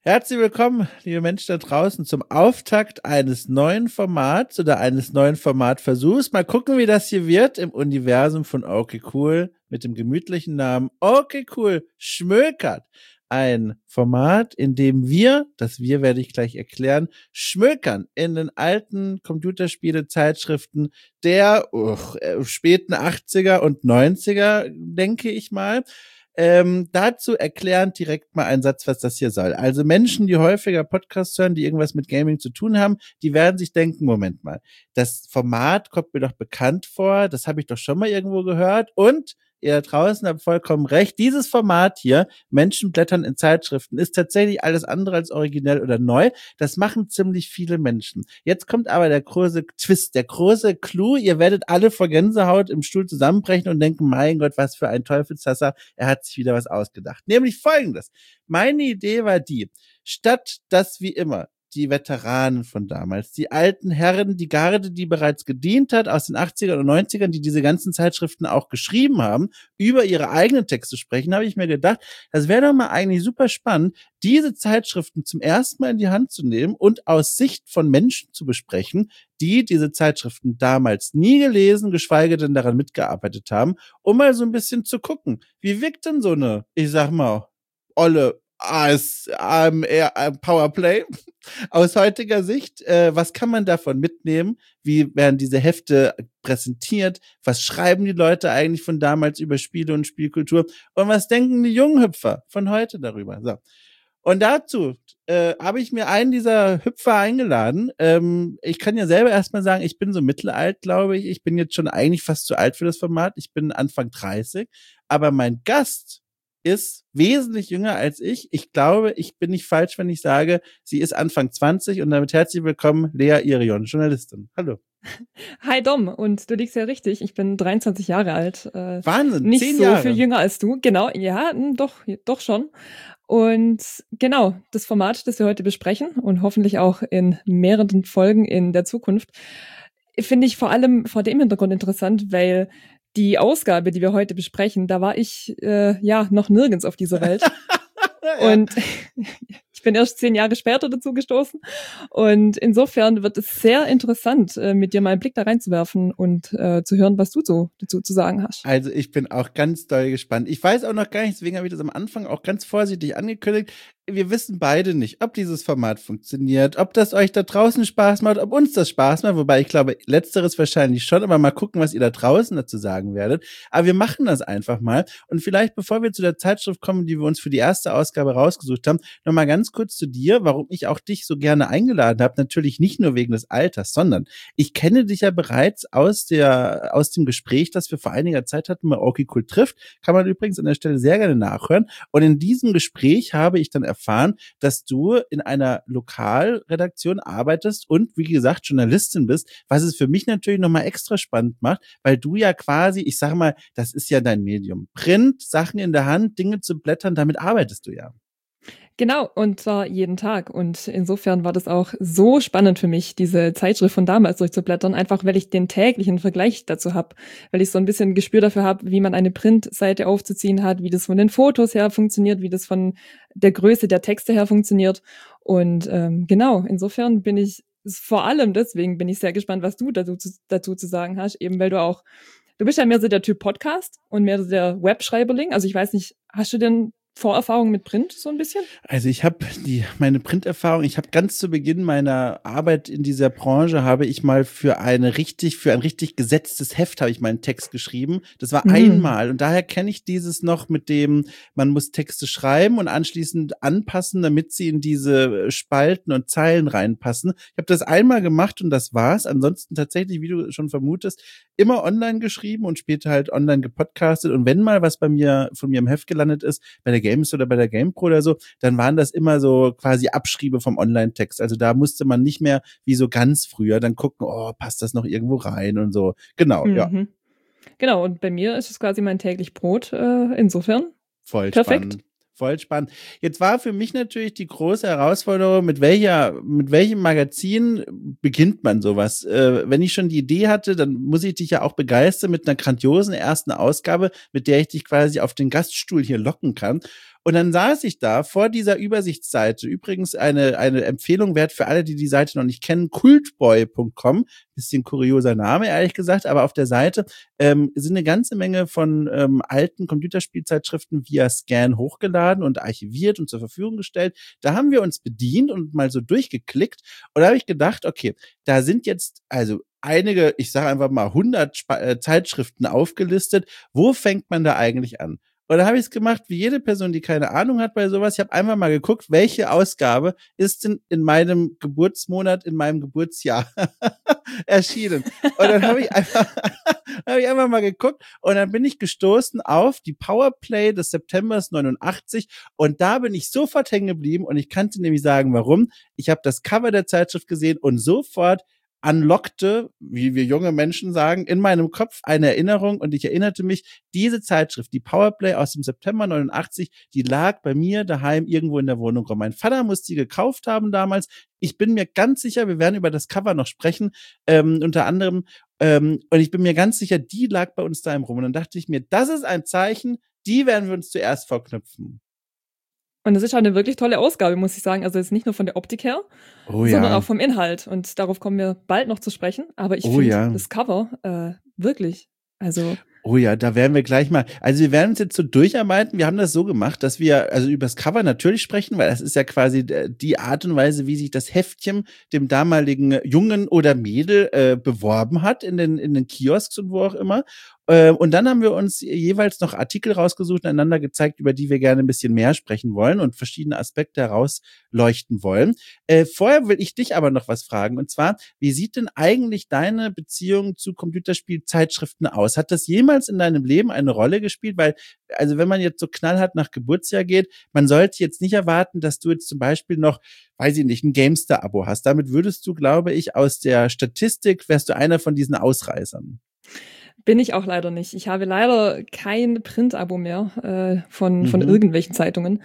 Herzlich willkommen, liebe Menschen da draußen, zum Auftakt eines neuen Formats oder eines neuen Formatversuchs. Mal gucken, wie das hier wird im Universum von Okay Cool mit dem gemütlichen Namen Okay Cool Schmökert. Ein Format, in dem das wir werde ich gleich erklären, schmökern in den alten Computerspiele-Zeitschriften der späten 80er und 90er, denke ich mal. Dazu erklären direkt mal einen Satz, was das hier soll. Also Menschen, die häufiger Podcasts hören, die irgendwas mit Gaming zu tun haben, die werden sich denken, Moment mal, das Format kommt mir doch bekannt vor, das habe ich doch schon mal irgendwo gehört und ihr da draußen habt vollkommen recht. Dieses Format hier, Menschen blättern in Zeitschriften, ist tatsächlich alles andere als originell oder neu. Das machen ziemlich viele Menschen. Jetzt kommt aber der große Twist, der große Clou. Ihr werdet alle vor Gänsehaut im Stuhl zusammenbrechen und denken, mein Gott, was für ein Teufelshasser. Er hat sich wieder was ausgedacht. Nämlich Folgendes. Meine Idee war statt dass wie immer die Veteranen von damals, die alten Herren, die Garde, die bereits gedient hat aus den 80ern und 90ern, die diese ganzen Zeitschriften auch geschrieben haben, über ihre eigenen Texte sprechen, habe ich mir gedacht, das wäre doch mal eigentlich super spannend, diese Zeitschriften zum ersten Mal in die Hand zu nehmen und aus Sicht von Menschen zu besprechen, die diese Zeitschriften damals nie gelesen, geschweige denn daran mitgearbeitet haben, um mal so ein bisschen zu gucken, wie wirkt denn so eine, ich sag mal, olle ASMR Powerplay aus heutiger Sicht. Was kann man davon mitnehmen? Wie werden diese Hefte präsentiert? Was schreiben die Leute eigentlich von damals über Spiele und Spielkultur? Und was denken die jungen Hüpfer von heute darüber? So. Und dazu habe ich mir einen dieser Hüpfer eingeladen. Ich kann ja selber erstmal sagen, ich bin so mittelalt, glaube ich. Ich bin jetzt schon eigentlich fast zu alt für das Format. Ich bin Anfang 30. Aber mein Gast ist wesentlich jünger als ich. Ich glaube, ich bin nicht falsch, wenn ich sage, sie ist Anfang 20 und damit herzlich willkommen, Lea Irion, Journalistin. Hallo. Hi Dom, und du liegst ja richtig. Ich bin 23 Jahre alt. Wahnsinn, nicht 10 so Jahre. viel jünger als du. Genau, ja, doch schon. Und genau, das Format, das wir heute besprechen und hoffentlich auch in mehreren Folgen in der Zukunft, finde ich vor allem vor dem Hintergrund interessant, weil die Ausgabe, die wir heute besprechen, da war ich noch nirgends auf dieser Welt. Ja. Und ich bin erst 10 Jahre später dazu gestoßen. Und insofern wird es sehr interessant, mit dir mal einen Blick da reinzuwerfen und zu hören, was du so dazu zu sagen hast. Also ich bin auch ganz doll gespannt. Ich weiß auch noch gar nicht, deswegen habe ich das am Anfang auch ganz vorsichtig angekündigt. Wir wissen beide nicht, ob dieses Format funktioniert, ob das euch da draußen Spaß macht, ob uns das Spaß macht, wobei ich glaube, letzteres wahrscheinlich schon, aber mal gucken, was ihr da draußen dazu sagen werdet. Aber wir machen das einfach mal und vielleicht, bevor wir zu der Zeitschrift kommen, die wir uns für die erste Ausgabe rausgesucht haben, nochmal ganz kurz zu dir, warum ich auch dich so gerne eingeladen habe. Natürlich nicht nur wegen des Alters, sondern ich kenne dich ja bereits aus dem Gespräch, das wir vor einiger Zeit hatten bei Okay Cool trifft. Kann man übrigens an der Stelle sehr gerne nachhören. Und in diesem Gespräch habe ich dann erfahren, dass du in einer Lokalredaktion arbeitest und, wie gesagt, Journalistin bist, was es für mich natürlich nochmal extra spannend macht, weil du ja quasi, ich sage mal, das ist ja dein Medium. Print, Sachen in der Hand, Dinge zu blättern, damit arbeitest du ja. Genau, und zwar jeden Tag. Und insofern war das auch so spannend für mich, diese Zeitschrift von damals durchzublättern, einfach weil ich den täglichen Vergleich dazu habe, weil ich so ein bisschen ein Gespür dafür habe, wie man eine Printseite aufzuziehen hat, wie das von den Fotos her funktioniert, wie das von der Größe der Texte her funktioniert. Und genau, insofern bin ich, vor allem deswegen bin ich sehr gespannt, was du dazu zu sagen hast, eben weil du bist ja mehr so der Typ Podcast und mehr so der Webschreiberling. Also ich weiß nicht, hast du denn Vorerfahrung mit Print so ein bisschen? Also ich habe meine Printerfahrung, ich habe ganz zu Beginn meiner Arbeit in dieser Branche habe ich mal für ein richtig gesetztes Heft habe ich meinen Text geschrieben. Das war einmal und daher kenne ich dieses noch mit dem, man muss Texte schreiben und anschließend anpassen, damit sie in diese Spalten und Zeilen reinpassen. Ich habe das einmal gemacht und das war's. Ansonsten tatsächlich, wie du schon vermutest, immer online geschrieben und später halt online gepodcastet. Und wenn mal was von mir im Heft gelandet ist, bei der Games oder bei der GamePro oder so, dann waren das immer so quasi Abschriebe vom Online-Text. Also da musste man nicht mehr wie so ganz früher dann gucken, oh, passt das noch irgendwo rein und so. Genau, ja. Genau, und bei mir ist es quasi mein täglich Brot, insofern. Voll Perfekt. spannend. Voll spannend. Jetzt war für mich natürlich die große Herausforderung, mit welchem Magazin beginnt man sowas? Wenn ich schon die Idee hatte, dann muss ich dich ja auch begeistern mit einer grandiosen ersten Ausgabe, mit der ich dich quasi auf den Gaststuhl hier locken kann. Und dann saß ich da vor dieser Übersichtsseite. Übrigens eine Empfehlung wert für alle, die die Seite noch nicht kennen, cultboy.com. Bisschen kurioser Name, ehrlich gesagt, aber auf der Seite sind eine ganze Menge von alten Computerspielzeitschriften via Scan hochgeladen und archiviert und zur Verfügung gestellt. Da haben wir uns bedient und mal so durchgeklickt. Und da habe ich gedacht, okay, da sind jetzt also einige, ich sage einfach mal 100 Zeitschriften aufgelistet. Wo fängt man da eigentlich an? Und da habe ich es gemacht, wie jede Person, die keine Ahnung hat bei sowas. Ich habe einfach mal geguckt, welche Ausgabe ist denn in meinem Geburtsmonat, in meinem Geburtsjahr erschienen. Und dann habe ich einfach mal geguckt und dann bin ich gestoßen auf die Powerplay des Septembers 89 und da bin ich sofort hängen geblieben und ich kann dir nämlich sagen, warum. Ich habe das Cover der Zeitschrift gesehen und sofort unlockte, wie wir junge Menschen sagen, in meinem Kopf eine Erinnerung und ich erinnerte mich, diese Zeitschrift, die Powerplay aus dem September 89, die lag bei mir daheim irgendwo in der Wohnung rum. Mein Vater muss die gekauft haben damals. Ich bin mir ganz sicher, wir werden über das Cover noch sprechen, unter anderem, und ich bin mir ganz sicher, die lag bei uns daheim rum. Und dann dachte ich mir, das ist ein Zeichen, die werden wir uns zuerst vorknüpfen. Und das ist halt eine wirklich tolle Ausgabe, muss ich sagen. Also jetzt nicht nur von der Optik her, sondern auch vom Inhalt. Und darauf kommen wir bald noch zu sprechen. Aber ich finde das Cover wirklich, also oh ja, da werden wir gleich mal, also wir werden uns jetzt so durcharbeiten. Wir haben das so gemacht, dass wir also über das Cover natürlich sprechen, weil das ist ja quasi die Art und Weise, wie sich das Heftchen dem damaligen Jungen oder Mädel beworben hat in den Kiosks und wo auch immer. Und dann haben wir uns jeweils noch Artikel rausgesucht und einander gezeigt, über die wir gerne ein bisschen mehr sprechen wollen und verschiedene Aspekte herausleuchten wollen. Vorher will ich dich aber noch was fragen, und zwar, wie sieht denn eigentlich deine Beziehung zu Computerspielzeitschriften aus? Hat das jemals in deinem Leben eine Rolle gespielt? Weil, also wenn man jetzt so knallhart nach Geburtsjahr geht, man sollte jetzt nicht erwarten, dass du jetzt zum Beispiel noch, weiß ich nicht, ein GameStar-Abo hast. Damit würdest du, glaube ich, aus der Statistik, wärst du einer von diesen Ausreißern. Bin ich auch leider nicht. Ich habe leider kein Print-Abo mehr von irgendwelchen Zeitungen.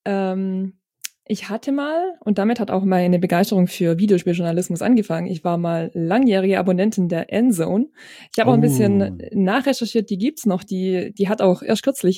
Ich hatte mal, und damit hat auch meine Begeisterung für Videospieljournalismus angefangen, ich war mal langjährige Abonnentin der Endzone. Ich habe auch ein bisschen nachrecherchiert, die gibt's noch. Die hat auch erst kürzlich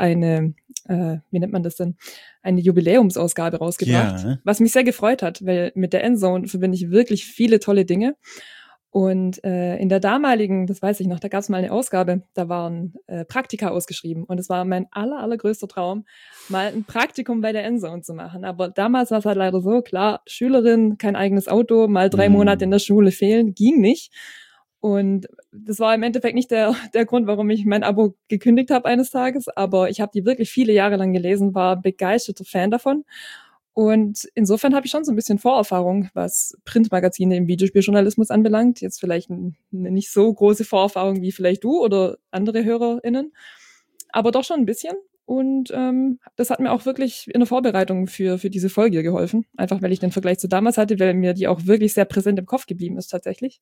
wie nennt man das denn? Eine Jubiläumsausgabe rausgebracht, was mich sehr gefreut hat, weil mit der Endzone verbinde ich wirklich viele tolle Dinge. Und in der damaligen, das weiß ich noch, da gab es mal eine Ausgabe, da waren Praktika ausgeschrieben. Und es war mein allergrößter Traum, mal ein Praktikum bei der Endzone zu machen. Aber damals war es halt leider so, klar, Schülerin, kein eigenes Auto, mal 3 Monate in der Schule fehlen, ging nicht. Und das war im Endeffekt nicht der Grund, warum ich mein Abo gekündigt habe eines Tages. Aber ich habe die wirklich viele Jahre lang gelesen, war begeisterter Fan davon. Und insofern habe ich schon so ein bisschen Vorerfahrung, was Printmagazine im Videospieljournalismus anbelangt. Jetzt vielleicht eine nicht so große Vorerfahrung wie vielleicht du oder andere HörerInnen, aber doch schon ein bisschen. Und das hat mir auch wirklich in der Vorbereitung für diese Folge geholfen. Einfach, weil ich den Vergleich zu damals hatte, weil mir die auch wirklich sehr präsent im Kopf geblieben ist tatsächlich.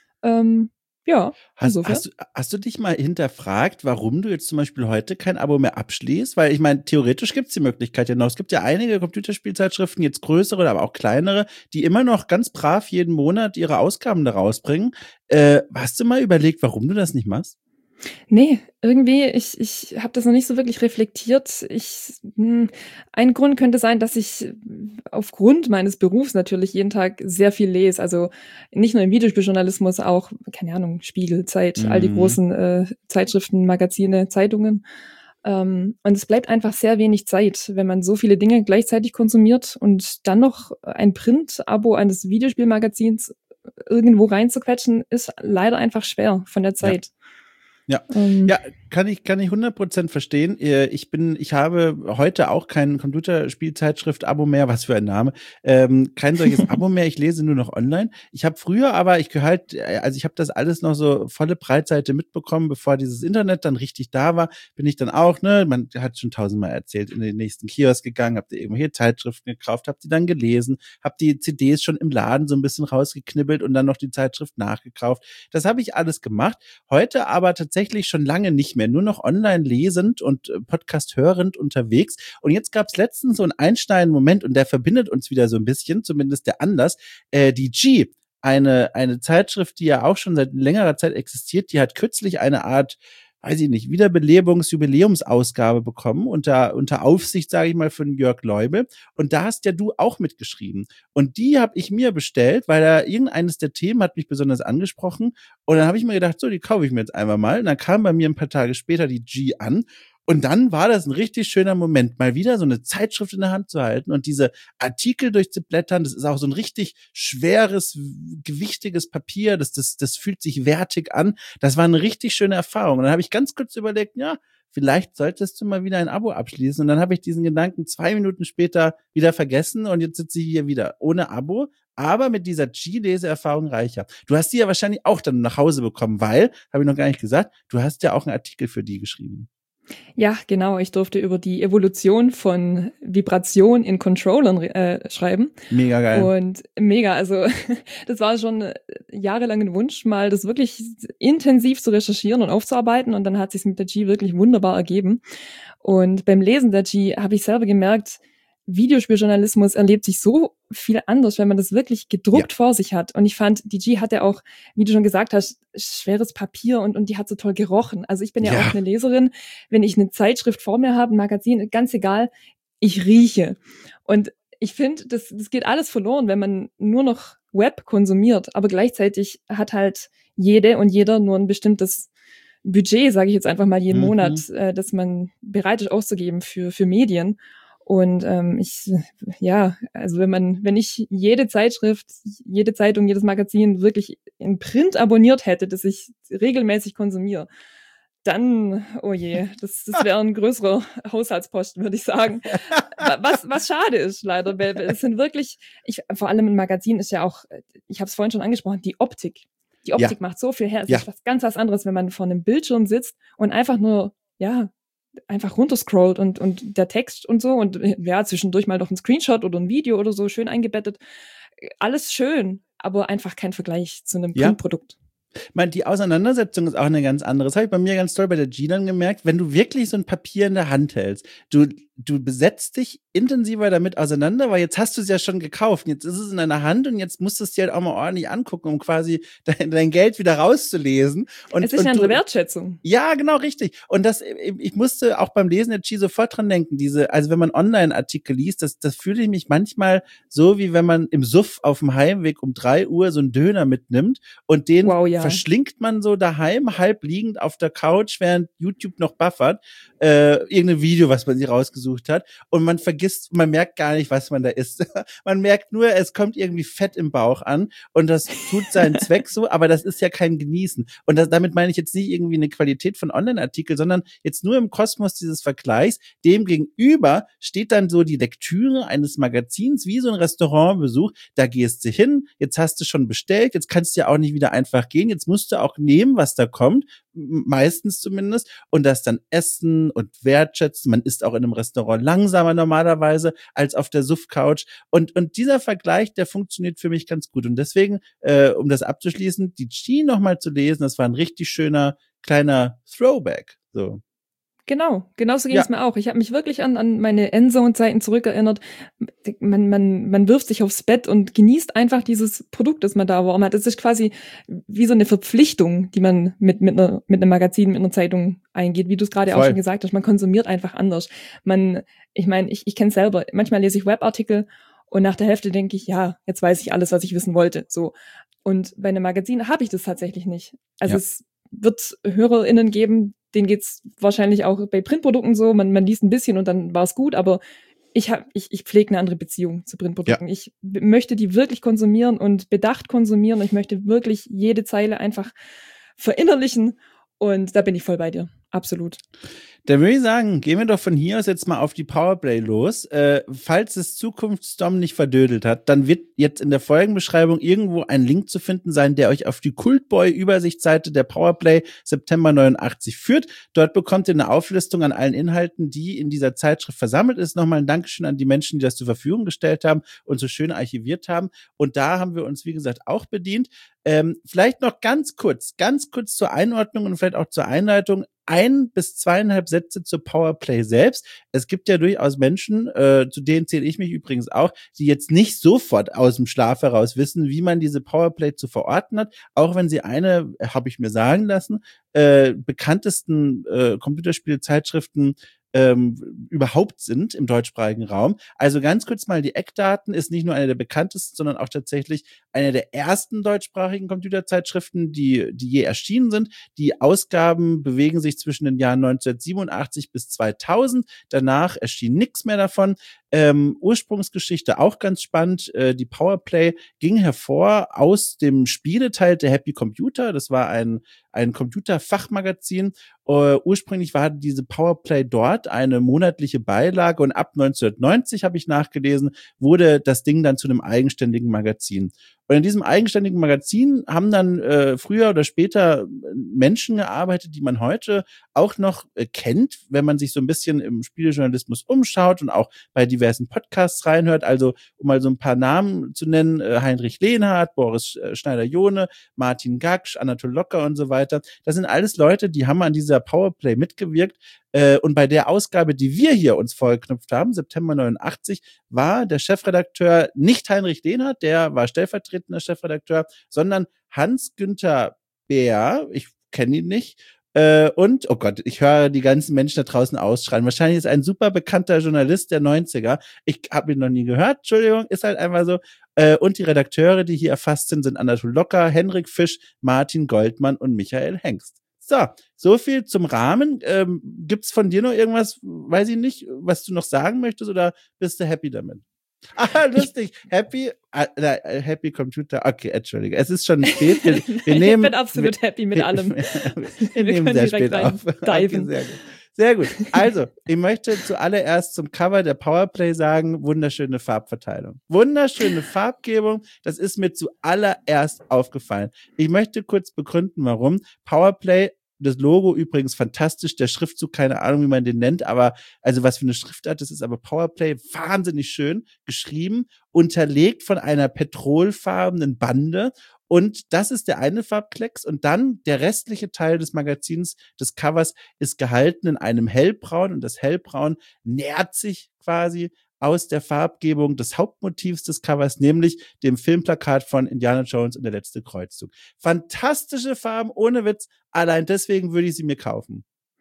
Ja, hast du dich mal hinterfragt, warum du jetzt zum Beispiel heute kein Abo mehr abschließt? Weil ich meine, theoretisch gibt es die Möglichkeit ja noch. Es gibt ja einige Computerspielzeitschriften, jetzt größere, aber auch kleinere, die immer noch ganz brav jeden Monat ihre Ausgaben da rausbringen. Hast du mal überlegt, warum du das nicht machst? Nee, irgendwie, ich habe das noch nicht so wirklich reflektiert. Ein Grund könnte sein, dass ich aufgrund meines Berufs natürlich jeden Tag sehr viel lese. Also nicht nur im Videospieljournalismus, auch, keine Ahnung, Spiegel, Zeit, all die großen Zeitschriften, Magazine, Zeitungen. Und es bleibt einfach sehr wenig Zeit, wenn man so viele Dinge gleichzeitig konsumiert und dann noch ein Print-Abo eines Videospielmagazins irgendwo reinzuquetschen, ist leider einfach schwer von der Zeit. Ja, kann ich 100% verstehen. Ich habe heute auch kein Computerspielzeitschrift-Abo mehr. Was für ein Name. Kein solches Abo mehr. Ich lese nur noch online. Ich habe früher aber, ich habe das alles noch so volle Breitseite mitbekommen, bevor dieses Internet dann richtig da war, bin ich dann auch, man hat schon 1000-mal erzählt, in den nächsten Kiosk gegangen, hab da irgendwelche Zeitschriften gekauft, hab die dann gelesen, hab die CDs schon im Laden so ein bisschen rausgeknibbelt und dann noch die Zeitschrift nachgekauft. Das habe ich alles gemacht. Heute aber tatsächlich schon lange nicht mehr, nur noch online lesend und Podcast hörend unterwegs. Und jetzt gab es letztens so einen einschneidenden Moment und der verbindet uns wieder so ein bisschen, zumindest der Anlass. Die G, eine Zeitschrift, die ja auch schon seit längerer Zeit existiert, die hat kürzlich eine Art weiß ich nicht, Wiederbelebungs-Jubiläumsausgabe bekommen unter Aufsicht, sage ich mal, von Jörg Leubel. Und da hast ja du auch mitgeschrieben. Und die habe ich mir bestellt, weil da irgendeines der Themen hat mich besonders angesprochen. Und dann habe ich mir gedacht, so, die kaufe ich mir jetzt einfach mal. Und dann kam bei mir ein paar Tage später die G an. Und dann war das ein richtig schöner Moment, mal wieder so eine Zeitschrift in der Hand zu halten und diese Artikel durchzublättern. Das ist auch so ein richtig schweres, gewichtiges Papier. Das fühlt sich wertig an. Das war eine richtig schöne Erfahrung. Und dann habe ich ganz kurz überlegt, ja, vielleicht solltest du mal wieder ein Abo abschließen. Und dann habe ich diesen Gedanken 2 Minuten später wieder vergessen und jetzt sitze ich hier wieder ohne Abo, aber mit dieser G-Leseerfahrung reicher. Du hast die ja wahrscheinlich auch dann nach Hause bekommen, weil, habe ich noch gar nicht gesagt, du hast ja auch einen Artikel für die geschrieben. Ja, genau. Ich durfte über die Evolution von Vibration in Controllern schreiben. Mega geil. Und mega, also das war schon jahrelang ein Wunsch, mal das wirklich intensiv zu recherchieren und aufzuarbeiten. Und dann hat sich mit der G wirklich wunderbar ergeben. Und beim Lesen der G habe ich selber gemerkt, Videospieljournalismus erlebt sich so viel anders, wenn man das wirklich gedruckt vor sich hat. Und ich fand, die G hatte auch, wie du schon gesagt hast, schweres Papier und die hat so toll gerochen. Also ich bin ja auch eine Leserin. Wenn ich eine Zeitschrift vor mir habe, ein Magazin, ganz egal, ich rieche. Und ich finde, das geht alles verloren, wenn man nur noch Web konsumiert. Aber gleichzeitig hat halt jede und jeder nur ein bestimmtes Budget, sage ich jetzt einfach mal, jeden Monat, das man bereit ist auszugeben für Medien. Und also wenn ich jede Zeitschrift, jede Zeitung, jedes Magazin wirklich in Print abonniert hätte, das ich regelmäßig konsumiere, dann, oh je, das wäre ein größerer Haushaltsposten, würde ich sagen. Was schade ist, leider, weil es sind wirklich, vor allem im Magazin ist ja auch, ich habe es vorhin schon angesprochen, die Optik. Die Optik macht so viel her. Es ist was anderes, wenn man vor einem Bildschirm sitzt und einfach nur, einfach runterscrollt und der Text und so und zwischendurch mal noch ein Screenshot oder ein Video oder so schön eingebettet. Alles schön, aber einfach kein Vergleich zu einem Printprodukt. Ich meine, die Auseinandersetzung ist auch eine ganz andere. Das habe ich bei mir ganz toll bei der G dann gemerkt. Wenn du wirklich so ein Papier in der Hand hältst, du besetzt dich intensiver damit auseinander, weil jetzt hast du es ja schon gekauft. Jetzt ist es in deiner Hand und jetzt musst du es dir halt auch mal ordentlich angucken, um quasi dein Geld wieder rauszulesen. Und, es ist eine andere Wertschätzung. Ja, genau, richtig. Und ich musste auch beim Lesen der G sofort dran denken. Also wenn man Online-Artikel liest, das fühle ich mich manchmal so, wie wenn man im Suff auf dem Heimweg um 3 Uhr so einen Döner mitnimmt und den verschlingt man so daheim, halb liegend auf der Couch, während YouTube noch buffert, irgendein Video, was man sich rausgesucht hat. Und man merkt gar nicht, was man da isst. Man merkt nur, es kommt irgendwie Fett im Bauch an und das tut seinen Zweck so, aber das ist ja kein Genießen. Und damit meine ich jetzt nicht irgendwie eine Qualität von Online-Artikeln, sondern jetzt nur im Kosmos dieses Vergleichs. Dem gegenüber steht dann so die Lektüre eines Magazins, wie so ein Restaurantbesuch. Da gehst du hin, jetzt hast du schon bestellt, jetzt kannst du ja auch nicht wieder einfach gehen, jetzt musst du auch nehmen, was da kommt, meistens zumindest, und das dann essen und wertschätzen. Man isst auch in einem Restaurant langsamer normalerweise als auf der Suff-Couch. Und dieser Vergleich, der funktioniert für mich ganz gut. Und deswegen, um das abzuschließen, die G nochmal zu lesen, das war ein richtig schöner kleiner Throwback. So. Genau, genauso ging es mir auch. Ich habe mich wirklich an meine Endzone-Zeiten zurückerinnert. Man wirft sich aufs Bett und genießt einfach dieses Produkt, das man da erworben hat. Es ist quasi wie so eine Verpflichtung, die man mit einem Magazin, mit einer Zeitung eingeht, wie du es gerade auch schon gesagt hast. Man konsumiert einfach anders. Ich kenne es selber. Manchmal lese ich Webartikel und nach der Hälfte denke ich, ja, jetzt weiß ich alles, was ich wissen wollte. So. Und bei einem Magazin habe ich das tatsächlich nicht. Also es wird HörerInnen geben, denen geht's wahrscheinlich auch bei Printprodukten so, man liest ein bisschen und dann war es gut, aber ich pflege eine andere Beziehung zu Printprodukten. Ja. Ich möchte die wirklich konsumieren und bedacht konsumieren. Ich möchte wirklich jede Zeile einfach verinnerlichen und da bin ich voll bei dir. Absolut. Dann würde ich sagen, gehen wir doch von hier aus jetzt mal auf die Powerplay los. Falls es Zukunftsstorm nicht verdödelt hat, dann wird jetzt in der Folgenbeschreibung irgendwo ein Link zu finden sein, der euch auf die Cultboy-Übersichtsseite der Powerplay September 89 führt. Dort bekommt ihr eine Auflistung an allen Inhalten, die in dieser Zeitschrift versammelt ist. Nochmal ein Dankeschön an die Menschen, die das zur Verfügung gestellt haben und so schön archiviert haben. Und da haben wir uns, wie gesagt, auch bedient. Vielleicht noch ganz kurz zur Einordnung und vielleicht auch zur Einleitung. 1 bis 2,5 Sätze zur Powerplay selbst. Es gibt ja durchaus Menschen, zu denen zähle ich mich übrigens auch, die jetzt nicht sofort aus dem Schlaf heraus wissen, wie man diese Powerplay zu verorten hat, auch wenn sie eine, habe ich mir sagen lassen, bekanntesten Computerspielzeitschriften überhaupt sind im deutschsprachigen Raum. Also ganz kurz mal die Eckdaten, ist nicht nur eine der bekanntesten, sondern auch tatsächlich eine der ersten deutschsprachigen Computerzeitschriften, die je erschienen sind. Die Ausgaben bewegen sich zwischen den Jahren 1987 bis 2000. Danach erschien nichts mehr davon. Ursprungsgeschichte auch ganz spannend. Die Powerplay ging hervor aus dem Spieleteil der Happy Computer. Das war ein Computerfachmagazin. Ursprünglich war diese Powerplay dort eine monatliche Beilage und ab 1990, habe ich nachgelesen, wurde das Ding dann zu einem eigenständigen Magazin. Und in diesem eigenständigen Magazin haben dann früher oder später Menschen gearbeitet, die man heute auch noch kennt, wenn man sich so ein bisschen im Spielejournalismus umschaut und auch bei diversen Podcasts reinhört. Also um mal so ein paar Namen zu nennen, Heinrich Lehnhardt, Boris Schneider-Johne, Martin Gaksch, Anatol Locker und so weiter. Das sind alles Leute, die haben an dieser Powerplay mitgewirkt. Und bei der Ausgabe, die wir hier uns vorgeknüpft haben, September 89, war der Chefredakteur nicht Heinrich Lehnhardt, der war stellvertretender Chefredakteur, sondern Hans-Günther Bär, ich kenne ihn nicht, und, oh Gott, ich höre die ganzen Menschen da draußen ausschreien. Wahrscheinlich ist ein super bekannter Journalist der 90er. Ich habe ihn noch nie gehört, Entschuldigung, ist halt einfach so. Und die Redakteure, die hier erfasst sind Anatol Locker, Henrik Fisch, Martin Goldmann und Michael Hengst. So viel zum Rahmen. Gibt's von dir noch irgendwas, weiß ich nicht, was du noch sagen möchtest oder bist du happy damit? Lustig. Happy Computer. Okay, entschuldige. Es ist schon spät. Wir nehmen, ich bin absolut happy mit allem. Wir nehmen sehr spät auf. Okay, sehr gut. Sehr gut. Also, ich möchte zuallererst zum Cover der Powerplay sagen, wunderschöne Farbverteilung. Wunderschöne Farbgebung. Das ist mir zuallererst aufgefallen. Ich möchte kurz begründen, warum. Powerplay, das Logo übrigens fantastisch, der Schriftzug, keine Ahnung, wie man den nennt, aber also was für eine Schriftart das ist, aber Powerplay, wahnsinnig schön geschrieben, unterlegt von einer petrolfarbenen Bande. Und das ist der eine Farbklecks. Und dann der restliche Teil des Magazins, des Covers, ist gehalten in einem Hellbraun. Und das Hellbraun nährt sich quasi aus der Farbgebung des Hauptmotivs des Covers, nämlich dem Filmplakat von Indiana Jones und der letzte Kreuzzug. Fantastische Farben, ohne Witz. Allein deswegen würde ich sie mir kaufen.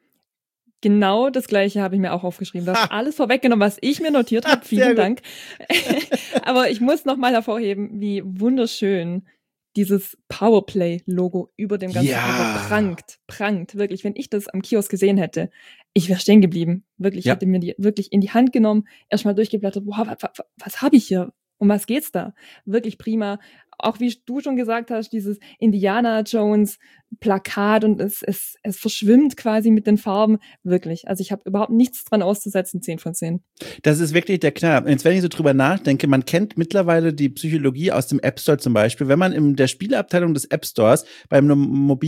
Genau das Gleiche habe ich mir auch aufgeschrieben. Du hast alles vorweggenommen, was ich mir notiert habe. Vielen Dank. Aber ich muss noch mal hervorheben, wie wunderschön dieses Powerplay-Logo über dem ganzen Cover prangt. Wirklich, wenn ich das am Kiosk gesehen hätte, ich wäre stehen geblieben. Wirklich, ich hätte mir die wirklich in die Hand genommen, erstmal durchgeblättert, boah, was habe ich hier? Um was geht's da? Wirklich prima. Auch wie du schon gesagt hast, dieses Indiana Jones Plakat und es verschwimmt quasi mit den Farben. Wirklich. Also ich habe überhaupt nichts dran auszusetzen, 10 von 10. Das ist wirklich der Knaller. Jetzt, wenn ich so drüber nachdenke, man kennt mittlerweile die Psychologie aus dem App Store zum Beispiel. Wenn man in der Spieleabteilung des App Stores bei einem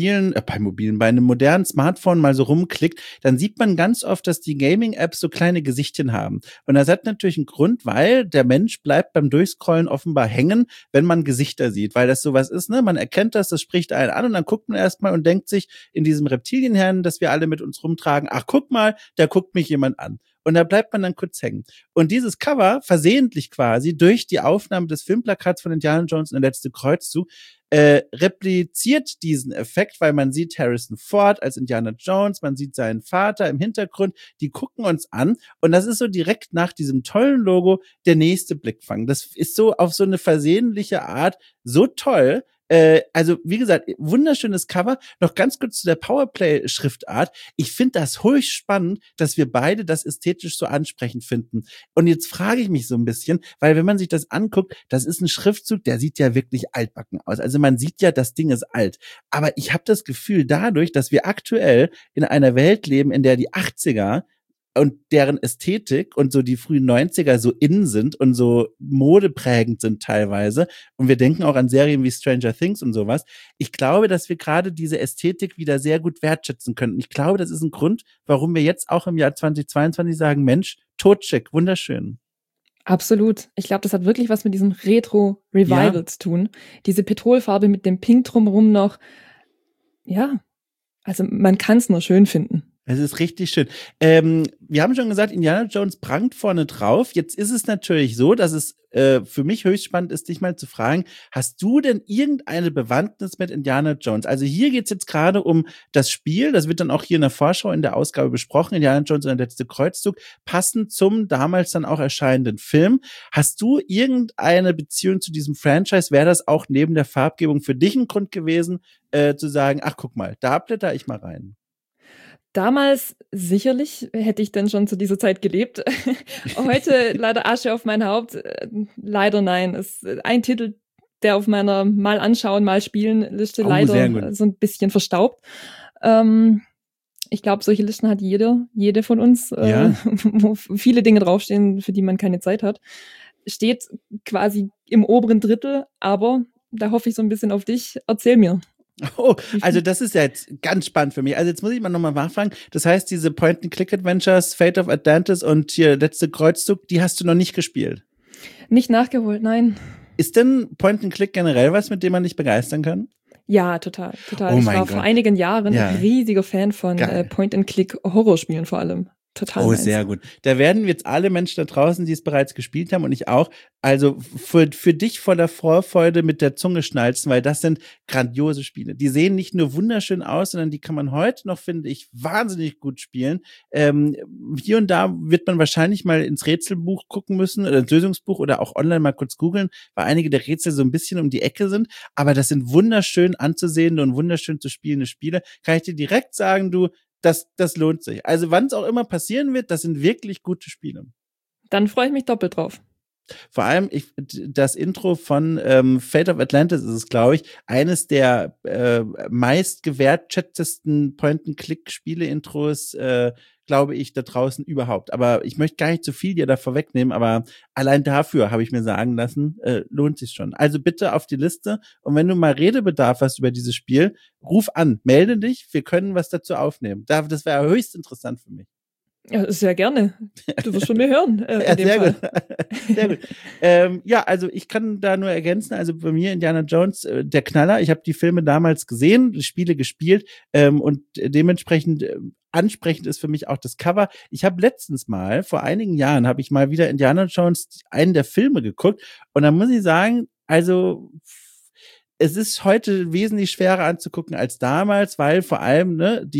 modernen Smartphone mal so rumklickt, dann sieht man ganz oft, dass die Gaming-Apps so kleine Gesichtchen haben. Und das hat natürlich einen Grund, weil der Mensch bleibt beim Durchscrollen offenbar hängen, wenn man Gesichter sieht, weil das sowas ist, ne? Man erkennt das spricht einen an und dann guckt man erstmal und denkt sich in diesem Reptilienhirn, das wir alle mit uns rumtragen, ach, guck mal, da guckt mich jemand an. Und da bleibt man dann kurz hängen. Und dieses Cover, versehentlich quasi durch die Aufnahme des Filmplakats von Indiana Jones und der letzte Kreuzzug, repliziert diesen Effekt, weil man sieht Harrison Ford als Indiana Jones, man sieht seinen Vater im Hintergrund, die gucken uns an und das ist so direkt nach diesem tollen Logo der nächste Blickfang. Das ist so auf so eine versehentliche Art so toll. Also, wie gesagt, wunderschönes Cover. Noch ganz kurz zu der Powerplay-Schriftart. Ich finde das höchst spannend, dass wir beide das ästhetisch so ansprechend finden. Und jetzt frage ich mich so ein bisschen, weil wenn man sich das anguckt, das ist ein Schriftzug, der sieht ja wirklich altbacken aus. Also man sieht ja, das Ding ist alt. Aber ich habe das Gefühl, dadurch, dass wir aktuell in einer Welt leben, in der die 80er und deren Ästhetik und so die frühen 90er so in sind und so modeprägend sind teilweise. Und wir denken auch an Serien wie Stranger Things und sowas. Ich glaube, dass wir gerade diese Ästhetik wieder sehr gut wertschätzen könnten. Ich glaube, das ist ein Grund, warum wir jetzt auch im Jahr 2022 sagen, Mensch, totschick, wunderschön. Absolut. Ich glaube, das hat wirklich was mit diesem Retro-Revival zu tun. Diese Petrolfarbe mit dem Pink drumherum noch. Ja, also man kann es nur schön finden. Es ist richtig schön. Wir haben schon gesagt, Indiana Jones prangt vorne drauf. Jetzt ist es natürlich so, dass es für mich höchst spannend ist, dich mal zu fragen, hast du denn irgendeine Bewandtnis mit Indiana Jones? Also hier geht's jetzt gerade um das Spiel, das wird dann auch hier in der Vorschau in der Ausgabe besprochen, Indiana Jones und der letzte Kreuzzug, passend zum damals dann auch erscheinenden Film. Hast du irgendeine Beziehung zu diesem Franchise? Wäre das auch neben der Farbgebung für dich ein Grund gewesen, zu sagen, ach guck mal, da blätter ich mal rein? Damals sicherlich hätte ich dann schon zu dieser Zeit gelebt. Heute leider Asche auf mein Haupt. Leider nein. Es ist ein Titel, der auf meiner mal anschauen, mal spielen Liste leider so ein bisschen verstaubt. Ich glaube, solche Listen hat jede von uns, wo viele Dinge draufstehen, für die man keine Zeit hat. Steht quasi im oberen Drittel, aber da hoffe ich so ein bisschen auf dich. Erzähl mir. Oh, also das ist ja jetzt ganz spannend für mich. Also jetzt muss ich mal nochmal nachfragen. Das heißt, diese Point-and-Click-Adventures, Fate of Atlantis und hier letzte Kreuzzug, die hast du noch nicht gespielt? Nicht nachgeholt, nein. Ist denn Point-and-Click generell was, mit dem man dich begeistern kann? Ja, total. Oh ich war vor einigen Jahren ein riesiger Fan von Point-and-Click-Horrorspielen vor allem. Total. Oh, sehr gut. Da werden jetzt alle Menschen da draußen, die es bereits gespielt haben und ich auch, also für dich voller Vorfreude mit der Zunge schnalzen, weil das sind grandiose Spiele. Die sehen nicht nur wunderschön aus, sondern die kann man heute noch, finde ich, wahnsinnig gut spielen. Hier und da wird man wahrscheinlich mal ins Rätselbuch gucken müssen oder ins Lösungsbuch oder auch online mal kurz googeln, weil einige der Rätsel so ein bisschen um die Ecke sind. Aber das sind wunderschön anzusehende und wunderschön zu spielende Spiele. Kann ich dir direkt sagen, das lohnt sich. Also wann es auch immer passieren wird, das sind wirklich gute Spiele. Dann freue ich mich doppelt drauf. Vor allem das Intro von Fate of Atlantis ist es, glaube ich, eines der meist gewertschätztesten Point-and-Click-Spiele-Intros, glaube ich, da draußen überhaupt. Aber ich möchte gar nicht zu viel dir da vorwegnehmen, aber allein dafür habe ich mir sagen lassen, lohnt sich schon. Also bitte auf die Liste und wenn du mal Redebedarf hast über dieses Spiel, ruf an, melde dich, wir können was dazu aufnehmen. Das wäre höchst interessant für mich. Ja, sehr gerne. Du wirst von mir hören. Ja, sehr gut. Sehr gut. Ja, also ich kann da nur ergänzen, also bei mir Indiana Jones, der Knaller. Ich habe die Filme damals gesehen, die Spiele gespielt und dementsprechend ansprechend ist für mich auch das Cover. Ich habe letztens mal, vor einigen Jahren, habe ich mal wieder Indiana Jones, einen der Filme geguckt und da muss ich sagen, also es ist heute wesentlich schwerer anzugucken als damals, weil vor allem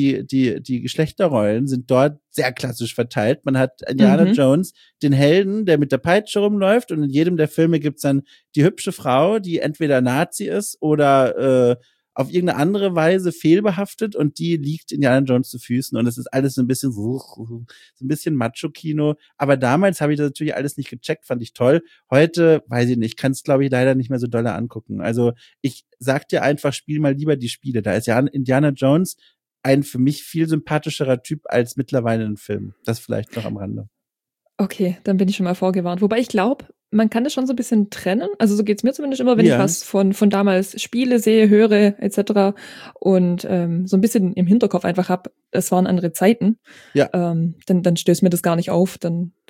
die Geschlechterrollen sind dort sehr klassisch verteilt. Man hat Indiana Jones, den Helden, der mit der Peitsche rumläuft und in jedem der Filme gibt's dann die hübsche Frau, die entweder Nazi ist oder auf irgendeine andere Weise fehlbehaftet und die liegt Indiana Jones zu Füßen und es ist alles so ein bisschen Macho-Kino. Aber damals habe ich das natürlich alles nicht gecheckt, fand ich toll. Heute, weiß ich nicht, kann es glaube ich leider nicht mehr so dolle angucken. Also ich sag dir einfach, spiel mal lieber die Spiele. Da ist ja Indiana Jones ein für mich viel sympathischerer Typ als mittlerweile ein Film. Das vielleicht noch am Rande. Okay, dann bin ich schon mal vorgewarnt. Wobei ich glaube, man kann das schon so ein bisschen trennen. Also so geht's mir zumindest immer, wenn ich was von damals Spiele sehe, höre etc. Und so ein bisschen im Hinterkopf einfach hab, es waren andere Zeiten. Ja. Dann stößt mir das gar nicht auf.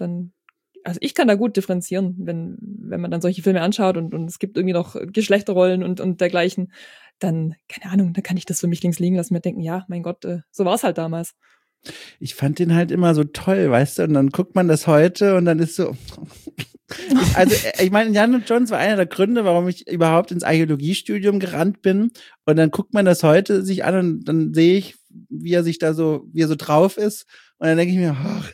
Also ich kann da gut differenzieren, wenn man dann solche Filme anschaut und es gibt irgendwie noch Geschlechterrollen und dergleichen. Dann, keine Ahnung, dann kann ich das für mich links liegen lassen und mir denken, ja, mein Gott, so war's halt damals. Ich fand den halt immer so toll, weißt du, und dann guckt man das heute und dann ist so, ich meine, Indiana Jones war einer der Gründe, warum ich überhaupt ins Archäologiestudium gerannt bin und dann guckt man das heute sich an und dann sehe ich, wie er so drauf ist und dann denke ich mir,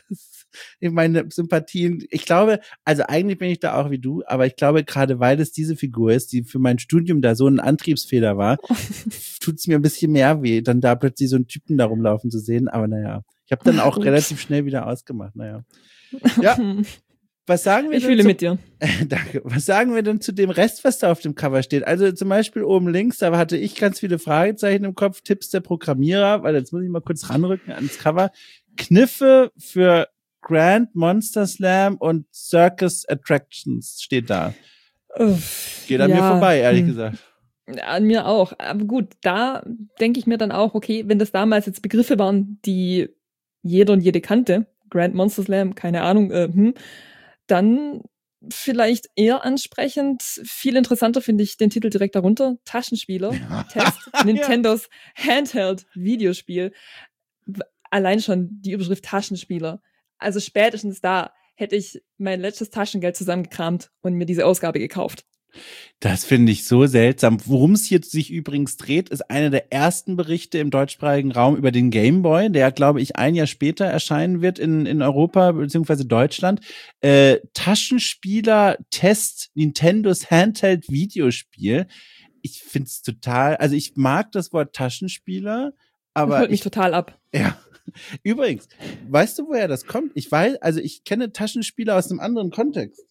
meine Sympathien, ich glaube, also eigentlich bin ich da auch wie du, aber ich glaube, gerade weil es diese Figur ist, die für mein Studium da so ein Antriebsfeder war, tut es mir ein bisschen mehr weh, dann da plötzlich so einen Typen da rumlaufen zu sehen, aber naja, ich habe dann auch relativ schnell wieder ausgemacht, naja. Ja, was sagen wir Ich fühle mit dir. Danke. Was sagen wir denn zu dem Rest, was da auf dem Cover steht? Also zum Beispiel oben links, da hatte ich ganz viele Fragezeichen im Kopf, Tipps der Programmierer, weil jetzt muss ich mal kurz ranrücken ans Cover. Kniffe für Grand Monster Slam und Circus Attractions steht da. Geht an mir vorbei, ehrlich gesagt. An mir auch. Aber gut, da denke ich mir dann auch, okay, wenn das damals jetzt Begriffe waren, die jeder und jede kannte, Grand Monster Slam, keine Ahnung, dann vielleicht eher ansprechend. Viel interessanter finde ich den Titel direkt darunter. Taschenspieler. Test Nintendos Handheld-Videospiel. Allein schon die Überschrift Taschenspieler. Also spätestens da hätte ich mein letztes Taschengeld zusammengekramt und mir diese Ausgabe gekauft. Das finde ich so seltsam. Worum es jetzt sich übrigens dreht, ist einer der ersten Berichte im deutschsprachigen Raum über den Game Boy, der, glaube ich, ein Jahr später erscheinen wird in Europa bzw. Deutschland. Taschenspieler-Test Nintendos Handheld-Videospiel. Ich finde es total, also ich mag das Wort Taschenspieler, aber das holt mich total ab. Ja. Übrigens, weißt du, woher das kommt? Ich weiß, also ich kenne Taschenspieler aus einem anderen Kontext.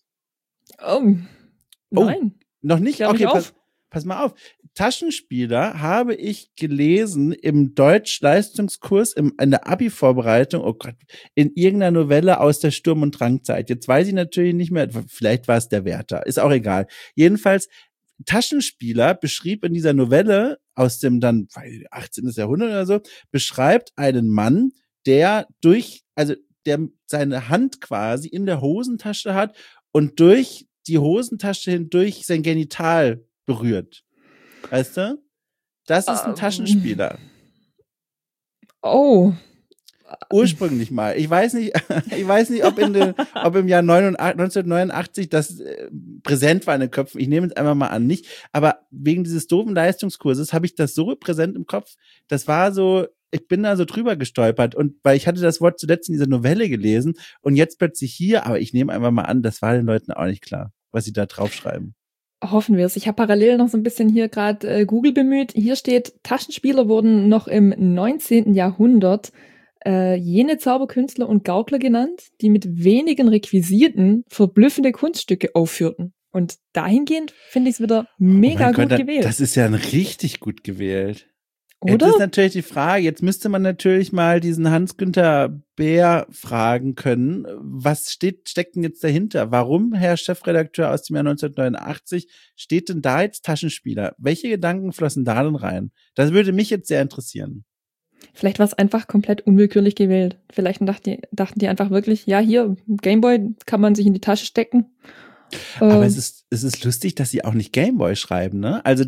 Nein. Noch nicht? Okay, pass mal auf. Taschenspieler habe ich gelesen im Deutsch-Leistungskurs in der Abi-Vorbereitung, oh Gott, in irgendeiner Novelle aus der Sturm- und Drangzeit. Jetzt weiß ich natürlich nicht mehr, vielleicht war es der Werther, ist auch egal. Jedenfalls, Taschenspieler beschrieb in dieser Novelle aus dem dann 18. Jahrhundert oder so, beschreibt einen Mann, der seine Hand quasi in der Hosentasche hat und durch die Hosentasche hindurch sein Genital berührt. Weißt du? Das ist ein Taschenspieler. Oh. Ursprünglich mal. Ich weiß nicht, ob im Jahr 1989 das präsent war in den Köpfen. Ich nehme es einfach mal an, nicht. Aber wegen dieses doofen Leistungskurses habe ich das so präsent im Kopf. Das war so, ich bin da so drüber gestolpert und weil ich hatte das Wort zuletzt in dieser Novelle gelesen und jetzt plötzlich hier, aber ich nehme einfach mal an, das war den Leuten auch nicht klar, was sie da draufschreiben. Hoffen wir es. Ich habe parallel noch so ein bisschen hier gerade Google bemüht. Hier steht, Taschenspieler wurden noch im 19. Jahrhundert jene Zauberkünstler und Gaukler genannt, die mit wenigen Requisiten verblüffende Kunststücke aufführten. Und dahingehend finde ich es wieder mega gut gewählt. Das ist ja richtig gut gewählt. Oder? Jetzt ist natürlich die Frage, jetzt müsste man natürlich mal diesen Hans-Günther Bär fragen können, was steckt denn jetzt dahinter? Warum, Herr Chefredakteur aus dem Jahr 1989, steht denn da jetzt Taschenspieler? Welche Gedanken flossen da denn rein? Das würde mich jetzt sehr interessieren. Vielleicht war es einfach komplett unwillkürlich gewählt. Vielleicht dachten die einfach wirklich, ja, hier, Gameboy kann man sich in die Tasche stecken. Aber es ist lustig, dass sie auch nicht Gameboy schreiben, ne? Also,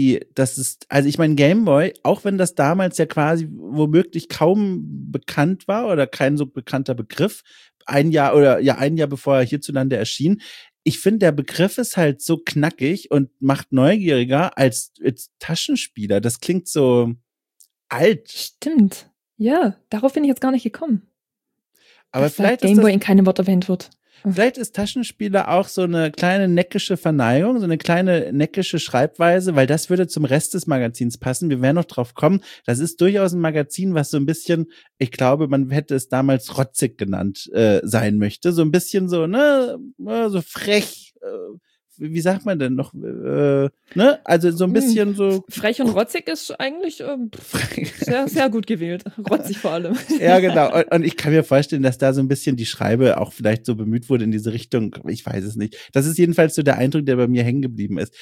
also ich meine, Gameboy, auch wenn das damals ja quasi womöglich kaum bekannt war oder kein so bekannter Begriff, ein Jahr bevor er hierzulande erschien, ich finde, der Begriff ist halt so knackig und macht neugieriger als Taschenspieler. Das klingt so alt. Stimmt. Ja, darauf bin ich jetzt gar nicht gekommen. Aber dass vielleicht Gameboy in keinem Wort erwähnt wird. Vielleicht ist Taschenspieler auch so eine kleine neckische Verneigung, so eine kleine neckische Schreibweise, weil das würde zum Rest des Magazins passen. Wir werden noch drauf kommen. Das ist durchaus ein Magazin, was so ein bisschen, ich glaube, man hätte es damals rotzig genannt sein möchte. So ein bisschen so, ne, so frech, wie sagt man denn noch, ne? Also so ein bisschen so. Frech und rotzig ist eigentlich sehr, sehr gut gewählt. Rotzig vor allem. Ja, genau. Und ich kann mir vorstellen, dass da so ein bisschen die Schreibe auch vielleicht so bemüht wurde in diese Richtung. Ich weiß es nicht. Das ist jedenfalls so der Eindruck, der bei mir hängen geblieben ist.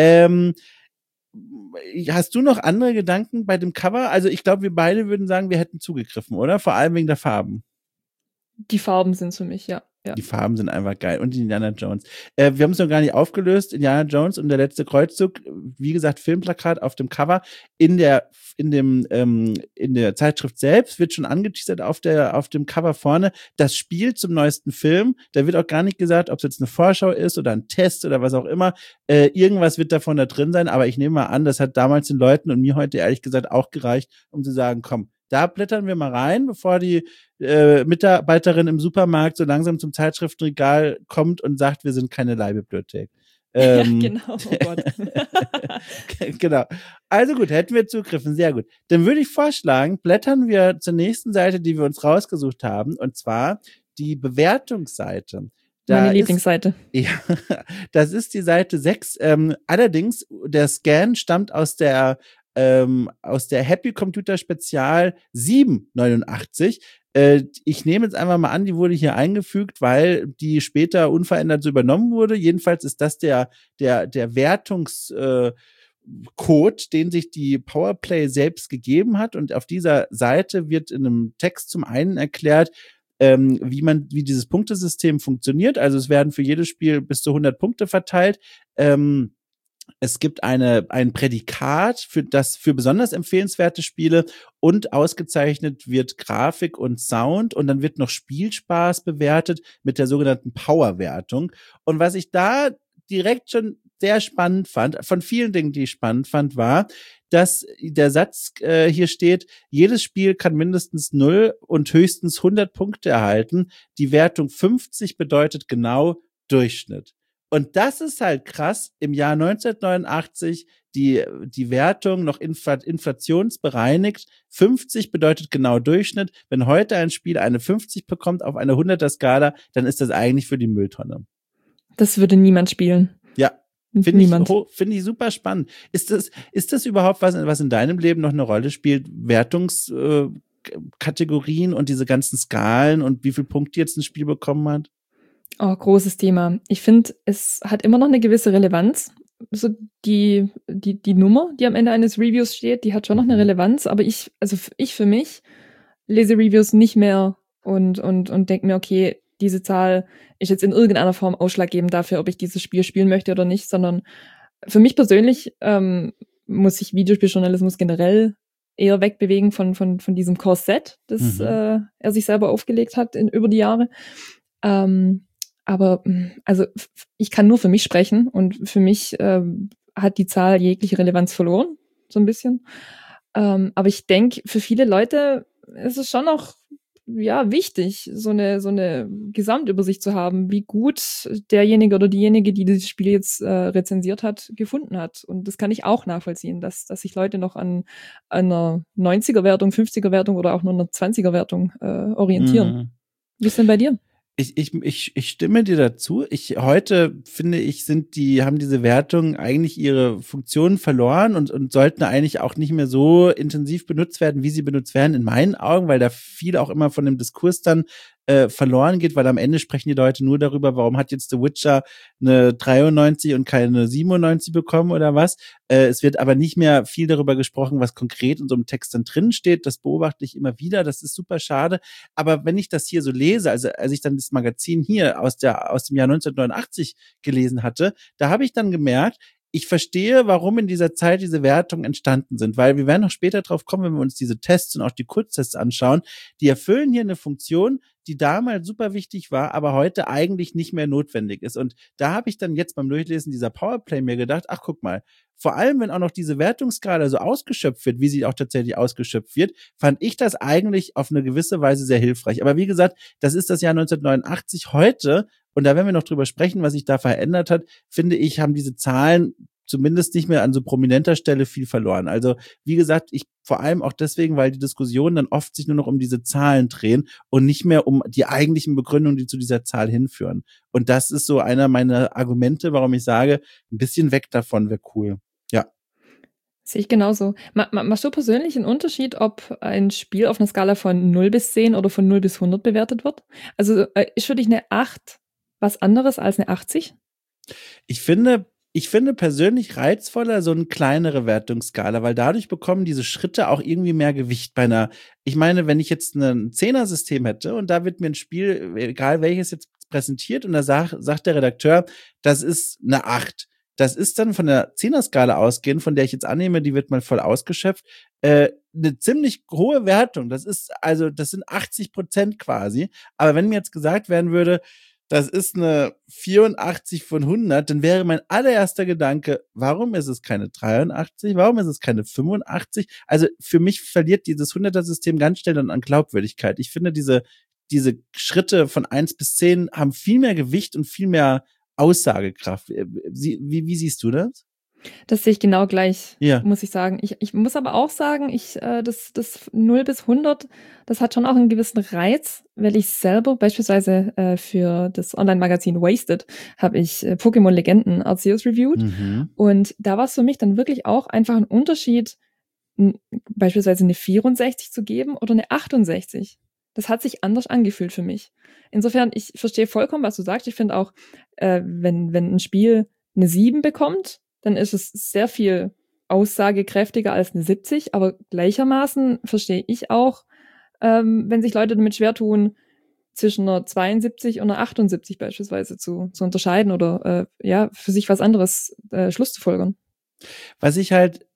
Hast du noch andere Gedanken bei dem Cover? Also ich glaube, wir beide würden sagen, wir hätten zugegriffen, oder? Vor allem wegen der Farben. Die Farben sind für mich, ja. Die Farben sind einfach geil. Und Indiana Jones. Wir haben es noch gar nicht aufgelöst. Indiana Jones und der letzte Kreuzzug. Wie gesagt, Filmplakat auf dem Cover. In der Zeitschrift selbst wird schon angeteasert auf dem Cover vorne das Spiel zum neuesten Film. Da wird auch gar nicht gesagt, ob es jetzt eine Vorschau ist oder ein Test oder was auch immer. Irgendwas wird davon da drin sein. Aber ich nehme mal an, das hat damals den Leuten und mir heute ehrlich gesagt auch gereicht, um zu sagen, komm, da blättern wir mal rein, bevor die Mitarbeiterin im Supermarkt so langsam zum Zeitschriftenregal kommt und sagt, wir sind keine Leihbibliothek. Ja, genau. Oh Gott. Genau. Also gut, hätten wir zugegriffen. Sehr gut. Dann würde ich vorschlagen, blättern wir zur nächsten Seite, die wir uns rausgesucht haben, und zwar die Bewertungsseite. Meine Lieblingsseite. Ja, das ist die Seite 6. Allerdings, der Scan stammt aus der Happy Computer Spezial 789. Ich nehme jetzt einfach mal an, die wurde hier eingefügt, weil die später unverändert so übernommen wurde. Jedenfalls ist das der Wertungscode, den sich die Powerplay selbst gegeben hat. Und auf dieser Seite wird in einem Text zum einen erklärt, wie dieses Punktesystem funktioniert. Also es werden für jedes Spiel bis zu 100 Punkte verteilt. Es gibt ein Prädikat für besonders empfehlenswerte Spiele und ausgezeichnet wird Grafik und Sound und dann wird noch Spielspaß bewertet mit der sogenannten Power-Wertung. Und was ich da direkt schon sehr spannend fand, von vielen Dingen, die ich spannend fand, war, dass der Satz hier steht, jedes Spiel kann mindestens 0 und höchstens 100 Punkte erhalten. Die Wertung 50 bedeutet genau Durchschnitt. Und das ist halt krass. Im Jahr 1989 die Wertung noch inflationsbereinigt. 50 bedeutet genau Durchschnitt. Wenn heute ein Spiel eine 50 bekommt auf einer 100er-Skala, dann ist das eigentlich für die Mülltonne. Das würde niemand spielen. Ja. Finde ich super spannend. Ist das überhaupt was in deinem Leben noch eine Rolle spielt? Wertungskategorien und diese ganzen Skalen und wie viel Punkte jetzt ein Spiel bekommen hat? Oh, großes Thema. Ich finde, es hat immer noch eine gewisse Relevanz. So die Nummer, die am Ende eines Reviews steht, die hat schon noch eine Relevanz, aber ich für mich lese Reviews nicht mehr und denke mir, okay, diese Zahl ist jetzt in irgendeiner Form ausschlaggebend dafür, ob ich dieses Spiel spielen möchte oder nicht, sondern für mich persönlich muss sich Videospieljournalismus generell eher wegbewegen von diesem Korsett, das er sich selber aufgelegt hat über die Jahre. Aber also ich kann nur für mich sprechen und für mich hat die Zahl jegliche Relevanz verloren, so ein bisschen. Aber ich denke, für viele Leute ist es schon noch wichtig, so eine Gesamtübersicht zu haben, wie gut derjenige oder diejenige, die dieses Spiel jetzt rezensiert hat, gefunden hat. Und das kann ich auch nachvollziehen, dass sich Leute noch an einer 90er-Wertung, 50er-Wertung oder auch nur einer 20er-Wertung orientieren. Wie ist denn bei dir? Ich stimme dir dazu. Heute finde ich, haben diese Wertungen eigentlich ihre Funktionen verloren und sollten eigentlich auch nicht mehr so intensiv benutzt werden, wie sie benutzt werden, in meinen Augen, weil da viel auch immer von dem Diskurs dann verloren geht, weil am Ende sprechen die Leute nur darüber, warum hat jetzt The Witcher eine 93 und keine 97 bekommen oder was. Es wird aber nicht mehr viel darüber gesprochen, was konkret in so einem Text dann drin steht. Das beobachte ich immer wieder. Das ist super schade. Aber wenn ich das hier so lese, also als ich dann das Magazin hier aus dem Jahr 1989 gelesen hatte, da habe ich dann gemerkt, ich verstehe, warum in dieser Zeit diese Wertungen entstanden sind, weil wir werden noch später drauf kommen, wenn wir uns diese Tests und auch die Kurztests anschauen. Die erfüllen hier eine Funktion, die damals super wichtig war, aber heute eigentlich nicht mehr notwendig ist. Und da habe ich dann jetzt beim Durchlesen dieser Powerplay mir gedacht, ach guck mal, vor allem wenn auch noch diese Wertungsskala so ausgeschöpft wird, wie sie auch tatsächlich ausgeschöpft wird, fand ich das eigentlich auf eine gewisse Weise sehr hilfreich. Aber wie gesagt, das ist das Jahr 1989 heute. Und da werden wir noch drüber sprechen, was sich da verändert hat, finde ich, haben diese Zahlen zumindest nicht mehr an so prominenter Stelle viel verloren. Also wie gesagt, vor allem auch deswegen, weil die Diskussionen dann oft sich nur noch um diese Zahlen drehen und nicht mehr um die eigentlichen Begründungen, die zu dieser Zahl hinführen. Und das ist so einer meiner Argumente, warum ich sage, ein bisschen weg davon wäre cool. Ja. Sehe ich genauso. Machst du persönlich einen Unterschied, ob ein Spiel auf einer Skala von 0 bis 10 oder von 0 bis 100 bewertet wird? Also ist für dich eine 8 was anderes als eine 80? Ich finde persönlich reizvoller so eine kleinere Wertungsskala, weil dadurch bekommen diese Schritte auch irgendwie mehr Gewicht ich meine, wenn ich jetzt ein Zehner-System hätte und da wird mir ein Spiel, egal welches jetzt präsentiert und da sagt der Redakteur, das ist eine 8. Das ist dann von der Zehner-Skala ausgehend, von der ich jetzt annehme, die wird mal voll ausgeschöpft, eine ziemlich hohe Wertung. Das sind 80% quasi. Aber wenn mir jetzt gesagt werden würde, das ist eine 84 von 100, dann wäre mein allererster Gedanke, warum ist es keine 83? Warum ist es keine 85? Also für mich verliert dieses 100er-System ganz schnell dann an Glaubwürdigkeit. Ich finde, diese Schritte von 1 bis 10 haben viel mehr Gewicht und viel mehr Aussagekraft. Wie siehst du das? Das sehe ich genau gleich, muss ich sagen. Ich muss aber auch sagen, das 0 bis 100, das hat schon auch einen gewissen Reiz, weil ich selber beispielsweise für das Online-Magazin Wasted habe ich Pokémon Legenden Arceus reviewed. Und da war es für mich dann wirklich auch einfach ein Unterschied, beispielsweise eine 64 zu geben oder eine 68. Das hat sich anders angefühlt für mich. Insofern, ich verstehe vollkommen, was du sagst. Ich finde auch, wenn ein Spiel eine 7 bekommt, dann ist es sehr viel aussagekräftiger als eine 70, aber gleichermaßen verstehe ich auch, wenn sich Leute damit schwer tun, zwischen einer 72 und einer 78 beispielsweise zu unterscheiden oder für sich was anderes Schluss zu folgern. Was ich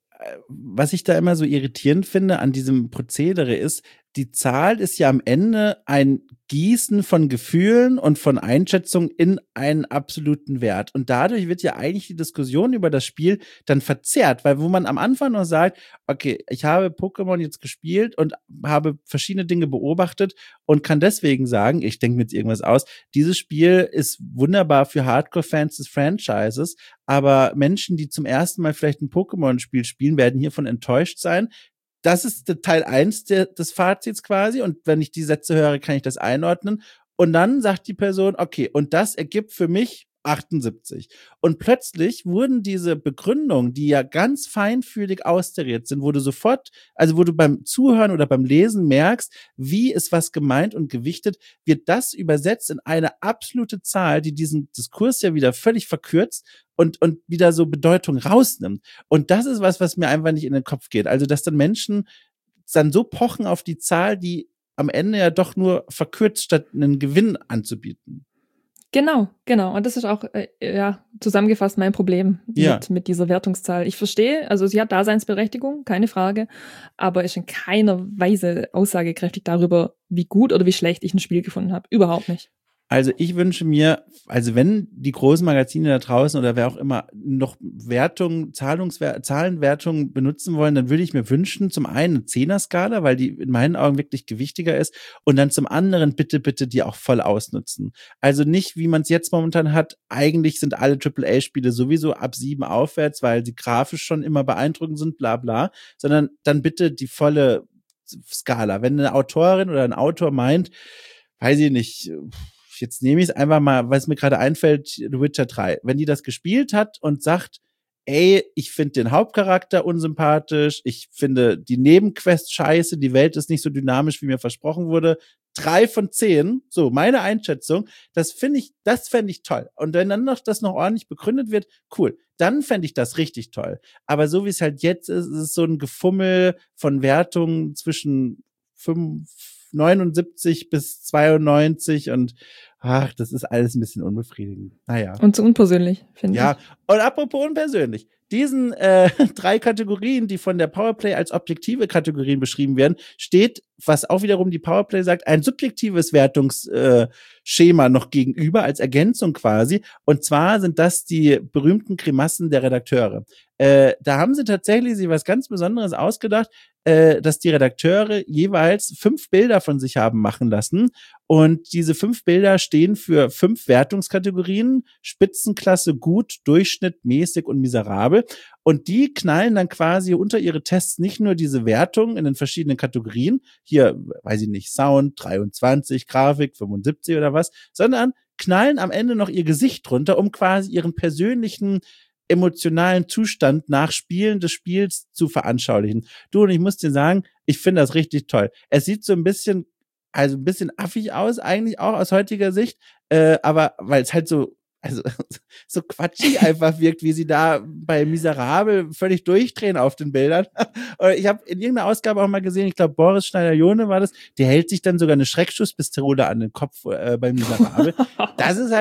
da immer so irritierend finde an diesem Prozedere ist, die Zahl ist ja am Ende ein Gießen von Gefühlen und von Einschätzungen in einen absoluten Wert. Und dadurch wird ja eigentlich die Diskussion über das Spiel dann verzerrt, weil wo man am Anfang noch sagt, okay, ich habe Pokémon jetzt gespielt und habe verschiedene Dinge beobachtet und kann deswegen sagen, ich denke mir jetzt irgendwas aus, dieses Spiel ist wunderbar für Hardcore-Fans des Franchises, aber Menschen, die zum ersten Mal vielleicht ein Pokémon-Spiel spielen, werden hiervon enttäuscht sein. Das ist Teil 1 des Fazits quasi. Und wenn ich die Sätze höre, kann ich das einordnen. Und dann sagt die Person, okay, und das ergibt für mich 78. Und plötzlich wurden diese Begründungen, die ja ganz feinfühlig austariert sind, wo du beim Zuhören oder beim Lesen merkst, wie ist was gemeint und gewichtet, wird das übersetzt in eine absolute Zahl, die diesen Diskurs ja wieder völlig verkürzt und wieder so Bedeutung rausnimmt. Und das ist was mir einfach nicht in den Kopf geht. Also, dass dann Menschen dann so pochen auf die Zahl, die am Ende ja doch nur verkürzt, statt einen Gewinn anzubieten. Genau. Und das ist auch, zusammengefasst mein Problem mit dieser Wertungszahl. Ich verstehe, also sie hat Daseinsberechtigung, keine Frage, aber ist in keiner Weise aussagekräftig darüber, wie gut oder wie schlecht ich ein Spiel gefunden habe. Überhaupt nicht. Also ich wünsche mir, also wenn die großen Magazine da draußen oder wer auch immer noch Zahlenwertungen benutzen wollen, dann würde ich mir wünschen, zum einen eine Zehner-Skala, weil die in meinen Augen wirklich gewichtiger ist, und dann zum anderen bitte die auch voll ausnutzen. Also nicht, wie man es jetzt momentan hat, eigentlich sind alle AAA-Spiele sowieso ab 7 aufwärts, weil sie grafisch schon immer beeindruckend sind, bla bla, sondern dann bitte die volle Skala. Wenn eine Autorin oder ein Autor meint, weiß ich nicht, jetzt nehme ich es einfach mal, weil es mir gerade einfällt, The Witcher 3. Wenn die das gespielt hat und sagt, ey, ich finde den Hauptcharakter unsympathisch, ich finde die Nebenquest scheiße, die Welt ist nicht so dynamisch, wie mir versprochen wurde, 3 von 10, so meine Einschätzung, das fände ich toll. Und wenn dann das noch ordentlich begründet wird, cool, dann fände ich das richtig toll. Aber so wie es halt jetzt ist, ist es so ein Gefummel von Wertungen zwischen 79 bis 92 und das ist alles ein bisschen unbefriedigend. Naja. Und so unpersönlich, finde ich. Ja, und apropos unpersönlich. Diesen 3 Kategorien, die von der Powerplay als objektive Kategorien beschrieben werden, steht, was auch wiederum die Powerplay sagt, ein subjektives Wertungsschema noch gegenüber, als Ergänzung quasi. Und zwar sind das die berühmten Grimassen der Redakteure. Da haben sie tatsächlich sich was ganz Besonderes ausgedacht, dass die Redakteure jeweils 5 Bilder von sich haben machen lassen. Und diese 5 Bilder stehen für 5 Wertungskategorien: Spitzenklasse, gut, Durchschnitt, mäßig und miserabel. Und die knallen dann quasi unter ihre Tests nicht nur diese Wertungen in den verschiedenen Kategorien, hier, weiß ich nicht, Sound 23, Grafik 75 oder was, sondern knallen am Ende noch ihr Gesicht drunter, um quasi ihren persönlichen emotionalen Zustand nach Spielen des Spiels zu veranschaulichen. Du, und ich muss dir sagen, ich finde das richtig toll. Es sieht so ein bisschen affig aus, eigentlich auch aus heutiger Sicht, aber weil es halt so quatschig einfach wirkt, wie sie da bei Miserabel völlig durchdrehen auf den Bildern. Ich habe in irgendeiner Ausgabe auch mal gesehen, ich glaube Boris Schneider-Jone war das, der hält sich dann sogar eine Schreckschusspistole an den Kopf bei Miserabel. Das ist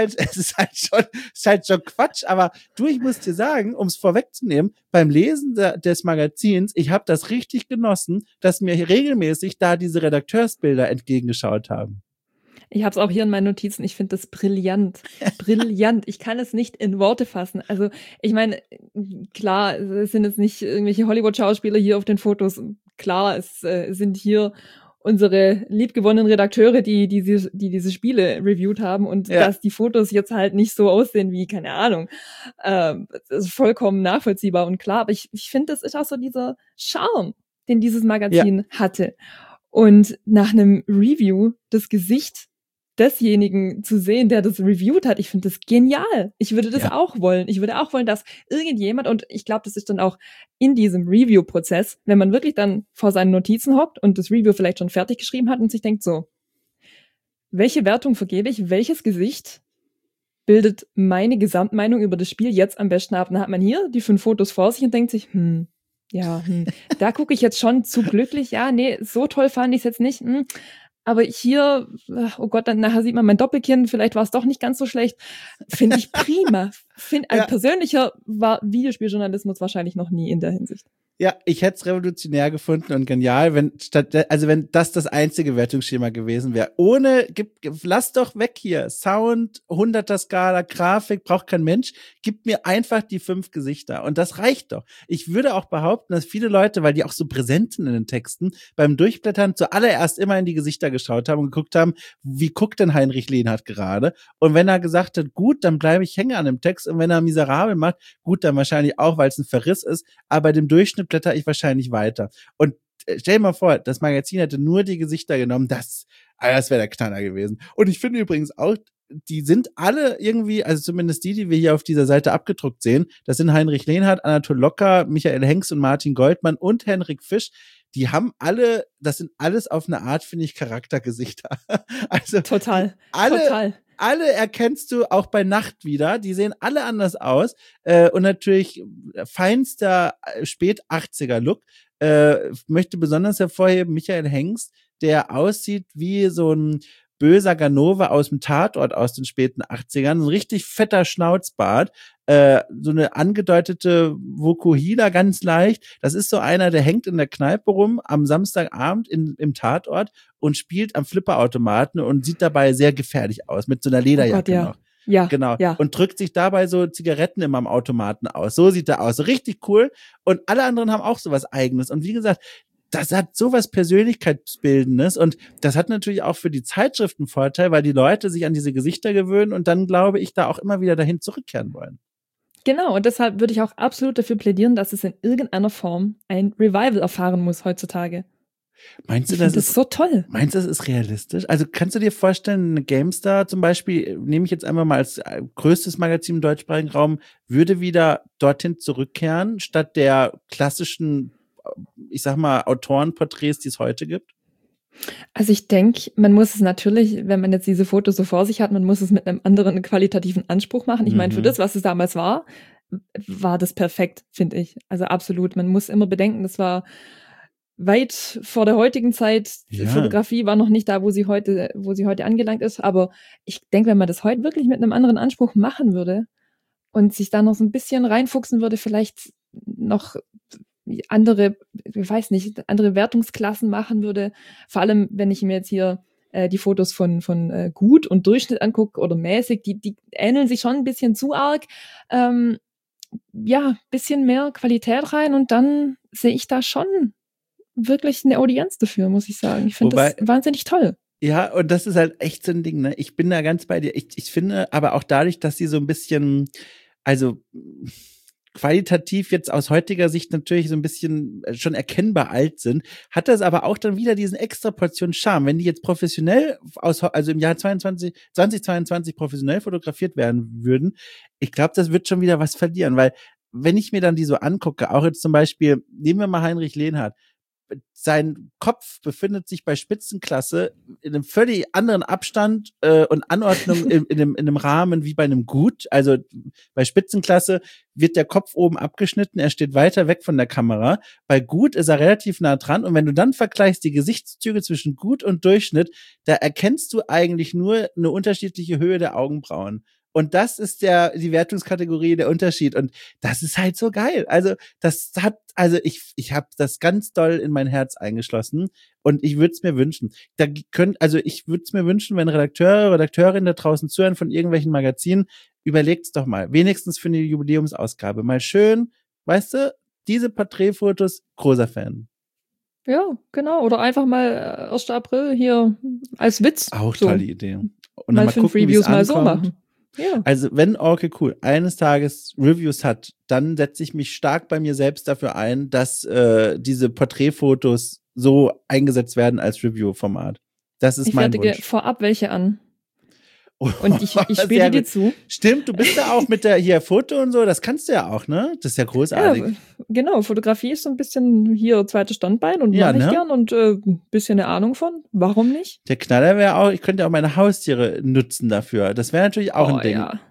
halt schon Quatsch, aber du, ich muss dir sagen, um es vorwegzunehmen, beim Lesen des Magazins, ich habe das richtig genossen, dass mir regelmäßig da diese Redakteursbilder entgegengeschaut haben. Ich habe es auch hier in meinen Notizen. Ich finde das brillant. Brillant. Ich kann es nicht in Worte fassen. Also ich meine, klar, es sind jetzt nicht irgendwelche Hollywood-Schauspieler hier auf den Fotos. Klar, es sind hier unsere liebgewonnenen Redakteure, die diese Spiele reviewed haben und dass die Fotos jetzt halt nicht so aussehen wie, keine Ahnung, das ist vollkommen nachvollziehbar und klar. Aber ich finde, das ist auch so dieser Charme, den dieses Magazin hatte. Und nach einem Review das Gesicht desjenigen zu sehen, der das reviewed hat, ich finde das genial. Ich würde das auch wollen. Ich würde auch wollen, dass irgendjemand, und ich glaube, das ist dann auch in diesem Review-Prozess, wenn man wirklich dann vor seinen Notizen hockt und das Review vielleicht schon fertig geschrieben hat und sich denkt so, welche Wertung vergebe ich, welches Gesicht bildet meine Gesamtmeinung über das Spiel jetzt am besten ab? Dann hat man hier die 5 Fotos vor sich und denkt sich, da gucke ich jetzt schon zu glücklich, so toll fand ich es jetzt nicht, Aber hier, oh Gott, dann nachher sieht man mein Doppelkinn, vielleicht war es doch nicht ganz so schlecht. Finde ich prima. Persönlicher war Videospieljournalismus wahrscheinlich noch nie in der Hinsicht. Ja, ich hätte es revolutionär gefunden und genial, wenn wenn das einzige Wertungsschema gewesen wäre. Lass doch weg hier. Sound, 100er Skala, Grafik, braucht kein Mensch. Gib mir einfach die 5 Gesichter. Und das reicht doch. Ich würde auch behaupten, dass viele Leute, weil die auch so präsent sind in den Texten, beim Durchblättern zuallererst immer in die Gesichter geschaut haben und geguckt haben, wie guckt denn Heinrich Lenhardt gerade? Und wenn er gesagt hat, gut, dann bleibe ich hängen an dem Text. Und wenn er miserabel macht, gut, dann wahrscheinlich auch, weil es ein Verriss ist. Aber bei dem Durchschnitt blätter ich wahrscheinlich weiter. Und stell dir mal vor, das Magazin hätte nur die Gesichter genommen, das wäre der Knaller gewesen. Und ich finde übrigens auch, die sind alle irgendwie, also zumindest die wir hier auf dieser Seite abgedruckt sehen, das sind Heinrich Lenhardt, Anatol Locker, Michael Hengst und Martin Goldmann und Henrik Fisch. Die haben alle, das sind alles auf eine Art, finde ich, Charaktergesichter. Also total. Alle erkennst du auch bei Nacht wieder. Die sehen alle anders aus. Und natürlich feinster Spät-80er-Look. Möchte besonders hervorheben Michael Hengst, der aussieht wie so ein böser Ganove aus dem Tatort aus den späten 80ern. So ein richtig fetter Schnauzbart. So eine angedeutete Vokuhila ganz leicht. Das ist so einer, der hängt in der Kneipe rum am Samstagabend im Tatort und spielt am Flipperautomaten und sieht dabei sehr gefährlich aus, mit so einer Lederjacke noch. Ja, genau. Ja. Und drückt sich dabei so Zigaretten immer am Automaten aus. So sieht er aus. So richtig cool. Und alle anderen haben auch sowas Eigenes. Und wie gesagt, das hat sowas Persönlichkeitsbildendes und das hat natürlich auch für die Zeitschriften Vorteil, weil die Leute sich an diese Gesichter gewöhnen und dann, glaube ich, da auch immer wieder dahin zurückkehren wollen. Genau, und deshalb würde ich auch absolut dafür plädieren, dass es in irgendeiner Form ein Revival erfahren muss heutzutage. Meinst du, das ist so toll? Meinst du, das ist realistisch? Also kannst du dir vorstellen, eine GameStar zum Beispiel, nehme ich jetzt einmal mal als größtes Magazin im deutschsprachigen Raum, würde wieder dorthin zurückkehren, statt der klassischen, ich sag mal, Autorenporträts, die es heute gibt? Also ich denke, man muss es natürlich, wenn man jetzt diese Fotos so vor sich hat, man muss es mit einem anderen qualitativen Anspruch machen. Ich meine, für das, was es damals war das perfekt, finde ich. Also absolut. Man muss immer bedenken, das war weit vor der heutigen Zeit. Ja. Fotografie war noch nicht da, wo sie heute angelangt ist. Aber ich denke, wenn man das heute wirklich mit einem anderen Anspruch machen würde und sich da noch so ein bisschen reinfuchsen würde, vielleicht noch andere Wertungsklassen machen würde. Vor allem, wenn ich mir jetzt hier die Fotos von gut und Durchschnitt angucke oder mäßig, die ähneln sich schon ein bisschen zu arg. Bisschen mehr Qualität rein und dann sehe ich da schon wirklich eine Audienz dafür, muss ich sagen. Ich finde das wahnsinnig toll. Ja, und das ist halt echt so ein Ding, ne? Ich bin da ganz bei dir. Ich finde aber auch dadurch, dass sie so ein bisschen, also qualitativ jetzt aus heutiger Sicht natürlich so ein bisschen schon erkennbar alt sind, hat das aber auch dann wieder diesen extra Portion Charme. Wenn die jetzt professionell also im Jahr 2022 professionell fotografiert werden würden, ich glaube, das wird schon wieder was verlieren, weil wenn ich mir dann die so angucke, auch jetzt zum Beispiel, nehmen wir mal Heinrich Lenhardt, sein Kopf befindet sich bei Spitzenklasse in einem völlig anderen Abstand und Anordnung in einem Rahmen wie bei einem Gut. Also bei Spitzenklasse wird der Kopf oben abgeschnitten, er steht weiter weg von der Kamera. Bei Gut ist er relativ nah dran und wenn du dann vergleichst die Gesichtszüge zwischen Gut und Durchschnitt, da erkennst du eigentlich nur eine unterschiedliche Höhe der Augenbrauen. Und das ist die Wertungskategorie, der Unterschied. Und das ist halt so geil. Also ich habe das ganz doll in mein Herz eingeschlossen und ich würde es mir wünschen. Ich würde es mir wünschen, wenn Redakteure, Redakteurinnen da draußen zuhören von irgendwelchen Magazinen, überlegt's doch mal, wenigstens für eine Jubiläumsausgabe. Mal schön, weißt du, diese Porträtfotos, großer Fan. Ja, genau. Oder einfach mal 1. April hier als Witz. Auch tolle Idee. Und mal 5 Reviews mal so machen. Ja. Also wenn Okay Cool eines Tages Reviews hat, dann setze ich mich stark bei mir selbst dafür ein, dass diese Porträtfotos so eingesetzt werden als Review-Format. Das ist mein Wunsch. Ich fertige vorab welche an. Und ich spiele dir zu. Stimmt, du bist ja auch mit der hier Foto und so, das kannst du ja auch, ne? Das ist ja großartig. Ja, genau, Fotografie ist so ein bisschen hier zweites Standbein und mache ich gern und ein bisschen eine Ahnung von. Warum nicht? Der Knaller wäre auch, ich könnte auch meine Haustiere nutzen dafür. Das wäre natürlich auch ein Ding. Ja.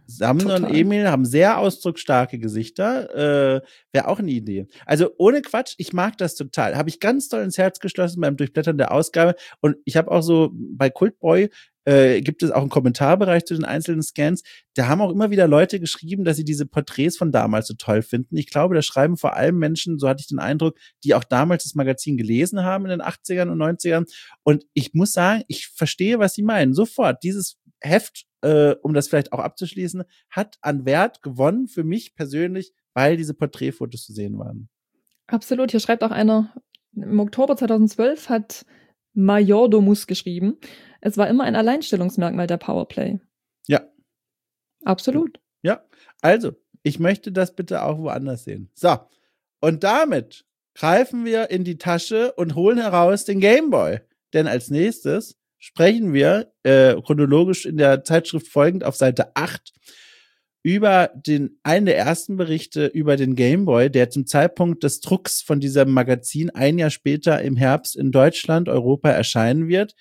Samne und Total. Emil haben sehr ausdrucksstarke Gesichter. Wäre auch eine Idee. Also ohne Quatsch, ich mag das total. Habe ich ganz doll ins Herz geschlossen beim Durchblättern der Ausgabe. Und ich habe auch so bei Cultboy gibt es auch einen Kommentarbereich zu den einzelnen Scans. Da haben auch immer wieder Leute geschrieben, dass sie diese Porträts von damals so toll finden. Ich glaube, da schreiben vor allem Menschen, so hatte ich den Eindruck, die auch damals das Magazin gelesen haben in den 80ern und 90ern. Und ich muss sagen, ich verstehe, was sie meinen. Sofort, dieses Heft, um das vielleicht auch abzuschließen, hat an Wert gewonnen für mich persönlich, weil diese Porträtfotos zu sehen waren. Absolut. Hier schreibt auch einer, im Oktober 2012 hat Majordomus geschrieben, es war immer ein Alleinstellungsmerkmal der Powerplay. Ja. Absolut. Ja, also, ich möchte das bitte auch woanders sehen. So, und damit greifen wir in die Tasche und holen heraus den Gameboy. Denn als nächstes sprechen wir chronologisch in der Zeitschrift folgend auf Seite 8 über einen der ersten Berichte über den Gameboy, der zum Zeitpunkt des Drucks von diesem Magazin ein Jahr später im Herbst in Deutschland, Europa erscheinen wird.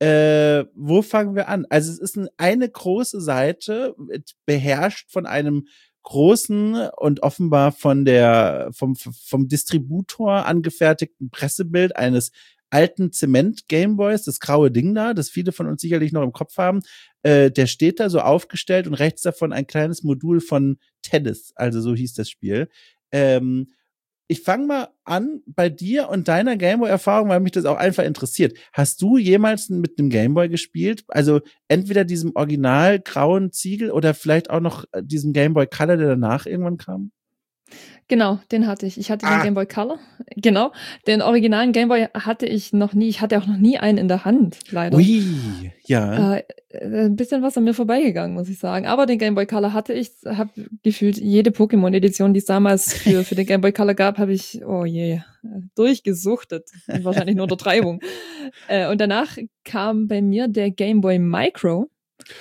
Wo fangen wir an? Also es ist eine große Seite, beherrscht von einem großen und offenbar vom Distributor angefertigten Pressebild eines alten Zement-Gameboys, das graue Ding da, das viele von uns sicherlich noch im Kopf haben. Der steht da so aufgestellt und rechts davon ein kleines Modul von Tennis, also so hieß das Spiel. Ich fange mal an bei dir und deiner Gameboy-Erfahrung, weil mich das auch einfach interessiert. Hast du jemals mit einem Gameboy gespielt? Also entweder diesem original grauen Ziegel oder vielleicht auch noch diesem Gameboy Color, der danach irgendwann kam? Genau, den hatte ich. Ich hatte den Game Boy Color. Genau. Den originalen Game Boy hatte ich noch nie. Ich hatte auch noch nie einen in der Hand, leider. Ui, ja. Ein bisschen was an mir vorbeigegangen, muss ich sagen. Aber den Game Boy Color hatte ich. Habe gefühlt jede Pokémon-Edition, die es damals für den Game Boy Color gab, habe ich, oh je, durchgesuchtet. Wahrscheinlich nur Untertreibung. Und danach kam bei mir der Game Boy Micro.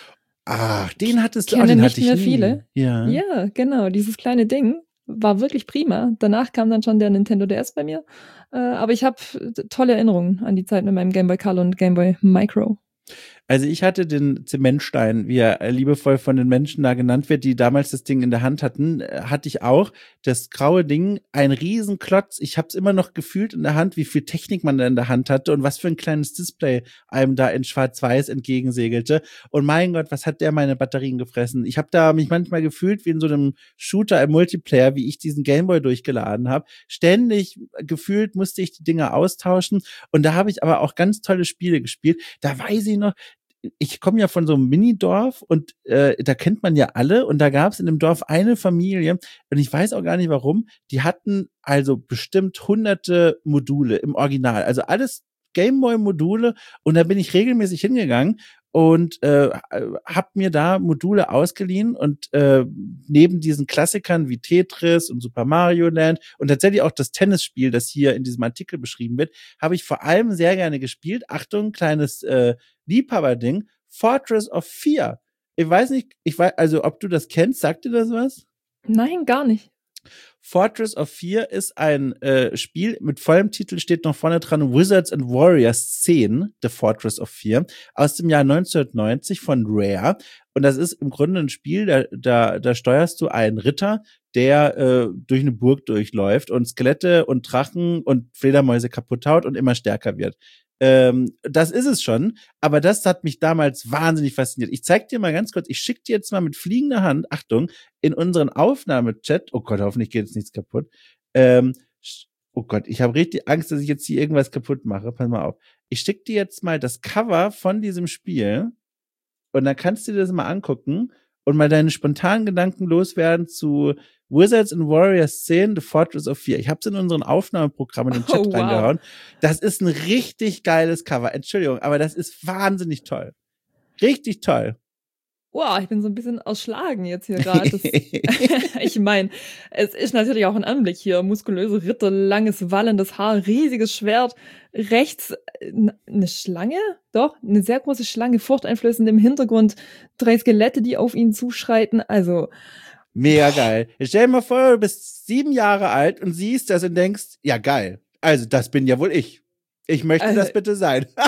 Ach, den hattest du. Kennen Den nicht hatte ich mehr nie. viele. Ja. Ja, genau. Dieses kleine Ding war wirklich prima. Danach kam dann schon der Nintendo DS bei mir. Aber ich habe tolle Erinnerungen an die Zeit mit meinem Game Boy Color und Game Boy Micro. Also ich hatte den Zementstein, wie er liebevoll von den Menschen da genannt wird, die damals das Ding in der Hand hatten, hatte ich auch. Das graue Ding, ein Riesenklotz. Ich habe es immer noch gefühlt in der Hand, wie viel Technik man da in der Hand hatte und was für ein kleines Display einem da in Schwarz-Weiß entgegensegelte. Und mein Gott, was hat der meine Batterien gefressen? Ich habe da mich manchmal gefühlt wie in so einem Shooter im Multiplayer, wie ich diesen Gameboy durchgeladen habe. Ständig gefühlt musste ich die Dinger austauschen. Und da habe ich aber auch ganz tolle Spiele gespielt. Da weiß ich noch, ich komme ja von so einem Minidorf und da kennt man ja alle und da gab es in dem Dorf eine Familie und ich weiß auch gar nicht warum, die hatten also bestimmt hunderte Module im Original, also alles Gameboy-Module und da bin ich regelmäßig hingegangen und habe mir da Module ausgeliehen und neben diesen Klassikern wie Tetris und Super Mario Land und tatsächlich auch das Tennisspiel, das hier in diesem Artikel beschrieben wird, habe ich vor allem sehr gerne gespielt. Achtung, kleines Liebhaberding, Fortress of Fear. Ich weiß nicht, also ob du das kennst, sagt dir das was? Nein, gar nicht. Fortress of Fear ist ein Spiel mit vollem Titel, steht noch vorne dran, Wizards and Warriors 10, The Fortress of Fear, aus dem Jahr 1990 von Rare. Und das ist im Grunde ein Spiel, da steuerst du einen Ritter, der durch eine Burg durchläuft und Skelette und Drachen und Fledermäuse kaputt haut und immer stärker wird. Das ist es schon, aber das hat mich damals wahnsinnig fasziniert. Ich zeig dir mal ganz kurz, ich schick dir jetzt mal mit fliegender Hand, Achtung, in unseren Aufnahmechat, oh Gott, hoffentlich geht jetzt nichts kaputt. Oh Gott, ich habe richtig Angst, dass ich jetzt hier irgendwas kaputt mache. Pass mal auf. Ich schick dir jetzt mal das Cover von diesem Spiel und dann kannst du dir das mal angucken und mal deine spontanen Gedanken loswerden zu Wizards and Warriors 10, The Fortress of Fear. Ich habe es in unseren Aufnahmeprogramm in den Chat reingehauen. Das ist ein richtig geiles Cover. Entschuldigung, aber das ist wahnsinnig toll. Richtig toll. Wow, ich bin so ein bisschen erschlagen jetzt hier gerade. Ich meine, es ist natürlich auch ein Anblick hier. Muskulöse Ritter, langes, wallendes Haar, riesiges Schwert. Rechts eine Schlange? Doch, eine sehr große Schlange, furchteinflößend im Hintergrund. 3 Skelette, die auf ihn zuschreiten. Also mega geil. Stell dir mal vor, du bist 7 Jahre alt und siehst das und denkst, ja geil. Also das bin ja wohl ich. Ich möchte das bitte sein.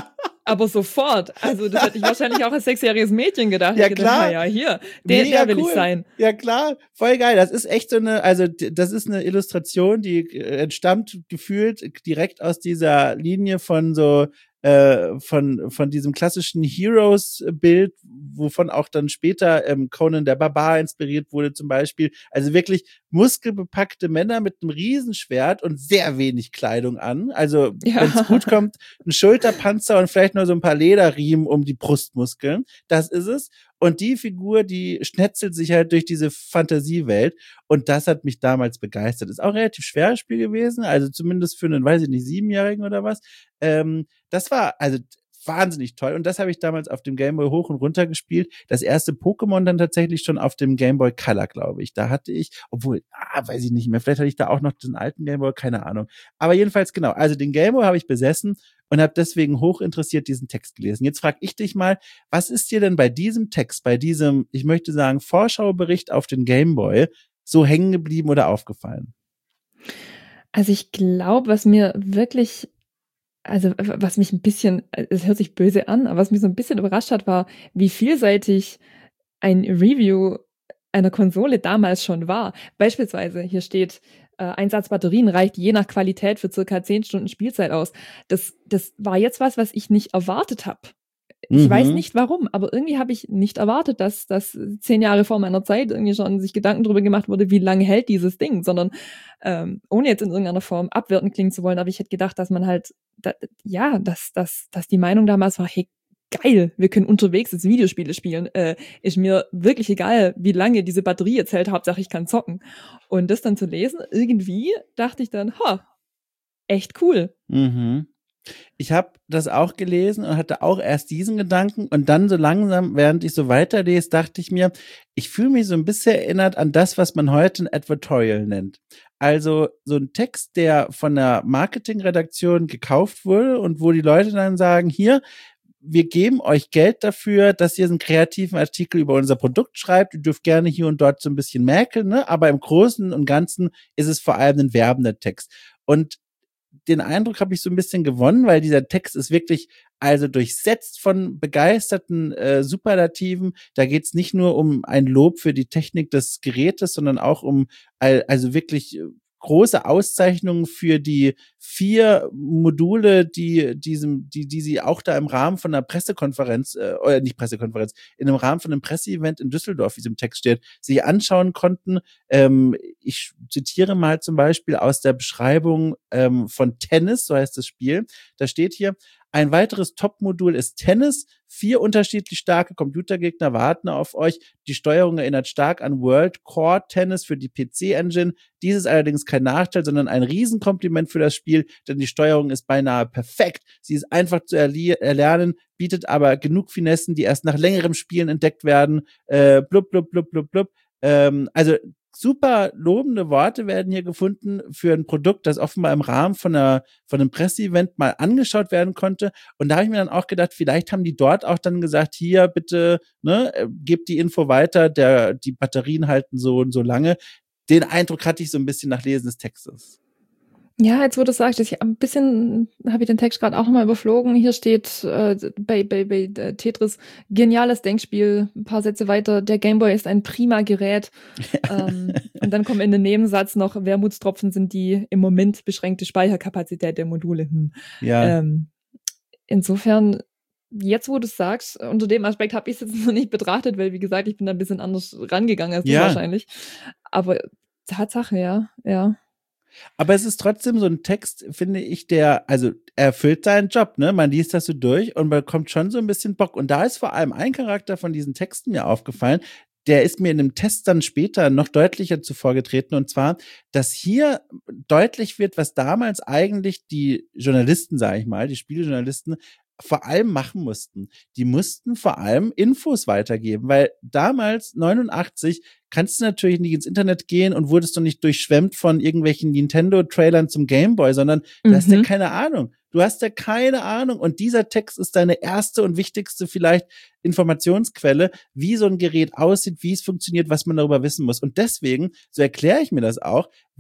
Aber sofort. Also das hätte ich wahrscheinlich auch als 6-jähriges Mädchen gedacht. Ja, ich klar. Gedacht, ja, hier, der will cool. Ich sein. Ja, klar. Voll geil. Das ist echt so das ist eine Illustration, die entstammt gefühlt direkt aus dieser Linie von so von diesem klassischen Heroes-Bild, wovon auch dann später Conan der Barbar inspiriert wurde zum Beispiel. Also wirklich muskelbepackte Männer mit einem Riesenschwert und sehr wenig Kleidung an. Also wenn es gut kommt, ein Schulterpanzer und vielleicht nur so ein paar Lederriemen um die Brustmuskeln. Das ist es. Und die Figur, die schnetzelt sich halt durch diese Fantasiewelt. Und das hat mich damals begeistert. Ist auch ein relativ schweres Spiel gewesen. Also zumindest für einen, weiß ich nicht, 7-Jährigen oder was. Das war also wahnsinnig toll. Und das habe ich damals auf dem Game Boy hoch und runter gespielt. Das erste Pokémon dann tatsächlich schon auf dem Game Boy Color, glaube ich. Da hatte ich, obwohl, weiß ich nicht mehr, vielleicht hatte ich da auch noch den alten Game Boy, keine Ahnung. Aber jedenfalls genau, also den Game Boy habe ich besessen und habe deswegen hoch interessiert diesen Text gelesen. Jetzt frage ich dich mal, was ist dir denn bei diesem Text, bei diesem, ich möchte sagen, Vorschaubericht auf den Game Boy so hängen geblieben oder aufgefallen? Also ich glaube, was mich ein bisschen, es hört sich böse an, aber was mich so ein bisschen überrascht hat, war, wie vielseitig ein Review einer Konsole damals schon war. Beispielsweise, hier steht, ein Satz Batterien reicht je nach Qualität für circa 10 Stunden Spielzeit aus. Das war jetzt was ich nicht erwartet habe. Ich weiß nicht warum, aber irgendwie habe ich nicht erwartet, dass das 10 Jahre vor meiner Zeit irgendwie schon sich Gedanken darüber gemacht wurde, wie lange hält dieses Ding, sondern ohne jetzt in irgendeiner Form abwertend klingen zu wollen, aber ich hätte gedacht, dass man halt, dass die Meinung damals war, hey, geil, wir können unterwegs jetzt Videospiele spielen, ist mir wirklich egal, wie lange diese Batterie jetzt hält, Hauptsache ich kann zocken. Und das dann zu lesen, irgendwie dachte ich dann, echt cool. Mhm. Ich habe das auch gelesen und hatte auch erst diesen Gedanken und dann so langsam, während ich so weiterlese, dachte ich mir, ich fühle mich so ein bisschen erinnert an das, was man heute ein Advertorial nennt. Also so ein Text, der von der Marketingredaktion gekauft wurde und wo die Leute dann sagen, hier, wir geben euch Geld dafür, dass ihr einen kreativen Artikel über unser Produkt schreibt. Ihr dürft gerne hier und dort so ein bisschen mäkeln, ne? Aber im Großen und Ganzen ist es vor allem ein werbender Text. Und den Eindruck habe ich so ein bisschen gewonnen, weil dieser Text ist wirklich also durchsetzt von begeisterten Superlativen. Da geht es nicht nur um ein Lob für die Technik des Gerätes, sondern auch um also wirklich große Auszeichnungen für die 4 Module, die sie auch da im Rahmen von einer Pressekonferenz, oder nicht Pressekonferenz, in einem Rahmen von einem Presseevent in Düsseldorf, wie es im Text steht, sich anschauen konnten. Ich zitiere mal zum Beispiel aus der Beschreibung von Tennis, so heißt das Spiel. Da steht hier, ein weiteres Top-Modul ist Tennis. 4 unterschiedlich starke Computergegner warten auf euch. Die Steuerung erinnert stark an World Core Tennis für die PC-Engine. Dies ist allerdings kein Nachteil, sondern ein Riesenkompliment für das Spiel, denn die Steuerung ist beinahe perfekt. Sie ist einfach zu erlernen, bietet aber genug Finessen, die erst nach längerem Spielen entdeckt werden. Blub, blub, blub, blub, blub. Also super lobende Worte werden hier gefunden für ein Produkt, das offenbar im Rahmen von einem Presseevent mal angeschaut werden konnte. Und da habe ich mir dann auch gedacht, vielleicht haben die dort auch dann gesagt, hier bitte, ne, gebt die Info weiter, die Batterien halten so und so lange. Den Eindruck hatte ich so ein bisschen nach Lesen des Textes. Ja, jetzt wo du sagst, ein bisschen habe ich den Text gerade auch nochmal überflogen. Hier steht bei Tetris, geniales Denkspiel, ein paar Sätze weiter, der Gameboy ist ein prima Gerät. Und dann kommt in den Nebensatz noch, Wermutstropfen sind die im Moment beschränkte Speicherkapazität der Module. Ja. Insofern, jetzt wo du es sagst, unter dem Aspekt habe ich es jetzt noch nicht betrachtet, weil wie gesagt, ich bin da ein bisschen anders rangegangen als du wahrscheinlich. Aber Tatsache, ja. Aber es ist trotzdem so ein Text, finde ich, also erfüllt seinen Job, ne? Man liest das so durch und bekommt schon so ein bisschen Bock. Und da ist vor allem ein Charakter von diesen Texten mir aufgefallen, der ist mir in einem Test dann später noch deutlicher zuvorgetreten. Und zwar, dass hier deutlich wird, was damals eigentlich die Journalisten, sage ich mal, die Spielejournalisten vor allem machen mussten. Die mussten vor allem Infos weitergeben, weil damals, 89, kannst du natürlich nicht ins Internet gehen und wurdest du nicht durchschwemmt von irgendwelchen Nintendo-Trailern zum Gameboy, sondern du hast ja keine Ahnung. Du hast ja keine Ahnung. Und dieser Text ist deine erste und wichtigste vielleicht Informationsquelle, wie so ein Gerät aussieht, wie es funktioniert, was man darüber wissen muss. Und deswegen, so erkläre ich mir das auch, wird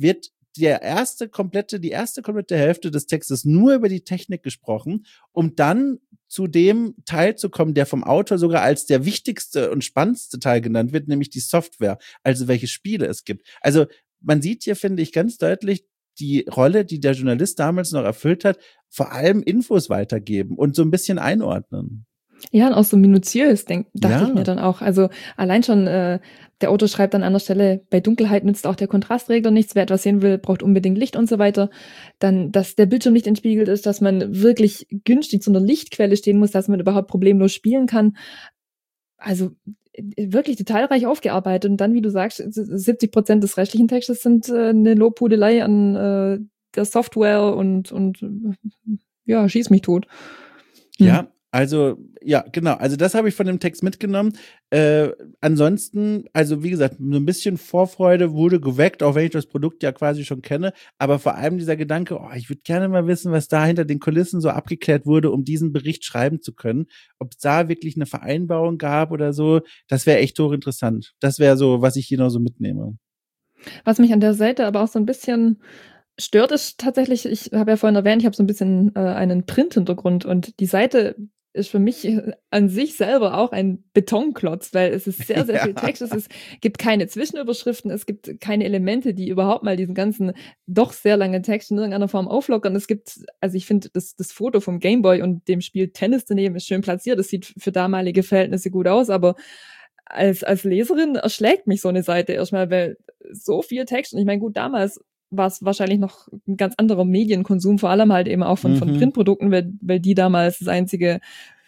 die erste komplette Hälfte des Textes nur über die Technik gesprochen, um dann zu dem Teil zu kommen, der vom Autor sogar als der wichtigste und spannendste Teil genannt wird, nämlich die Software, also welche Spiele es gibt. Also man sieht hier, finde ich, ganz deutlich die Rolle, die der Journalist damals noch erfüllt hat, vor allem Infos weitergeben und so ein bisschen einordnen. Ja, und auch so minutiös, dachte ich mir dann auch. Also allein schon, der Autor schreibt an einer Stelle, bei Dunkelheit nützt auch der Kontrastregler nichts, wer etwas sehen will, braucht unbedingt Licht und so weiter. Dann, dass der Bildschirm nicht entspiegelt ist, dass man wirklich günstig zu einer Lichtquelle stehen muss, dass man überhaupt problemlos spielen kann. Also wirklich detailreich aufgearbeitet. Und dann, wie du sagst, 70% des restlichen Textes sind eine Lobhudelei an der Software und ja, schieß mich tot. Ja, also, ja, genau. Also das habe ich von dem Text mitgenommen. Ansonsten, also wie gesagt, so ein bisschen Vorfreude wurde geweckt, auch wenn ich das Produkt ja quasi schon kenne. Aber vor allem dieser Gedanke, ich würde gerne mal wissen, was da hinter den Kulissen so abgeklärt wurde, um diesen Bericht schreiben zu können. Ob es da wirklich eine Vereinbarung gab oder so, das wäre echt hochinteressant. Das wäre so, was ich hier noch so mitnehme. Was mich an der Seite aber auch so ein bisschen stört, ist tatsächlich, ich habe ja vorhin erwähnt, ich habe so ein bisschen einen Print-Hintergrund und die Seite ist für mich an sich selber auch ein Betonklotz, weil es ist sehr, sehr viel Text, gibt keine Zwischenüberschriften, es gibt keine Elemente, die überhaupt mal diesen ganzen doch sehr langen Text in irgendeiner Form auflockern. Also ich finde, das Foto vom Gameboy und dem Spiel Tennis daneben ist schön platziert, das sieht für damalige Verhältnisse gut aus, aber als Leserin erschlägt mich so eine Seite erstmal, weil so viel Text, und ich meine, gut, damals war es wahrscheinlich noch ein ganz anderer Medienkonsum, vor allem halt eben auch von Printprodukten, weil die damals das einzige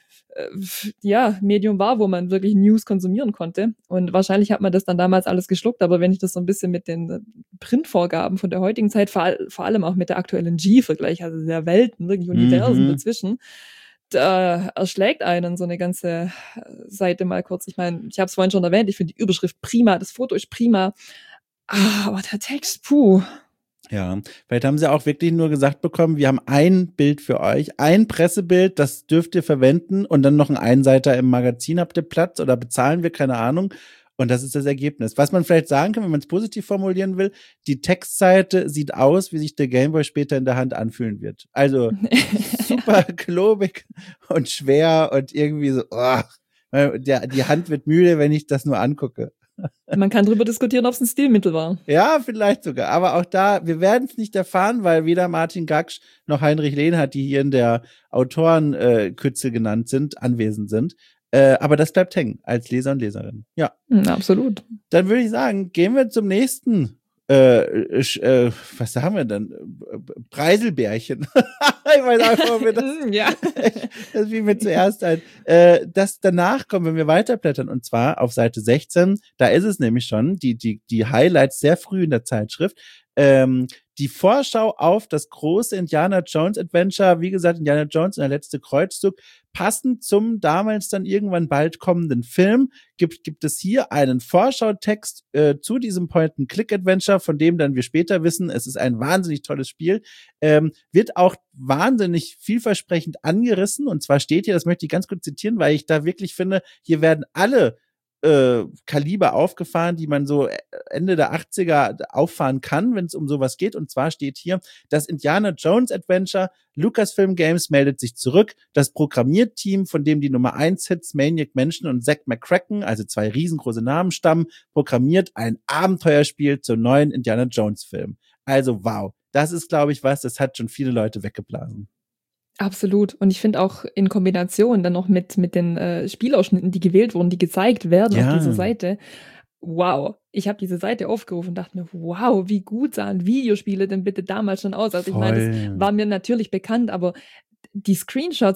Medium war, wo man wirklich News konsumieren konnte. Und wahrscheinlich hat man das dann damals alles geschluckt, aber wenn ich das so ein bisschen mit den Printvorgaben von der heutigen Zeit, vor allem auch mit der aktuellen G vergleiche, also der Welten, wirklich Universen dazwischen, da erschlägt einen so eine ganze Seite mal kurz. Ich meine, ich habe es vorhin schon erwähnt, ich finde die Überschrift prima, das Foto ist prima, aber der Text, puh. Ja, vielleicht haben sie auch wirklich nur gesagt bekommen, wir haben ein Bild für euch, ein Pressebild, das dürft ihr verwenden und dann noch ein Einseiter im Magazin, habt ihr Platz oder bezahlen wir, keine Ahnung. Und das ist das Ergebnis. Was man vielleicht sagen kann, wenn man es positiv formulieren will, die Textseite sieht aus, wie sich der Gameboy später in der Hand anfühlen wird. Also super klobig und schwer und irgendwie so, die Hand wird müde, wenn ich das nur angucke. Man kann darüber diskutieren, ob es ein Stilmittel war. Ja, vielleicht sogar. Aber auch da, wir werden es nicht erfahren, weil weder Martin Gaksch noch Heinrich Lehnhardt, die hier in der Autorenkürzel genannt sind, anwesend sind. Aber das bleibt hängen als Leser und Leserin. Ja. Absolut. Dann würde ich sagen, gehen wir zum nächsten. Was haben wir denn? Preiselbärchen. Ich weiß einfach, ob wir das, das fiel mir zuerst ein. Das danach kommen, wenn wir weiterblättern, und zwar auf Seite 16, da ist es nämlich schon, die Highlights sehr früh in der Zeitschrift, die Vorschau auf das große Indiana Jones Adventure, wie gesagt, Indiana Jones und der letzte Kreuzzug, passend zum damals dann irgendwann bald kommenden Film, gibt es hier einen Vorschautext zu diesem Point-and-Click-Adventure, von dem dann wir später wissen, es ist ein wahnsinnig tolles Spiel, wird auch wahnsinnig vielversprechend angerissen, und zwar steht hier, das möchte ich ganz kurz zitieren, weil ich da wirklich finde, hier werden alle Kaliber aufgefahren, die man so Ende der 80er auffahren kann, wenn es um sowas geht. Und zwar steht hier, das Indiana Jones Adventure, Lucasfilm Games meldet sich zurück. Das Programmierteam, von dem die Nummer 1 Hits Maniac Mansion und Zack McCracken, also zwei riesengroße Namen stammen, programmiert ein Abenteuerspiel zum neuen Indiana Jones Film. Also wow, das ist, glaube ich, das hat schon viele Leute weggeblasen. Absolut. Und ich finde auch in Kombination dann noch mit den Spielausschnitten, die gewählt wurden, die gezeigt werden auf dieser Seite. Wow. Ich habe diese Seite aufgerufen und dachte mir, wow, wie gut sahen Videospiele denn bitte damals schon aus? Also ich meine, das war mir natürlich bekannt, aber die Screenshots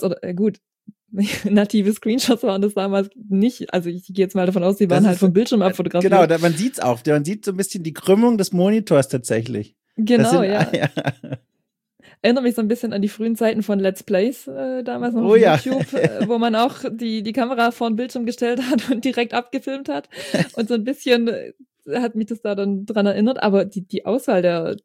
native Screenshots waren das damals nicht. Also ich gehe jetzt mal davon aus, die waren halt vom Bildschirm abfotografiert. Genau, man sieht's auch. Man sieht so ein bisschen die Krümmung des Monitors tatsächlich. Genau, ja. Erinnert mich so ein bisschen an die frühen Zeiten von Let's Plays, damals noch auf YouTube, wo man auch die Kamera vor den Bildschirm gestellt hat und direkt abgefilmt hat und so ein bisschen hat mich das da dann dran erinnert, aber die Auswahl der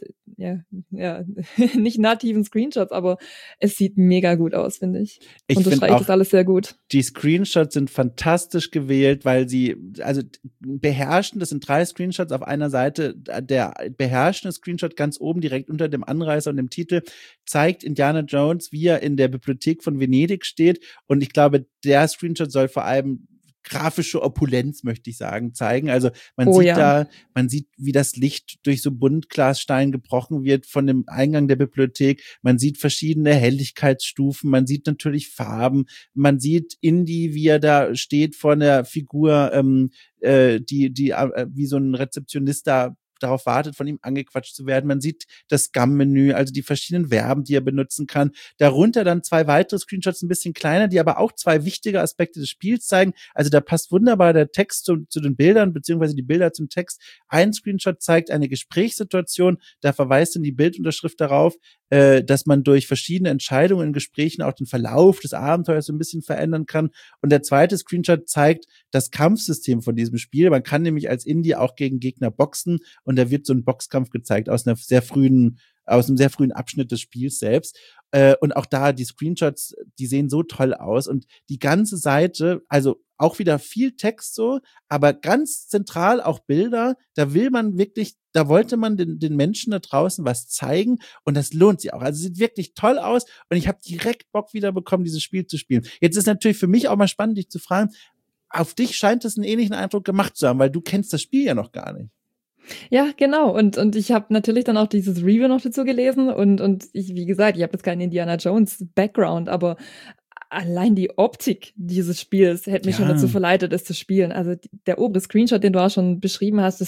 nicht nativen Screenshots, aber es sieht mega gut aus, finde ich. Ich Und das finde streicht auch, das alles sehr gut. die Screenshots sind fantastisch gewählt, weil sie, also beherrschen, das sind 3 Screenshots auf einer Seite, der beherrschende Screenshot ganz oben direkt unter dem Anreißer und dem Titel zeigt Indiana Jones, wie er in der Bibliothek von Venedig steht, und ich glaube, der Screenshot soll vor allem grafische Opulenz, möchte ich sagen, zeigen. Also man sieht, wie das Licht durch so Buntglasstein gebrochen wird von dem Eingang der Bibliothek. Man sieht verschiedene Helligkeitsstufen. Man sieht natürlich Farben. Man sieht Indy, wie er da steht vor der Figur, die wie so ein Rezeptionist da darauf wartet, von ihm angequatscht zu werden. Man sieht das Scum-Menü, also die verschiedenen Verben, die er benutzen kann. Darunter dann 2 weitere Screenshots, ein bisschen kleiner, die aber auch 2 wichtige Aspekte des Spiels zeigen. Also da passt wunderbar der Text zu den Bildern, beziehungsweise die Bilder zum Text. Ein Screenshot zeigt eine Gesprächssituation, da verweist dann die Bildunterschrift darauf, dass man durch verschiedene Entscheidungen in Gesprächen auch den Verlauf des Abenteuers so ein bisschen verändern kann. Und der zweite Screenshot zeigt das Kampfsystem von diesem Spiel. Man kann nämlich als Indie auch gegen Gegner boxen, und da wird so ein Boxkampf gezeigt aus einem sehr frühen Abschnitt des Spiels selbst. Und auch da die Screenshots, die sehen so toll aus, und die ganze Seite, also auch wieder viel Text so, aber ganz zentral auch Bilder. Da wollte man den Menschen da draußen was zeigen, und das lohnt sich auch. Also sieht wirklich toll aus, und ich habe direkt Bock wieder bekommen, dieses Spiel zu spielen. Jetzt ist natürlich für mich auch mal spannend, dich zu fragen, auf dich scheint es einen ähnlichen Eindruck gemacht zu haben, weil du kennst das Spiel ja noch gar nicht. Ja, genau. Und ich habe natürlich dann auch dieses Review noch dazu gelesen, und ich, wie gesagt, ich habe jetzt keinen Indiana Jones Background, aber allein die Optik dieses Spiels hätte mich schon dazu verleitet, es zu spielen. Also der obere Screenshot, den du auch schon beschrieben hast,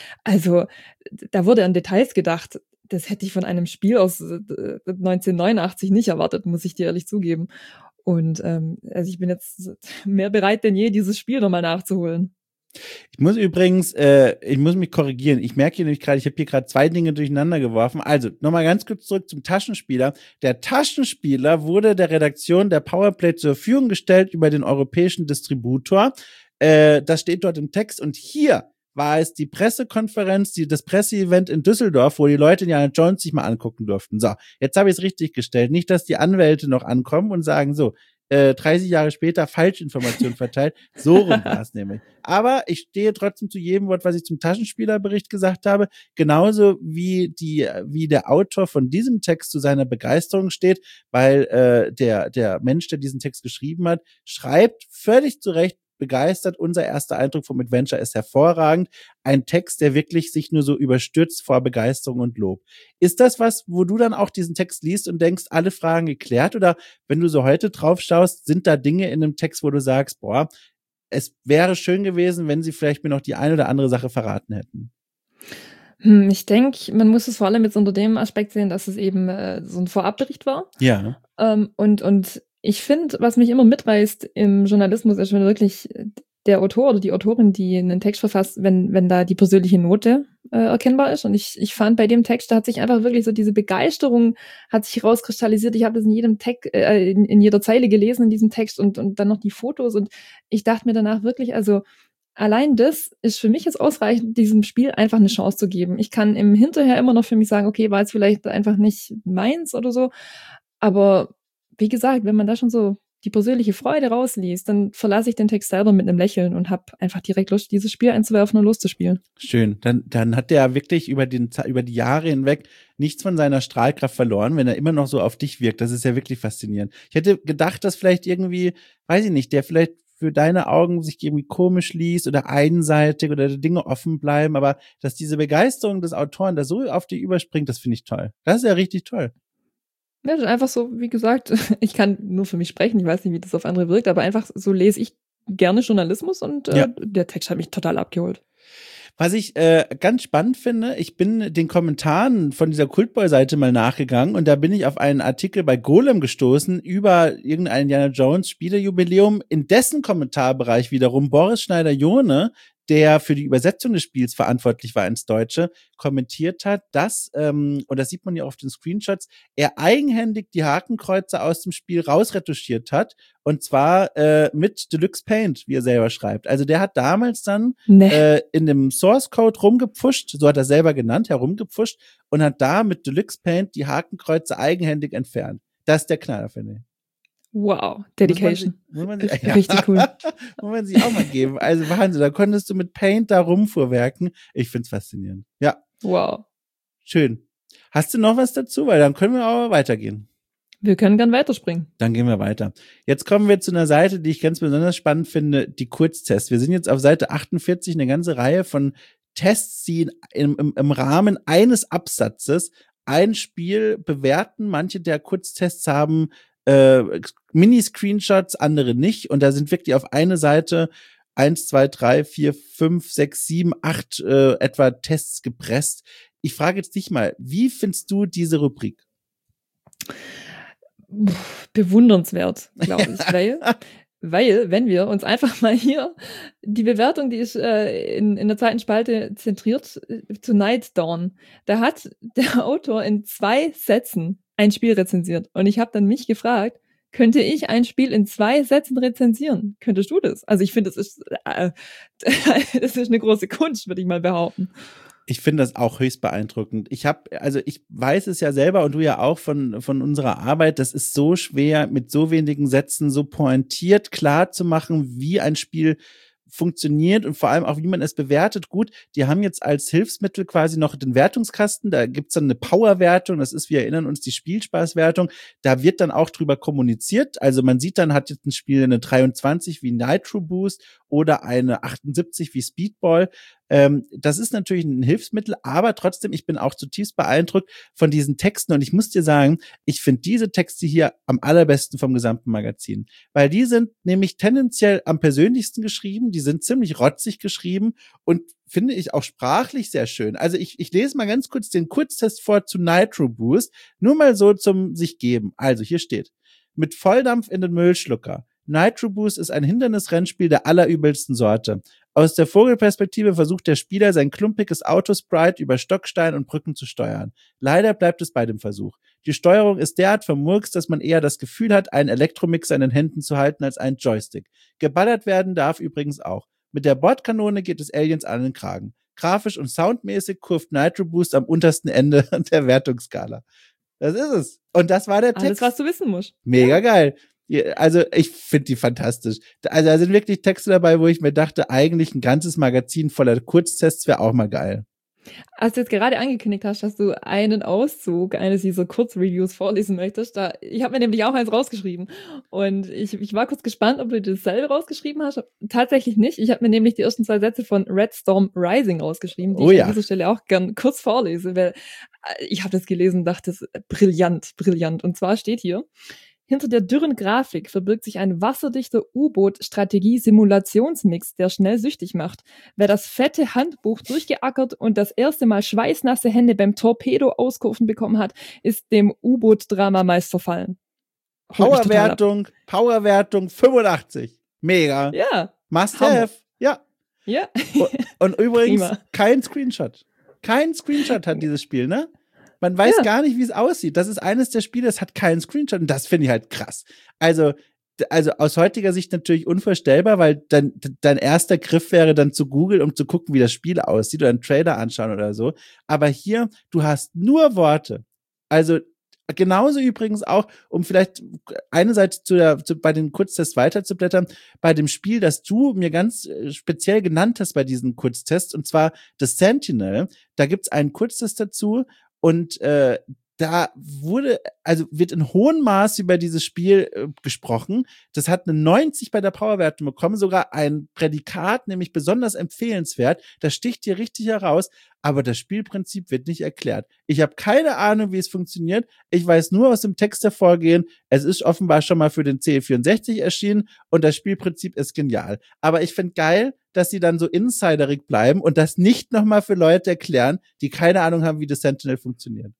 da wurde an Details gedacht. Das hätte ich von einem Spiel aus 1989 nicht erwartet, muss ich dir ehrlich zugeben. Und also ich bin jetzt mehr bereit denn je, dieses Spiel nochmal nachzuholen. Ich muss mich korrigieren. Ich merke hier nämlich gerade, ich habe hier gerade 2 Dinge durcheinander geworfen. Also, nochmal ganz kurz zurück zum Taschenspieler. Der Taschenspieler wurde der Redaktion der Powerplay zur Verfügung gestellt über den europäischen Distributor. Das steht dort im Text. Und hier war es die Pressekonferenz, das Presseevent in Düsseldorf, wo die Leute Indiana Jones sich mal angucken durften. So, jetzt habe ich es richtig gestellt. Nicht, dass die Anwälte noch ankommen und sagen, so, 30 Jahre später Falschinformationen verteilt. So rum war es nämlich. Aber ich stehe trotzdem zu jedem Wort, was ich zum Taschenspielerbericht gesagt habe. Genauso wie der Autor von diesem Text zu seiner Begeisterung steht, weil der Mensch, der diesen Text geschrieben hat, schreibt völlig zu Recht begeistert. Unser erster Eindruck vom Adventure ist hervorragend. Ein Text, der wirklich sich nur so überstürzt vor Begeisterung und Lob. Ist das was, wo du dann auch diesen Text liest und denkst, alle Fragen geklärt? Oder wenn du so heute drauf schaust, sind da Dinge in einem Text, wo du sagst, boah, es wäre schön gewesen, wenn sie vielleicht mir noch die eine oder andere Sache verraten hätten? Ich denke, man muss es vor allem jetzt unter dem Aspekt sehen, dass es eben so ein Vorabbericht war. Ja. Und ich finde, was mich immer mitreißt im Journalismus, ist schon wirklich der Autor oder die Autorin, die einen Text verfasst, wenn da die persönliche Note erkennbar ist. Und ich fand bei dem Text, da hat sich einfach wirklich so diese Begeisterung hat sich rauskristallisiert. Ich habe das in jedem Text, in jeder Zeile gelesen in diesem Text, und dann noch die Fotos, und ich dachte mir danach wirklich, also allein das ist für mich jetzt ausreichend, diesem Spiel einfach eine Chance zu geben. Ich kann im Hinterher immer noch für mich sagen, okay, war jetzt vielleicht einfach nicht meins oder so, aber wie gesagt, wenn man da schon so die persönliche Freude rausliest, dann verlasse ich den Text selber mit einem Lächeln und habe einfach direkt Lust, dieses Spiel einzuwerfen und loszuspielen. Schön. Dann hat der wirklich über die Jahre hinweg nichts von seiner Strahlkraft verloren, wenn er immer noch so auf dich wirkt. Das ist ja wirklich faszinierend. Ich hätte gedacht, dass vielleicht irgendwie, weiß ich nicht, der vielleicht für deine Augen sich irgendwie komisch liest oder einseitig oder Dinge offen bleiben, aber dass diese Begeisterung des Autoren da so auf dich überspringt, das finde ich toll. Das ist ja richtig toll. Ja, das ist einfach so, wie gesagt, ich kann nur für mich sprechen, ich weiß nicht, wie das auf andere wirkt, aber einfach so lese ich gerne Journalismus, und der Text hat mich total abgeholt. Was ich ganz spannend finde, ich bin den Kommentaren von dieser Cultboy-Seite mal nachgegangen, und da bin ich auf einen Artikel bei Golem gestoßen über irgendein Indiana Jones Spielejubiläum, in dessen Kommentarbereich wiederum Boris Schneider-Johne der für die Übersetzung des Spiels verantwortlich war ins Deutsche, kommentiert hat, dass, und das sieht man ja auf den Screenshots, er eigenhändig die Hakenkreuze aus dem Spiel rausretuschiert hat, und zwar mit Deluxe Paint, wie er selber schreibt. Also der hat damals dann in dem Source Code rumgepfuscht, so hat er selber genannt, herumgepfuscht, und hat da mit Deluxe Paint die Hakenkreuze eigenhändig entfernt. Das ist der Knaller, finde ich. Wow, Dedication. Muss man sich, richtig cool. Muss man sich auch mal geben. Also Wahnsinn, da konntest du mit Paint da rumfuhrwerken. Ich find's faszinierend. Ja. Wow. Schön. Hast du noch was dazu? Weil dann können wir auch weitergehen. Wir können gern weiterspringen. Dann gehen wir weiter. Jetzt kommen wir zu einer Seite, die ich ganz besonders spannend finde, die Kurztests. Wir sind jetzt auf Seite 48, eine ganze Reihe von Tests, die im Rahmen eines Absatzes ein Spiel bewerten. Manche der Kurztests haben Mini-Screenshots, andere nicht. Und da sind wirklich auf eine Seite 1, 2, 3, 4, 5, 6, 7, 8 etwa Tests gepresst. Ich frage jetzt dich mal, wie findest du diese Rubrik? Bewundernswert, glaube ich, weil, wenn wir uns einfach mal hier die Bewertung, die ist in der zweiten Spalte zentriert, zu Night Dawn. Da hat der Autor in 2 Sätzen ein Spiel rezensiert. Und ich habe dann mich gefragt, könnte ich ein Spiel in 2 Sätzen rezensieren? Könntest du das? Also ich finde, das ist eine große Kunst, würde ich mal behaupten. Ich finde das auch höchst beeindruckend. Ich weiß es ja selber und du ja auch von unserer Arbeit, das ist so schwer, mit so wenigen Sätzen so pointiert klar zu machen, wie ein Spiel funktioniert und vor allem auch, wie man es bewertet. Gut, die haben jetzt als Hilfsmittel quasi noch den Wertungskasten, da gibt's dann eine Power-Wertung, das ist, wir erinnern uns, die Spielspaß-Wertung, da wird dann auch drüber kommuniziert, also man sieht dann, hat jetzt ein Spiel eine 23 wie Nitro Boost oder eine 78 wie Speedball. Das ist natürlich ein Hilfsmittel, aber trotzdem, ich bin auch zutiefst beeindruckt von diesen Texten und ich muss dir sagen, ich finde diese Texte hier am allerbesten vom gesamten Magazin, weil die sind nämlich tendenziell am persönlichsten geschrieben, die sind ziemlich rotzig geschrieben und finde ich auch sprachlich sehr schön. Also ich lese mal ganz kurz den Kurztest vor zu Nitro Boost, nur mal so zum sich geben. Also hier steht, mit Volldampf in den Müllschlucker. Nitro Boost ist ein Hindernisrennspiel der allerübelsten Sorte. Aus der Vogelperspektive versucht der Spieler, sein klumpiges Autosprite über Stockstein und Brücken zu steuern. Leider bleibt es bei dem Versuch. Die Steuerung ist derart vermurkst, dass man eher das Gefühl hat, einen Elektromixer in den Händen zu halten als einen Joystick. Geballert werden darf übrigens auch. Mit der Bordkanone geht es Aliens an den Kragen. Grafisch und soundmäßig kurft Nitro Boost am untersten Ende der Wertungsskala. Das ist es. Und das war der Text. Alles, was du wissen musst. Mega geil. Also ich finde die fantastisch. Also da sind wirklich Texte dabei, wo ich mir dachte, eigentlich ein ganzes Magazin voller Kurztests wäre auch mal geil. Als du jetzt gerade angekündigt hast, dass du einen Auszug eines dieser Kurzreviews vorlesen möchtest, ich habe mir nämlich auch eins rausgeschrieben und ich war kurz gespannt, ob du dasselbe rausgeschrieben hast. Tatsächlich nicht. Ich habe mir nämlich die ersten 2 Sätze von Red Storm Rising rausgeschrieben, die ich an dieser Stelle auch gern kurz vorlese, weil ich habe das gelesen und dachte, das ist brillant. Und zwar steht hier: Hinter der dürren Grafik verbirgt sich ein wasserdichter U-Boot-Strategie-Simulationsmix, der schnell süchtig macht. Wer das fette Handbuch durchgeackert und das erste Mal schweißnasse Hände beim Torpedo-Auskurven bekommen hat, ist dem U-Boot-Drama meist verfallen. Powerwertung 85. Mega. Ja. Must have. Ja. Ja. Und übrigens kein Screenshot. Kein Screenshot hat dieses Spiel, ne? Man weiß gar nicht, wie es aussieht. Das ist eines der Spiele, das hat keinen Screenshot und das finde ich halt krass. Also aus heutiger Sicht natürlich unvorstellbar, weil dein erster Griff wäre dann zu Google, um zu gucken, wie das Spiel aussieht oder einen Trailer anschauen oder so. Aber hier, du hast nur Worte. Also genauso übrigens auch, um vielleicht eine Seite bei den Kurztests weiterzublättern, bei dem Spiel, das du mir ganz speziell genannt hast bei diesen Kurztests, und zwar The Sentinel. Da gibt's einen Kurztest dazu. Und da wird in hohem Maß über dieses Spiel gesprochen. Das hat eine 90 bei der Powerwertung bekommen, sogar ein Prädikat, nämlich besonders empfehlenswert. Das sticht hier richtig heraus, aber das Spielprinzip wird nicht erklärt. Ich habe keine Ahnung, wie es funktioniert. Ich weiß nur aus dem Text hervorgehen, es ist offenbar schon mal für den C64 erschienen und das Spielprinzip ist genial. Aber ich finde geil, dass sie dann so insiderig bleiben und das nicht nochmal für Leute erklären, die keine Ahnung haben, wie das Sentinel funktioniert.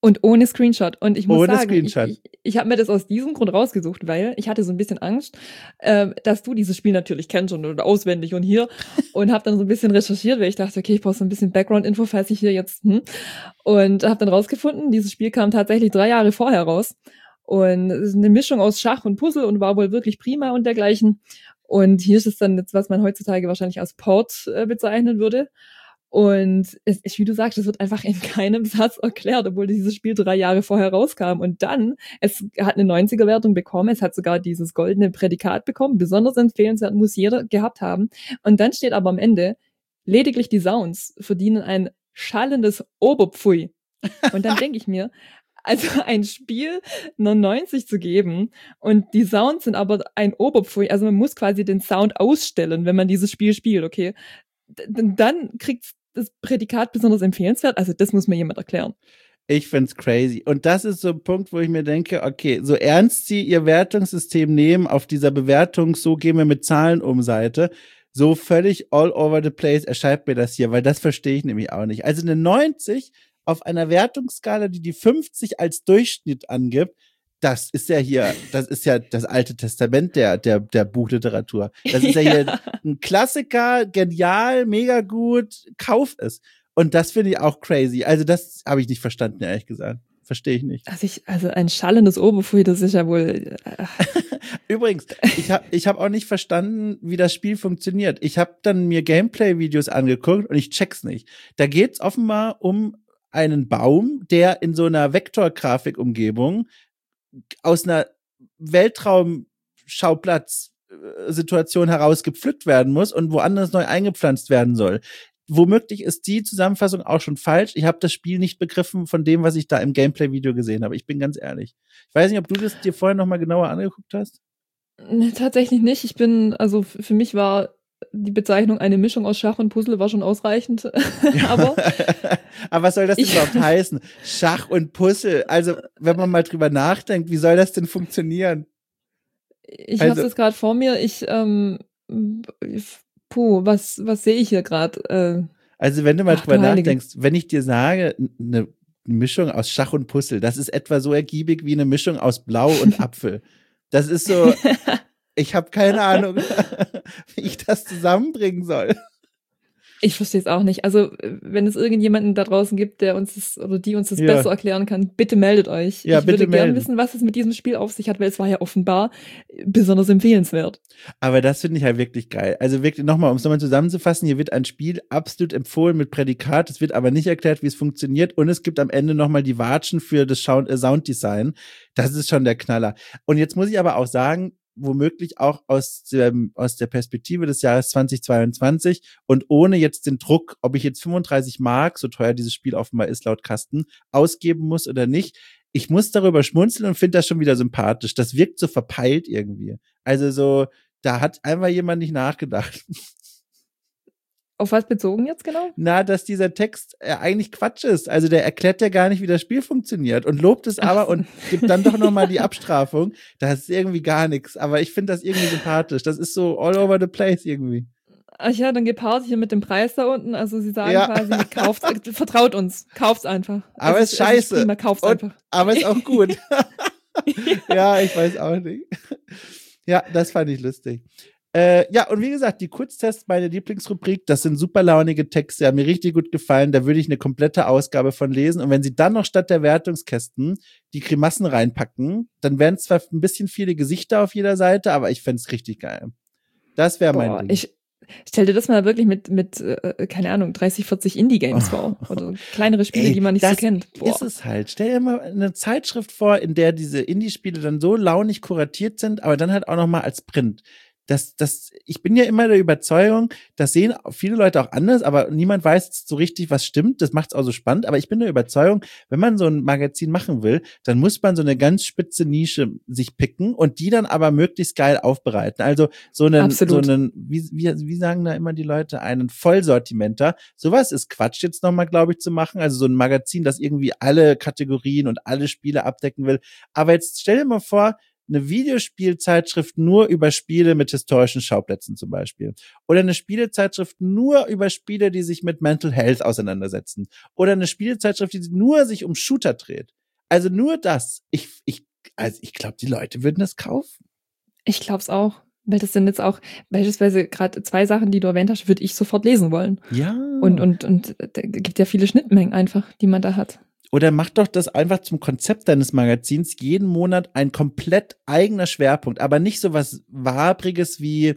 Und ohne Screenshot. Und ich muss Ohne sagen, Screenshot. ich habe mir das aus diesem Grund rausgesucht, weil ich hatte so ein bisschen Angst, dass du dieses Spiel natürlich kennst und auswendig und hier und habe dann so ein bisschen recherchiert, weil ich dachte, okay, ich brauche so ein bisschen Background-Info, falls ich hier jetzt und habe dann rausgefunden, dieses Spiel kam tatsächlich 3 Jahre vorher raus und es ist eine Mischung aus Schach und Puzzle und war wohl wirklich prima und dergleichen. Und hier ist es dann jetzt, was man heutzutage wahrscheinlich als Port bezeichnen würde. Und es ist, wie du sagst, es wird einfach in keinem Satz erklärt, obwohl dieses Spiel 3 Jahre vorher rauskam. Und dann, es hat eine 90er-Wertung bekommen, es hat sogar dieses goldene Prädikat bekommen, besonders empfehlenswert, muss jeder gehabt haben. Und dann steht aber am Ende, lediglich die Sounds verdienen ein schallendes Oberpfui. Und dann denke ich mir, also ein Spiel nur 90 zu geben und die Sounds sind aber ein Oberpfui, also man muss quasi den Sound ausstellen, wenn man dieses Spiel spielt, okay? Dann kriegt das Prädikat besonders empfehlenswert. Also das muss mir jemand erklären. Ich find's crazy. Und das ist so ein Punkt, wo ich mir denke, okay, so ernst sie ihr Wertungssystem nehmen auf dieser Bewertung, so gehen wir mit Zahlen um Seite, so völlig all over the place erscheint mir das hier, weil das verstehe ich nämlich auch nicht. Also eine 90 auf einer Wertungsskala, die 50 als Durchschnitt angibt, das ist ja das Alte Testament der Buchliteratur. Das ist ja hier ein Klassiker, genial, mega gut, kauf es. Und das finde ich auch crazy. Also das habe ich nicht verstanden, ehrlich gesagt. Verstehe ich nicht. Also ein schallendes Oberpfui, das ist ja wohl. Übrigens, ich hab auch nicht verstanden, wie das Spiel funktioniert. Ich habe dann mir Gameplay-Videos angeguckt und ich check's nicht. Da geht's offenbar um einen Baum, der in so einer Vektorgrafikumgebung aus einer Weltraumschauplatz-Situation heraus gepflückt werden muss und woanders neu eingepflanzt werden soll. Womöglich ist die Zusammenfassung auch schon falsch. Ich habe das Spiel nicht begriffen von dem, was ich da im Gameplay-Video gesehen habe. Ich bin ganz ehrlich. Ich weiß nicht, ob du das dir vorher noch mal genauer angeguckt hast? Nee, tatsächlich nicht. Also für mich war die Bezeichnung eine Mischung aus Schach und Puzzle war schon ausreichend. Aber was soll das denn überhaupt heißen? Schach und Puzzle. Also, wenn man mal drüber nachdenkt, wie soll das denn funktionieren? Ich habe es gerade vor mir. Was sehe ich hier gerade? Also, wenn du mal drüber nachdenkst, wenn ich dir sage, eine Mischung aus Schach und Puzzle, das ist etwa so ergiebig wie eine Mischung aus Blau und Apfel. Das ist so, ich habe keine Ahnung, wie ich das zusammenbringen soll. Ich verstehe es auch nicht. Also, wenn es irgendjemanden da draußen gibt, der uns das oder die uns das besser erklären kann, bitte meldet euch. Ja, ich würde gerne wissen, was es mit diesem Spiel auf sich hat, weil es war ja offenbar besonders empfehlenswert. Aber das finde ich halt wirklich geil. Also wirklich nochmal, um es nochmal zusammenzufassen, hier wird ein Spiel absolut empfohlen mit Prädikat, es wird aber nicht erklärt, wie es funktioniert und es gibt am Ende nochmal die Watschen für das Sounddesign. Das ist schon der Knaller. Und jetzt muss ich aber auch sagen, womöglich auch aus der Perspektive des Jahres 2022 und ohne jetzt den Druck, ob ich jetzt 35 Mark, so teuer dieses Spiel offenbar ist laut Kasten, ausgeben muss oder nicht. Ich muss darüber schmunzeln und finde das schon wieder sympathisch. Das wirkt so verpeilt irgendwie. Also so, da hat einfach jemand nicht nachgedacht. Auf was bezogen jetzt genau? Na, dass dieser Text eigentlich Quatsch ist. Also der erklärt ja gar nicht, wie das Spiel funktioniert und lobt es aber und gibt dann doch nochmal die Abstrafung. Das ist irgendwie gar nichts. Aber ich finde das irgendwie sympathisch. Das ist so all over the place irgendwie. Ach ja, dann gepaart hier mit dem Preis da unten. Also sie sagen quasi, vertraut uns, kauft's einfach. Aber es ist scheiße. Prima, kauft's einfach. Aber ist auch gut. Ja, ich weiß auch nicht. Ja, das fand ich lustig. Ja, und wie gesagt, die Kurztests, meine Lieblingsrubrik, das sind super launige Texte, haben mir richtig gut gefallen, da würde ich eine komplette Ausgabe von lesen und wenn sie dann noch statt der Wertungskästen die Grimassen reinpacken, dann wären zwar ein bisschen viele Gesichter auf jeder Seite, aber ich fände es richtig geil. Das wäre mein Ding. Stell dir das mal wirklich mit keine Ahnung, 30, 40 Indie-Games vor. Oder kleinere Spiele, die man nicht so kennt. Boah. Ist es halt. Stell dir mal eine Zeitschrift vor, in der diese Indie-Spiele dann so launig kuratiert sind, aber dann halt auch noch mal als Print. Ich bin ja immer der Überzeugung, das sehen viele Leute auch anders, aber niemand weiß so richtig, was stimmt. Das macht es auch so spannend. Aber ich bin der Überzeugung, wenn man so ein Magazin machen will, dann muss man so eine ganz spitze Nische sich picken und die dann aber möglichst geil aufbereiten. Also wie sagen da immer die Leute, einen Vollsortimenter. Sowas ist Quatsch jetzt nochmal, glaube ich, zu machen. Also so ein Magazin, das irgendwie alle Kategorien und alle Spiele abdecken will. Aber jetzt stell dir mal vor, eine Videospielzeitschrift nur über Spiele mit historischen Schauplätzen zum Beispiel. Oder eine Spielezeitschrift nur über Spiele, die sich mit Mental Health auseinandersetzen. Oder eine Spielezeitschrift, die nur sich um Shooter dreht. Also nur das. Also ich glaube, die Leute würden das kaufen. Ich glaube es auch. Weil das sind jetzt auch beispielsweise gerade 2 Sachen, die du erwähnt hast, würde ich sofort lesen wollen. Ja. Und da gibt ja viele Schnittmengen einfach, die man da hat. Oder mach doch das einfach zum Konzept deines Magazins. Jeden Monat ein komplett eigener Schwerpunkt. Aber nicht so was Wabriges wie,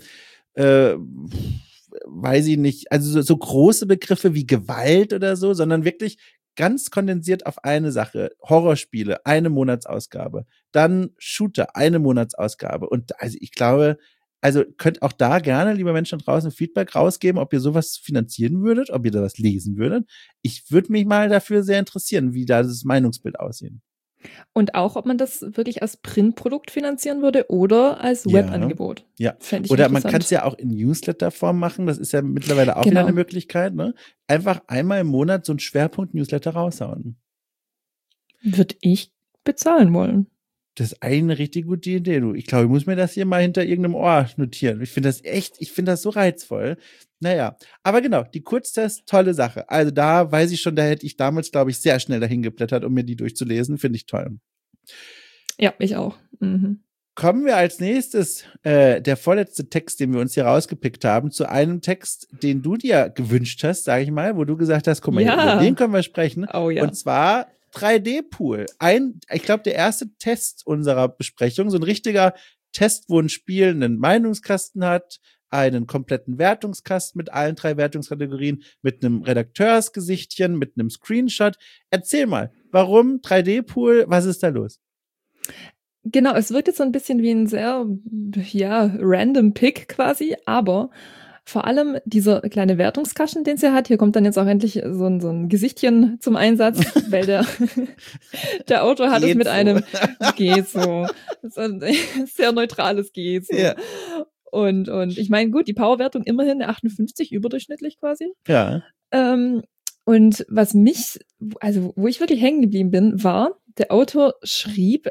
weiß ich nicht, also so große Begriffe wie Gewalt oder so, sondern wirklich ganz kondensiert auf eine Sache. Horrorspiele, eine Monatsausgabe. Dann Shooter, eine Monatsausgabe. Und also ich glaube, also könnt auch da gerne, liebe Menschen da draußen, Feedback rausgeben, ob ihr sowas finanzieren würdet, ob ihr da was lesen würdet. Ich würde mich mal dafür sehr interessieren, wie da das Meinungsbild aussieht. Und auch, ob man das wirklich als Printprodukt finanzieren würde oder als Webangebot. Ja. Oder man kann es ja auch in Newsletter-Form machen. Das ist ja mittlerweile auch wieder eine Möglichkeit. Ne? Einfach einmal im Monat so einen Schwerpunkt-Newsletter raushauen. Würde ich bezahlen wollen. Das ist eine richtig gute Idee, du. Ich glaube, ich muss mir das hier mal hinter irgendeinem Ohr notieren. Ich finde das so reizvoll. Naja, aber genau, die Kurztests, tolle Sache. Also da weiß ich schon, da hätte ich damals, glaube ich, sehr schnell dahin geblättert, um mir die durchzulesen. Finde ich toll. Ja, ich auch. Mhm. Kommen wir als nächstes, der vorletzte Text, den wir uns hier rausgepickt haben, zu einem Text, den du dir gewünscht hast, sage ich mal, wo du gesagt hast, guck mal, über den können wir sprechen. Oh, ja. Und zwar 3D-Pool. Ich glaube, der erste Test unserer Besprechung, so ein richtiger Test, wo ein Spiel einen Meinungskasten hat, einen kompletten Wertungskasten mit allen 3 Wertungskategorien, mit einem Redakteursgesichtchen, mit einem Screenshot. Erzähl mal, warum 3D-Pool? Was ist da los? Genau, es wirkt jetzt so ein bisschen wie ein sehr, random Pick quasi, aber vor allem dieser kleine Wertungskasten, den es ja hat, hier kommt dann jetzt auch endlich so ein Gesichtchen zum Einsatz, weil der Autor hat es mit einem geht so. Das ist ein sehr neutrales geht so. Ja. Und ich meine, gut, die Powerwertung immerhin 58, überdurchschnittlich quasi. Ja. Und was wo ich wirklich hängen geblieben bin, war, der Autor schrieb,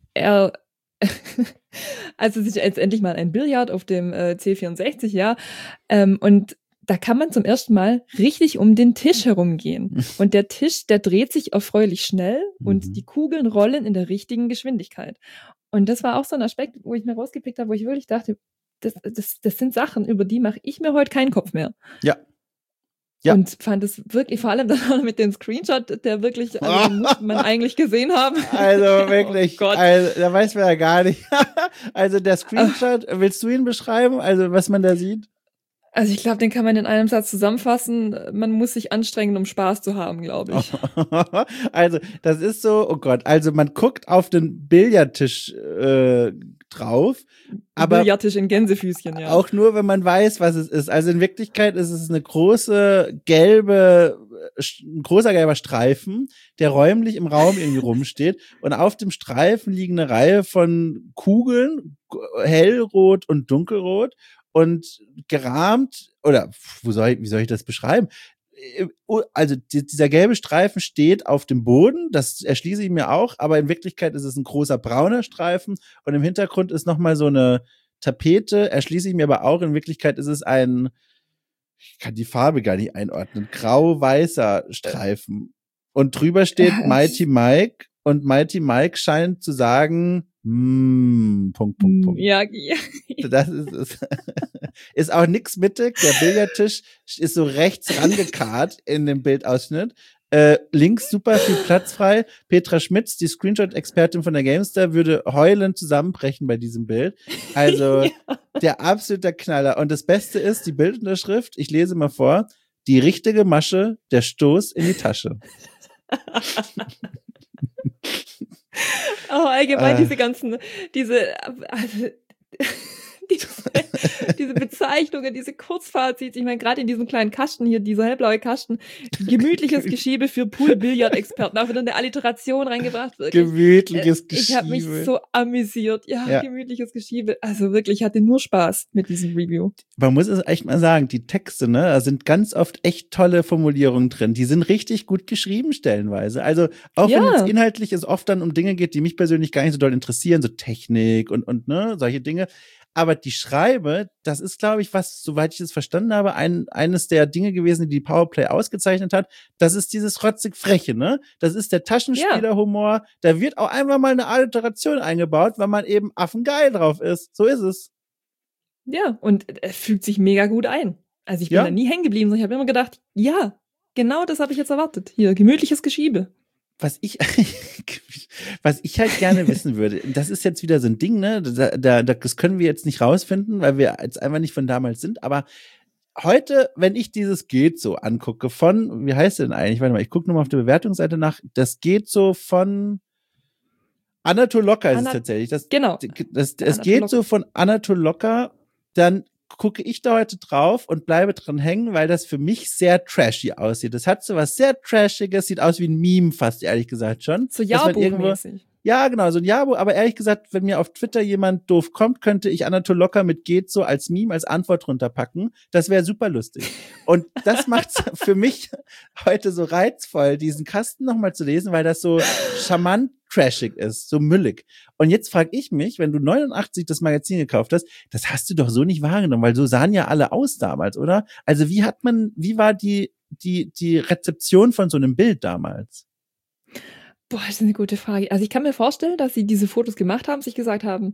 also sich jetzt endlich mal ein Billard auf dem C64, ja. Und da kann man zum ersten Mal richtig um den Tisch herumgehen. Und der Tisch, der dreht sich erfreulich schnell und die Kugeln rollen in der richtigen Geschwindigkeit. Und das war auch so ein Aspekt, wo ich mir rausgepickt habe, wo ich wirklich dachte, das sind Sachen, über die mache ich mir heute keinen Kopf mehr. Ja. Ja. Und fand es wirklich, vor allem dann mit dem Screenshot, der wirklich, also den muss man eigentlich gesehen haben. Also wirklich, oh Gott. Also, da weiß man ja gar nicht. Also der Screenshot, willst du ihn beschreiben? Also was man da sieht? Also ich glaube, den kann man in einem Satz zusammenfassen. Man muss sich anstrengen, um Spaß zu haben, glaube ich. Also das ist so, oh Gott, also man guckt auf den Billardtisch drauf. Aber Billardtisch in Gänsefüßchen, ja. Auch nur, wenn man weiß, was es ist. Also in Wirklichkeit ist es ein großer gelber Streifen, der räumlich im Raum irgendwie rumsteht. Und auf dem Streifen liegen eine Reihe von Kugeln, hellrot und dunkelrot. Und gerahmt, oder wie soll ich das beschreiben? Also dieser gelbe Streifen steht auf dem Boden, das erschließe ich mir auch, aber in Wirklichkeit ist es ein großer brauner Streifen und im Hintergrund ist nochmal so eine Tapete, erschließe ich mir aber auch, in Wirklichkeit ist es ich kann die Farbe gar nicht einordnen, grau-weißer Streifen. Und drüber steht Mighty Mike und Mighty Mike scheint zu sagen, Punkt. Ja. Das ist es. Ist auch nix mittig. Der Billardtisch ist so rechts rangekarrt in dem Bildausschnitt. Links super viel Platz frei. Petra Schmitz, die Screenshot-Expertin von der GameStar, würde heulend zusammenbrechen bei diesem Bild. Also der absolute Knaller. Und das Beste ist, die Bildunterschrift, ich lese mal vor, die richtige Masche, der Stoß in die Tasche. diese Bezeichnungen, diese Kurzfazits. Ich meine, gerade in diesem kleinen Kasten hier, dieser hellblaue Kasten, gemütliches Geschiebe für Pool-Billard-Experten. Auch wieder eine Alliteration reingebracht. Wirklich. Gemütliches Geschiebe. Ich habe mich so amüsiert. Ja, gemütliches Geschiebe. Also wirklich, ich hatte nur Spaß mit diesem Review. Man muss es echt mal sagen, die Texte, ne, da sind ganz oft echt tolle Formulierungen drin. Die sind richtig gut geschrieben stellenweise. Also auch wenn es inhaltlich es oft dann um Dinge geht, die mich persönlich gar nicht so doll interessieren, so Technik und ne, solche Dinge. Aber die Schreibe, das ist, glaube ich, was, soweit ich es verstanden habe, eines der Dinge gewesen, die Powerplay ausgezeichnet hat. Das ist dieses rotzig Freche, ne? Das ist der Taschenspielerhumor. Da wird auch einfach mal eine Alliteration eingebaut, weil man eben affengeil drauf ist. So ist es. Ja, und er fügt sich mega gut ein. Also ich bin da nie hängen geblieben, sondern ich habe immer gedacht, ja, genau das habe ich jetzt erwartet. Hier, gemütliches Geschiebe. Was ich halt gerne wissen würde, das ist jetzt wieder so ein Ding, ne? Das können wir jetzt nicht rausfinden, weil wir jetzt einfach nicht von damals sind. Aber heute, wenn ich dieses Geht so angucke von, wie heißt denn eigentlich? Warte mal, ich gucke nochmal auf der Bewertungsseite nach. Das Geht so von Anatol Locker ist es tatsächlich. Genau. Es geht so von Anatol Locker, dann gucke ich da heute drauf und bleibe dran hängen, weil das für mich sehr trashy aussieht. Das hat so was sehr Trashiges, sieht aus wie ein Meme fast, ehrlich gesagt schon. So Jahrbuchmäßig. Ja, genau, so ein Jahrbuch. Aber ehrlich gesagt, wenn mir auf Twitter jemand doof kommt, könnte ich Anatol Locker mit Geht so als Meme, als Antwort runterpacken. Das wäre super lustig. Und das macht's für mich heute so reizvoll, diesen Kasten nochmal zu lesen, weil das so charmant trashig ist, so müllig. Und jetzt frage ich mich, wenn du 89 das Magazin gekauft hast, das hast du doch so nicht wahrgenommen, weil so sahen ja alle aus damals, oder? Also wie war die Rezeption von so einem Bild damals? Boah, das ist eine gute Frage. Also ich kann mir vorstellen, dass sie diese Fotos gemacht haben, sich gesagt haben,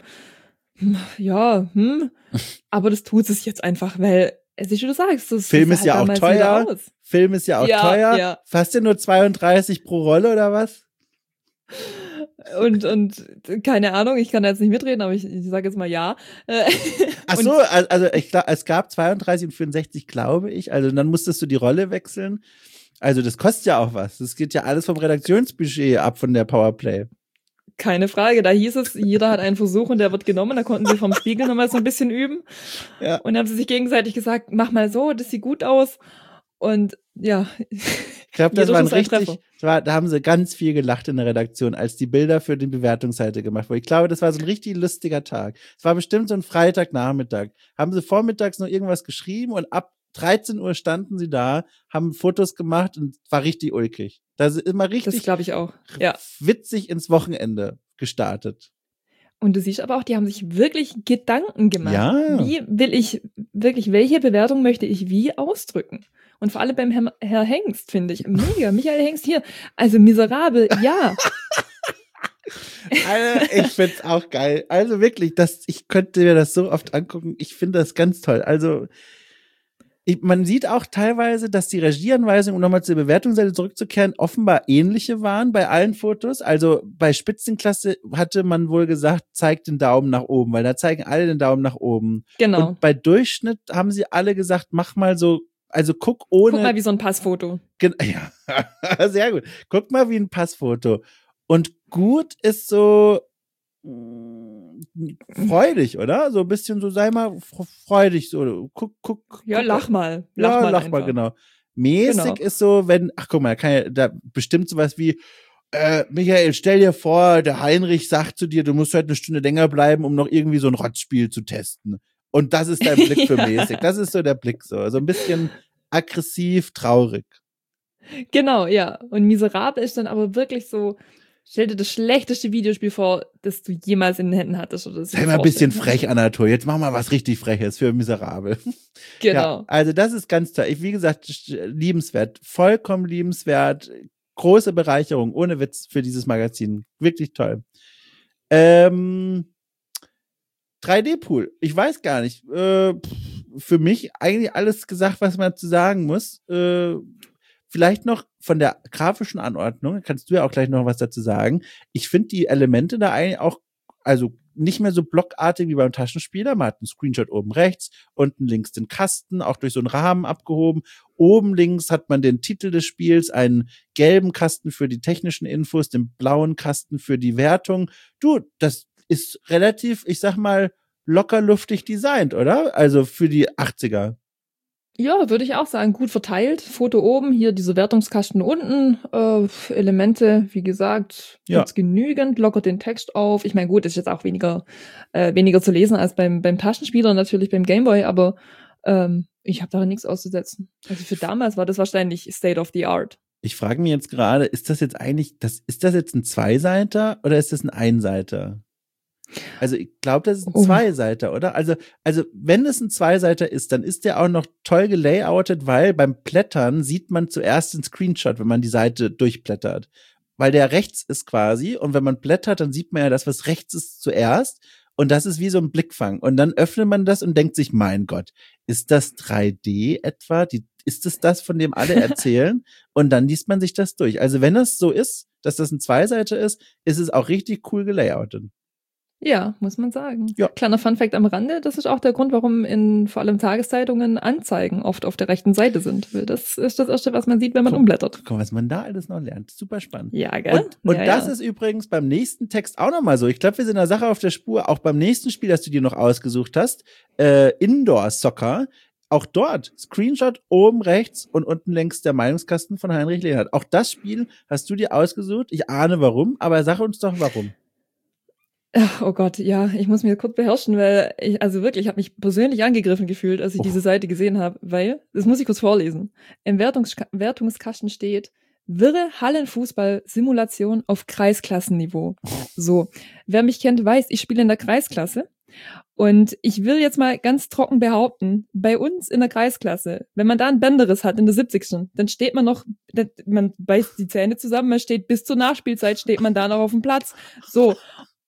aber das tut es jetzt einfach, weil, wie du sagst, das Film ist ja auch teuer. Film ist ja auch teuer. Ja. Fast ja nur 32 pro Rolle oder was? Und keine Ahnung, ich kann da jetzt nicht mitreden, aber ich sage jetzt mal ja. Ach so, also es gab 32 und 64, glaube ich. Also dann musstest du die Rolle wechseln. Also das kostet ja auch was. Das geht ja alles vom Redaktionsbudget ab von der Powerplay. Keine Frage, da hieß es, jeder hat einen Versuch und der wird genommen. Da konnten sie vom Spiegel nochmal so ein bisschen üben. Ja. Und dann haben sie sich gegenseitig gesagt, mach mal so, das sieht gut aus. Und ja. Ich glaube, das war da haben sie ganz viel gelacht in der Redaktion, als die Bilder für die Bewertungsseite gemacht wurden. Ich glaube, das war so ein richtig lustiger Tag. Es war bestimmt so ein Freitagnachmittag. Haben sie vormittags noch irgendwas geschrieben und ab 13 Uhr standen sie da, haben Fotos gemacht und war richtig ulkig. Das ist immer richtig, das glaube ich auch. Witzig ins Wochenende gestartet. Und du siehst aber auch, die haben sich wirklich Gedanken gemacht. Ja. Wie will ich wirklich, welche Bewertung möchte ich wie ausdrücken? Und vor allem beim Herr Hengst, finde ich. Mega, Michael Hengst hier. Also miserabel, ja. Also, ich find's auch geil. Also wirklich, ich könnte mir das so oft angucken. Ich finde das ganz toll. Also, man sieht auch teilweise, dass die Regieanweisungen, um nochmal zur Bewertungsseite zurückzukehren, offenbar ähnliche waren bei allen Fotos. Also bei Spitzenklasse hatte man wohl gesagt, zeigt den Daumen nach oben, weil da zeigen alle den Daumen nach oben. Genau. Und bei Durchschnitt haben sie alle gesagt, mach mal so, also guck mal wie so ein Passfoto. Ja, sehr gut. Guck mal wie ein Passfoto. Und gut ist so freudig, oder? So ein bisschen so, sei mal freudig, so, guck. Ja, lach mal. Lach mal, genau. Mäßig ist so, guck mal, da bestimmt sowas wie, Michael, stell dir vor, der Heinrich sagt zu dir, du musst heute eine Stunde länger bleiben, um noch irgendwie so ein Rotzspiel zu testen. Und das ist dein Blick für mäßig. Das ist so der Blick so. So ein bisschen aggressiv, traurig. Genau, ja. Und miserabel ist dann aber wirklich so, stell dir das schlechteste Videospiel vor, das du jemals in den Händen hattest. Oder sei mal ein bisschen frech, Anatol. Jetzt mach mal was richtig Freches für miserabel. Genau. Ja, also das ist ganz toll. Wie gesagt, liebenswert. Vollkommen liebenswert. Große Bereicherung, ohne Witz, für dieses Magazin. Wirklich toll. 3D-Pool. Ich weiß gar nicht. Für mich eigentlich alles gesagt, was man zu sagen muss. Vielleicht noch von der grafischen Anordnung, kannst du ja auch gleich noch was dazu sagen. Ich finde die Elemente da eigentlich auch, also nicht mehr so blockartig wie beim Taschenspieler. Man hat einen Screenshot oben rechts, unten links den Kasten, auch durch so einen Rahmen abgehoben. Oben links hat man den Titel des Spiels, einen gelben Kasten für die technischen Infos, den blauen Kasten für die Wertung. Du, das ist relativ, ich sag mal, locker luftig designt, oder? Also für die 80er. Ja, würde ich auch sagen, gut verteilt. Foto oben, hier diese Wertungskasten unten, Elemente, wie gesagt, gibt's genügend, lockert den Text auf. Ich meine, gut, ist jetzt auch weniger zu lesen als beim Taschenspieler, natürlich beim Gameboy, aber ich habe daran nichts auszusetzen. Also für damals war das wahrscheinlich State of the Art. Ich frage mich jetzt gerade, ist das jetzt ein Zweiseiter oder ist das ein Einseiter? Also ich glaube, das ist ein Zweiseiter, oder? Also wenn es ein Zweiseiter ist, dann ist der auch noch toll gelayoutet, weil beim Blättern sieht man zuerst den Screenshot, wenn man die Seite durchblättert. Weil der rechts ist quasi und wenn man blättert, dann sieht man ja das, was rechts ist zuerst und das ist wie so ein Blickfang. Und dann öffnet man das und denkt sich, mein Gott, ist das 3D etwa? Ist es das, von dem alle erzählen? Und dann liest man sich das durch. Also wenn es so ist, dass das ein Zweiseiter ist, ist es auch richtig cool gelayoutet. Ja, muss man sagen. Ja. Kleiner Funfact am Rande, das ist auch der Grund, warum in vor allem Tageszeitungen Anzeigen oft auf der rechten Seite sind. Weil das ist das Erste, was man sieht, wenn man umblättert. Guck, was man da alles noch lernt. Super spannend. Ja, gell? Und das ist übrigens beim nächsten Text auch nochmal so. Ich glaube, wir sind der Sache auf der Spur. Auch beim nächsten Spiel, das du dir noch ausgesucht hast, Indoor Soccer. Auch dort, Screenshot oben rechts und unten längs der Meinungskasten von Heinrich Lehnhardt. Auch das Spiel hast du dir ausgesucht. Ich ahne warum, aber sag uns doch warum. Oh Gott, ja, ich muss mich kurz beherrschen, weil ich habe mich persönlich angegriffen gefühlt, als ich diese Seite gesehen habe, weil, das muss ich kurz vorlesen. Im Wertungskasten steht, wirre Hallenfußball-Simulation auf Kreisklassenniveau. So, wer mich kennt, weiß, ich spiele in der Kreisklasse. Und ich will jetzt mal ganz trocken behaupten, bei uns in der Kreisklasse, wenn man da einen Bänderriss hat in der 70. dann steht man noch, man beißt die Zähne zusammen, man steht bis zur Nachspielzeit, steht man da noch auf dem Platz. So.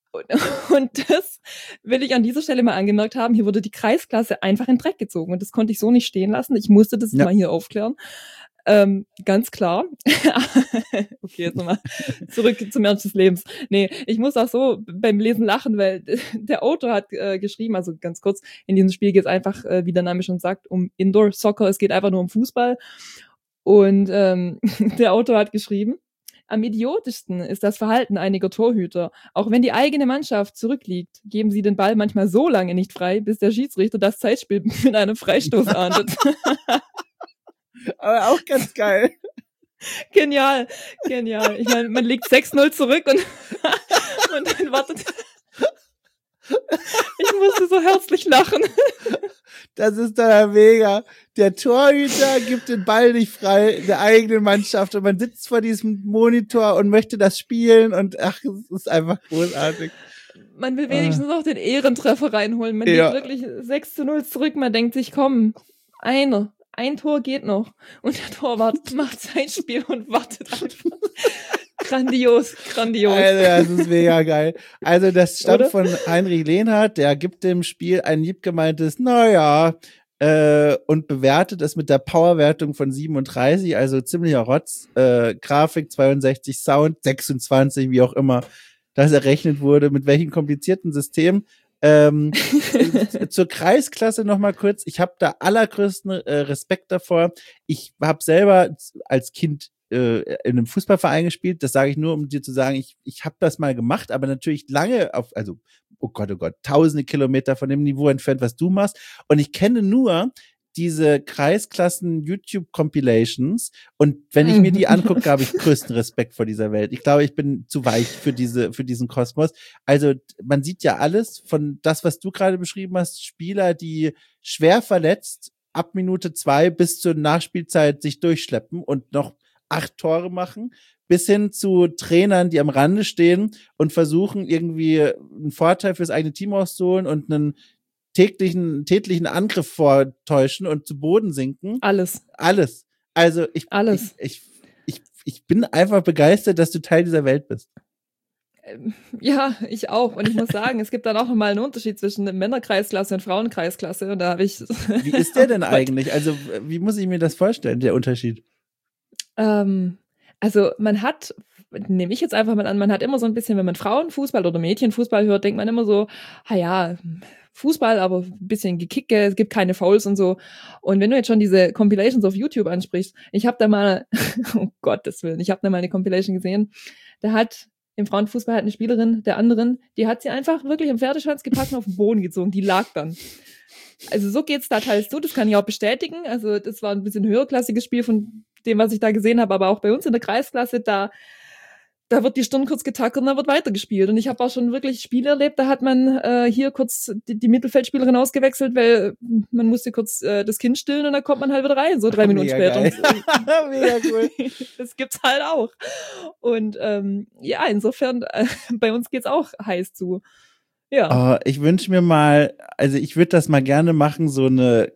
Und das will ich an dieser Stelle mal angemerkt haben. Hier wurde die Kreisklasse einfach in den Dreck gezogen. Und das konnte ich so nicht stehen lassen. Ich musste das mal hier aufklären. Ganz klar. Okay, jetzt nochmal zurück zum Ernst des Lebens. Nee, ich muss auch so beim Lesen lachen, weil der Autor hat geschrieben, also ganz kurz, in diesem Spiel geht es einfach, wie der Name schon sagt, um Indoor Soccer. Es geht einfach nur um Fußball. Und der Autor hat geschrieben, am idiotischsten ist das Verhalten einiger Torhüter. Auch wenn die eigene Mannschaft zurückliegt, geben sie den Ball manchmal so lange nicht frei, bis der Schiedsrichter das Zeitspiel mit einem Freistoß ahndet. Aber auch ganz geil. Genial. Ich meine, man liegt 6-0 zurück und dann wartet. Ich musste so herzlich lachen. Das ist doch mega. Der Torhüter gibt den Ball nicht frei der eigenen Mannschaft und man sitzt vor diesem Monitor und möchte das spielen und ach, es ist einfach großartig. Man will wenigstens noch den Ehrentreffer reinholen. Man liegt wirklich 6-0 zurück. Man denkt sich, komm, ein Tor geht noch. Und der Torwart macht sein Spiel und wartet einfach. Grandios. Also, das ist mega geil. Also, das stammt von Heinrich Lehnhardt, der gibt dem Spiel ein liebgemeintes, und bewertet es mit der Powerwertung von 37, also ziemlicher Rotz, Grafik 62, Sound 26, wie auch immer das errechnet wurde, mit welchem komplizierten System. Zur Kreisklasse noch mal kurz. Ich habe da allergrößten Respekt davor. Ich habe selber als Kind in einem Fußballverein gespielt. Das sage ich nur, um dir zu sagen, ich habe das mal gemacht, aber natürlich lange oh Gott, tausende Kilometer von dem Niveau entfernt, was du machst. Und ich kenne nur diese Kreisklassen YouTube-Compilations und wenn ich mir die angucke, habe ich größten Respekt vor dieser Welt. Ich glaube, ich bin zu weich für diesen Kosmos. Also man sieht ja alles von das, was du gerade beschrieben hast, Spieler, die schwer verletzt ab Minute 2 bis zur Nachspielzeit sich durchschleppen und noch 8 Tore machen, bis hin zu Trainern, die am Rande stehen und versuchen irgendwie einen Vorteil fürs eigene Team auszuholen und einen tätlichen Angriff vortäuschen und zu Boden sinken. Alles. Also ich bin einfach begeistert, dass du Teil dieser Welt bist. Ja, ich auch. Und ich muss sagen, es gibt dann auch nochmal einen Unterschied zwischen Männerkreisklasse und Frauenkreisklasse. Und da habe ich. Wie ist der denn eigentlich? Also, wie muss ich mir das vorstellen, der Unterschied? Also, nehme ich jetzt einfach mal an, man hat immer so ein bisschen, wenn man Frauenfußball oder Mädchenfußball hört, denkt man immer so, Fußball, aber ein bisschen Gekicke, es gibt keine Fouls und so. Und wenn du jetzt schon diese Compilations auf YouTube ansprichst, ich habe da mal, um Gottes Willen, ich habe da mal eine Compilation gesehen, da hat im Frauenfußball hat eine Spielerin der anderen, die hat sie einfach wirklich im Pferdeschwanz gepackt und auf den Boden gezogen. Die lag dann. Also so geht's da teils zu, das kann ich auch bestätigen. Also das war ein bisschen höherklassiges Spiel von dem, was ich da gesehen habe, aber auch bei uns in der Kreisklasse, da wird die Stirn kurz getackert und dann wird weitergespielt. Und ich habe auch schon wirklich Spiele erlebt, da hat man hier kurz die Mittelfeldspielerin ausgewechselt, weil man musste kurz das Kind stillen und dann kommt man halt wieder rein, so 3 Minuten später. Mega cool. Das gibt's halt auch. Und ja, insofern, bei uns geht's auch heiß zu. Ja. Oh, ich wünsche mir mal, also ich würde das mal gerne machen, so eine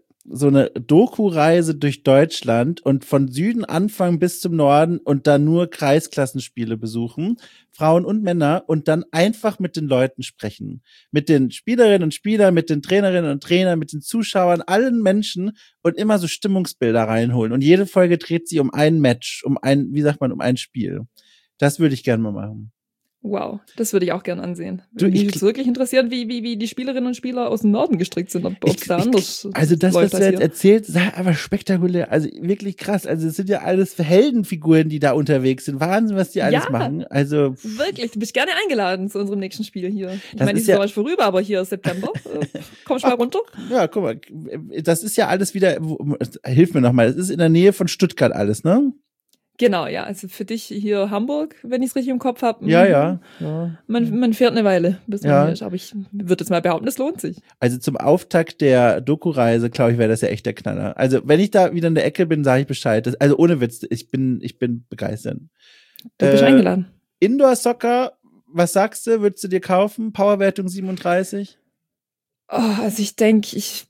Doku-Reise durch Deutschland und von Süden anfangen bis zum Norden und dann nur Kreisklassenspiele besuchen, Frauen und Männer, und dann einfach mit den Leuten sprechen. Mit den Spielerinnen und Spielern, mit den Trainerinnen und Trainern, mit den Zuschauern, allen Menschen und immer so Stimmungsbilder reinholen. Und jede Folge dreht sich um ein Match, um ein Spiel. Das würde ich gerne mal machen. Wow, das würde ich auch gern ansehen. Mich würde wirklich interessieren, wie die Spielerinnen und Spieler aus dem Norden gestrickt sind, ob es da anders also das, was du jetzt erzählst, ist aber spektakulär, also wirklich krass. Also es sind ja alles Heldenfiguren, die da unterwegs sind. Wahnsinn, was die alles machen. Also wirklich, du bist gerne eingeladen zu unserem nächsten Spiel hier. Ich meine, die Saison ist vorüber, aber hier ist September. Kommst du mal runter? Ja, guck mal, das ist ja alles wieder, hilf mir nochmal, das ist in der Nähe von Stuttgart alles, ne? Genau, ja. Also für dich hier Hamburg, wenn ich es richtig im Kopf habe. Ja. Man fährt eine Weile, bis man hier ist. Aber ich würde jetzt mal behaupten, es lohnt sich. Also zum Auftakt der Doku-Reise, glaube ich, wäre das ja echt der Knaller. Also wenn ich da wieder in der Ecke bin, sage ich Bescheid. Also ohne Witz, ich bin begeistert. Du bist eingeladen. Indoor-Soccer, was sagst du? Würdest du dir kaufen? Powerwertung 37? Oh, also ich denke, ich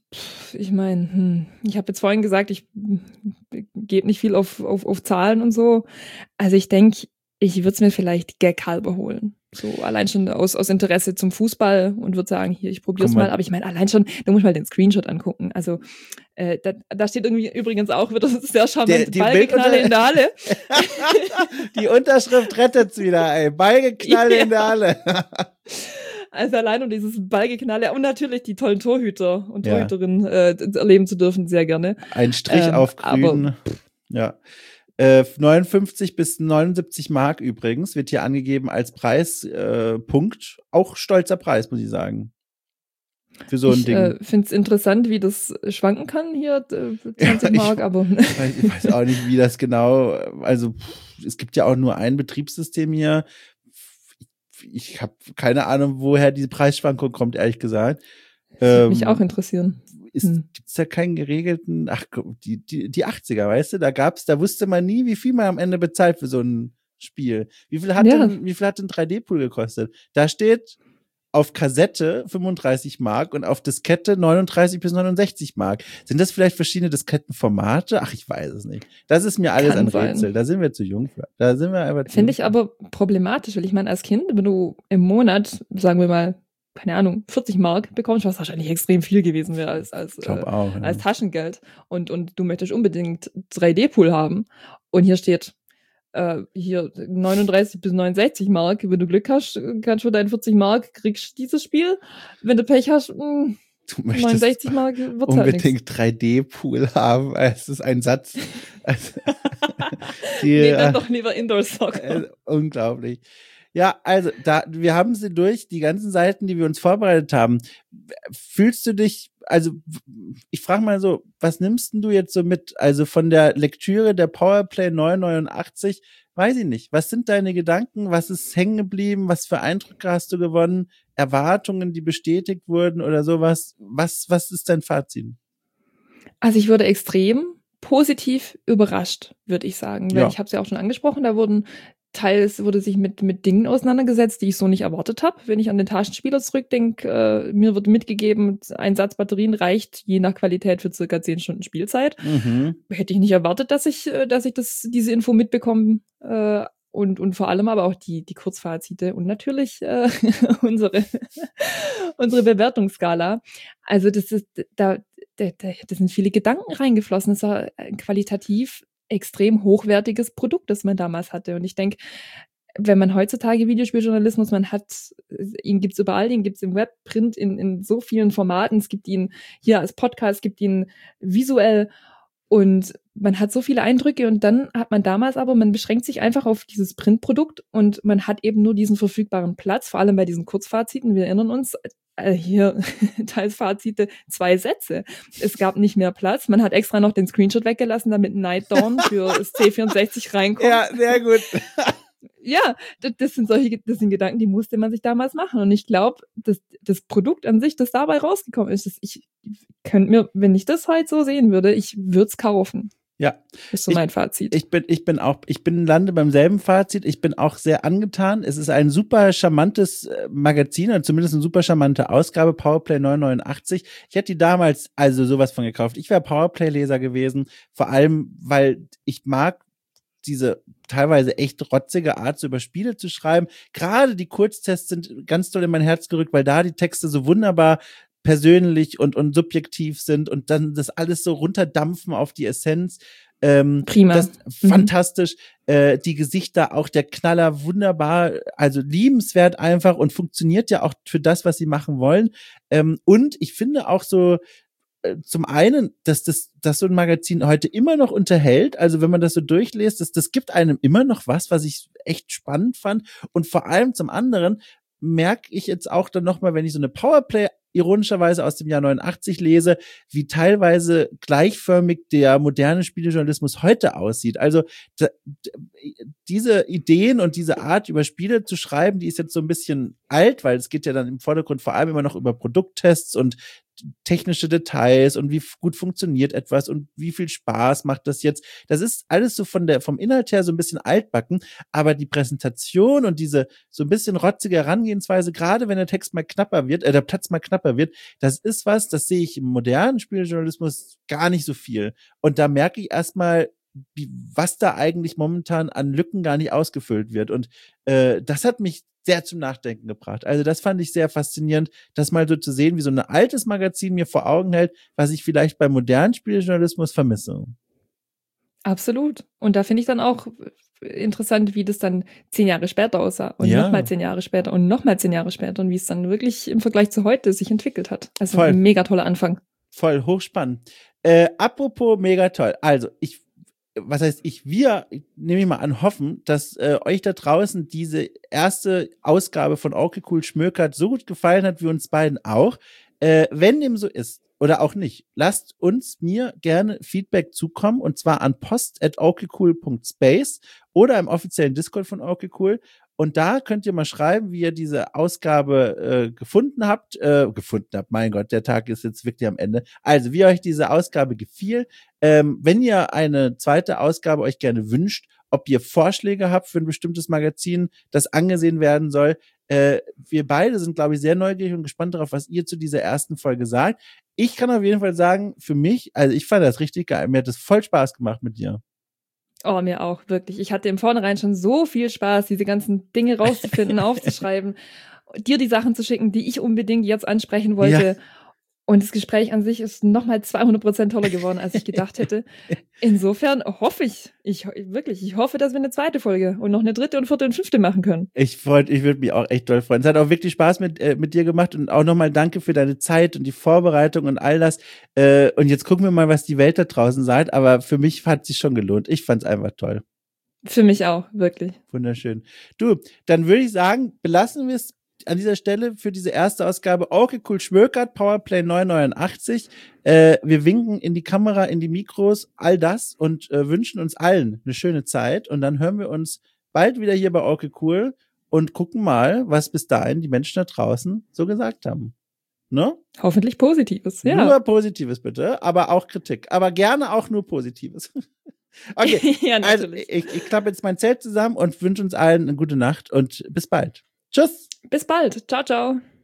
meine, ich habe jetzt vorhin gesagt, ich gebe nicht viel auf Zahlen und so. Also ich denke, ich würde es mir vielleicht gaghalber holen. So allein schon aus Interesse zum Fußball und würde sagen, hier, ich probiere es mal. Aber ich meine, allein schon, du musst mal den Screenshot angucken. Also da steht irgendwie übrigens auch wieder sehr charmant, Ballgeknalle in der Halle. Die Unterschrift rettet's wieder, ey. Ballgeknalle in der Halle. Also allein um dieses Ballgeknalle und natürlich die tollen Torhüter und Torhüterinnen erleben zu dürfen, sehr gerne. Ein Strich auf grün. Ja. 59 bis 79 Mark übrigens, wird hier angegeben als Preispunkt. Auch stolzer Preis, muss ich sagen. Für so ein Ding. Ich finde es interessant, wie das schwanken kann hier, 20 Mark, aber ich weiß auch nicht, wie das genau, also es gibt ja auch nur ein Betriebssystem hier. Ich habe keine Ahnung, woher diese Preisschwankung kommt, ehrlich gesagt. Das würde mich auch interessieren. Gibt's da keinen geregelten, die 80er, weißt du, da wusste man nie, wie viel man am Ende bezahlt für so ein Spiel. Wie viel hat denn 3D-Pool gekostet? Da steht auf Kassette 35 Mark und auf Diskette 39 bis 69 Mark. Sind das vielleicht verschiedene Diskettenformate? Ach, ich weiß es nicht. Das ist mir alles ein Rätsel. Da sind wir zu jung für. Da sind wir einfach zu jung. Finde ich aber problematisch, weil ich meine, als Kind, wenn du im Monat, sagen wir mal, keine Ahnung, 40 Mark bekommst, was wahrscheinlich extrem viel gewesen wäre als Taschengeld. Und du möchtest unbedingt 3D-Pool haben. Und hier steht, hier 39 bis 69 Mark. Wenn du Glück hast, kannst du für deinen 40 Mark kriegst dieses Spiel. Wenn du Pech hast, 69 Mark wird's unbedingt halt 3D-Pool haben. Es ist ein Satz. Nee, dann doch lieber Indoor-Soccer. Unglaublich. Ja, also wir haben sie durch, die ganzen Seiten, die wir uns vorbereitet haben. Fühlst du dich, also ich frage mal so, was nimmst denn du jetzt so mit, also von der Lektüre der Powerplay 989, weiß ich nicht, was sind deine Gedanken, was ist hängen geblieben, was für Eindrücke hast du gewonnen, Erwartungen, die bestätigt wurden oder sowas, was ist dein Fazit? Also ich wurde extrem positiv überrascht, würde ich sagen, weil ich habe es ja auch schon angesprochen, da teils wurde sich mit Dingen auseinandergesetzt, die ich so nicht erwartet habe. Wenn ich an den Taschenspieler zurückdenke, mir wird mitgegeben, ein Satz Batterien reicht je nach Qualität für circa 10 Stunden Spielzeit. Hätte ich nicht erwartet, dass ich diese Info mitbekomme. Und vor allem aber auch die Kurzfazite und natürlich unsere Bewertungsskala. Also da sind viele Gedanken reingeflossen. Es war qualitativ extrem hochwertiges Produkt, das man damals hatte. Und ich denke, wenn man heutzutage Videospieljournalismus, ihn gibt's überall, ihn gibt's im Web, Print, in so vielen Formaten. Es gibt ihn hier als Podcast, es gibt ihn visuell. Und man hat so viele Eindrücke und dann hat man damals aber, man beschränkt sich einfach auf dieses Printprodukt und man hat eben nur diesen verfügbaren Platz, vor allem bei diesen Kurzfaziten. Wir erinnern uns, hier teils Fazite, 2 Sätze. Es gab nicht mehr Platz. Man hat extra noch den Screenshot weggelassen, damit Night Dawn für das C64 reinkommt. Ja, sehr gut. Ja, das sind Gedanken, die musste man sich damals machen. Und ich glaube, das Produkt an sich, das dabei rausgekommen ist, ich könnte mir, wenn ich das heute so sehen würde, ich würde es kaufen. Ja. Ist so mein Fazit. Ich lande beim selben Fazit. Ich bin auch sehr angetan. Es ist ein super charmantes Magazin, oder zumindest eine super charmante Ausgabe, Powerplay 989. Ich hätte die damals also sowas von gekauft. Ich wäre Powerplay-Leser gewesen, vor allem, weil ich mag diese teilweise echt rotzige Art, so über Spiele zu schreiben. Gerade die Kurztests sind ganz doll in mein Herz gerückt, weil da die Texte so wunderbar persönlich und subjektiv sind und dann das alles so runterdampfen auf die Essenz. Prima. Das fantastisch. Die Gesichter, auch der Knaller, wunderbar, also liebenswert einfach und funktioniert ja auch für das, was sie machen wollen. Und ich finde auch so, zum einen, dass so ein Magazin heute immer noch unterhält. Also wenn man das so durchliest, das gibt einem immer noch was ich echt spannend fand. Und vor allem zum anderen merke ich jetzt auch dann nochmal, wenn ich so eine Powerplay ironischerweise aus dem Jahr 89 lese, wie teilweise gleichförmig der moderne Spielejournalismus heute aussieht. Also diese Ideen und diese Art, über Spiele zu schreiben, die ist jetzt so ein bisschen alt, weil es geht ja dann im Vordergrund vor allem immer noch über Produkttests und technische Details und wie gut funktioniert etwas und wie viel Spaß macht das jetzt. Das ist alles so vom Inhalt her so ein bisschen altbacken, aber die Präsentation und diese so ein bisschen rotzige Herangehensweise, gerade wenn der Text mal knapper wird, der Platz mal knapper wird, das ist was, das sehe ich im modernen Spieljournalismus gar nicht so viel. Und da merke ich erstmal, was da eigentlich momentan an Lücken gar nicht ausgefüllt wird. Und das hat mich sehr zum Nachdenken gebracht. Also das fand ich sehr faszinierend, das mal so zu sehen, wie so ein altes Magazin mir vor Augen hält, was ich vielleicht beim modernen Spieljournalismus vermisse. Absolut. Und da finde ich dann auch interessant, wie das dann 10 Jahre später aussah und nochmal 10 Jahre später und nochmal 10 Jahre später und wie es dann wirklich im Vergleich zu heute sich entwickelt hat. Also ein mega toller Anfang. Voll, hochspannend. Apropos mega toll. Also wir, nehme ich mal an, hoffen, dass euch da draußen diese erste Ausgabe von Okay Cool Schmökert so gut gefallen hat, wie uns beiden auch. Wenn dem so ist oder auch nicht, lasst mir gerne Feedback zukommen und zwar an post@okcool.space oder im offiziellen Discord von Okay Cool. Und da könnt ihr mal schreiben, wie ihr diese Ausgabe gefunden habt. Mein Gott, der Tag ist jetzt wirklich am Ende. Also, wie euch diese Ausgabe gefiel. Wenn ihr eine zweite Ausgabe euch gerne wünscht, ob ihr Vorschläge habt für ein bestimmtes Magazin, das angesehen werden soll. Wir beide sind, glaube ich, sehr neugierig und gespannt darauf, was ihr zu dieser ersten Folge sagt. Ich kann auf jeden Fall sagen, für mich, also ich fand das richtig geil. Mir hat das voll Spaß gemacht mit dir. Oh, mir auch, wirklich. Ich hatte im Vornherein schon so viel Spaß, diese ganzen Dinge rauszufinden, aufzuschreiben, dir die Sachen zu schicken, die ich unbedingt jetzt ansprechen wollte. Ja. Und das Gespräch an sich ist nochmal 200% toller geworden, als ich gedacht hätte. Insofern hoffe ich hoffe, dass wir eine zweite Folge und noch eine dritte und vierte und fünfte machen können. Ich würde mich auch echt doll freuen. Es hat auch wirklich Spaß mit dir gemacht und auch nochmal danke für deine Zeit und die Vorbereitung und all das. Und jetzt gucken wir mal, was die Welt da draußen sagt. Aber für mich hat es sich schon gelohnt. Ich fand es einfach toll. Für mich auch, wirklich. Wunderschön. Du, dann würde ich sagen, belassen wir es an dieser Stelle für diese erste Ausgabe Okay Cool Schmökert, Powerplay 989. Wir winken in die Kamera, in die Mikros, all das und wünschen uns allen eine schöne Zeit. Und dann hören wir uns bald wieder hier bei Okay Cool und gucken mal, was bis dahin die Menschen da draußen so gesagt haben. Ne? Hoffentlich Positives, ja. Nur Positives bitte, aber auch Kritik. Aber gerne auch nur Positives. Okay, ja, also ich klappe jetzt mein Zelt zusammen und wünsche uns allen eine gute Nacht und bis bald. Tschüss. Bis bald. Ciao, ciao.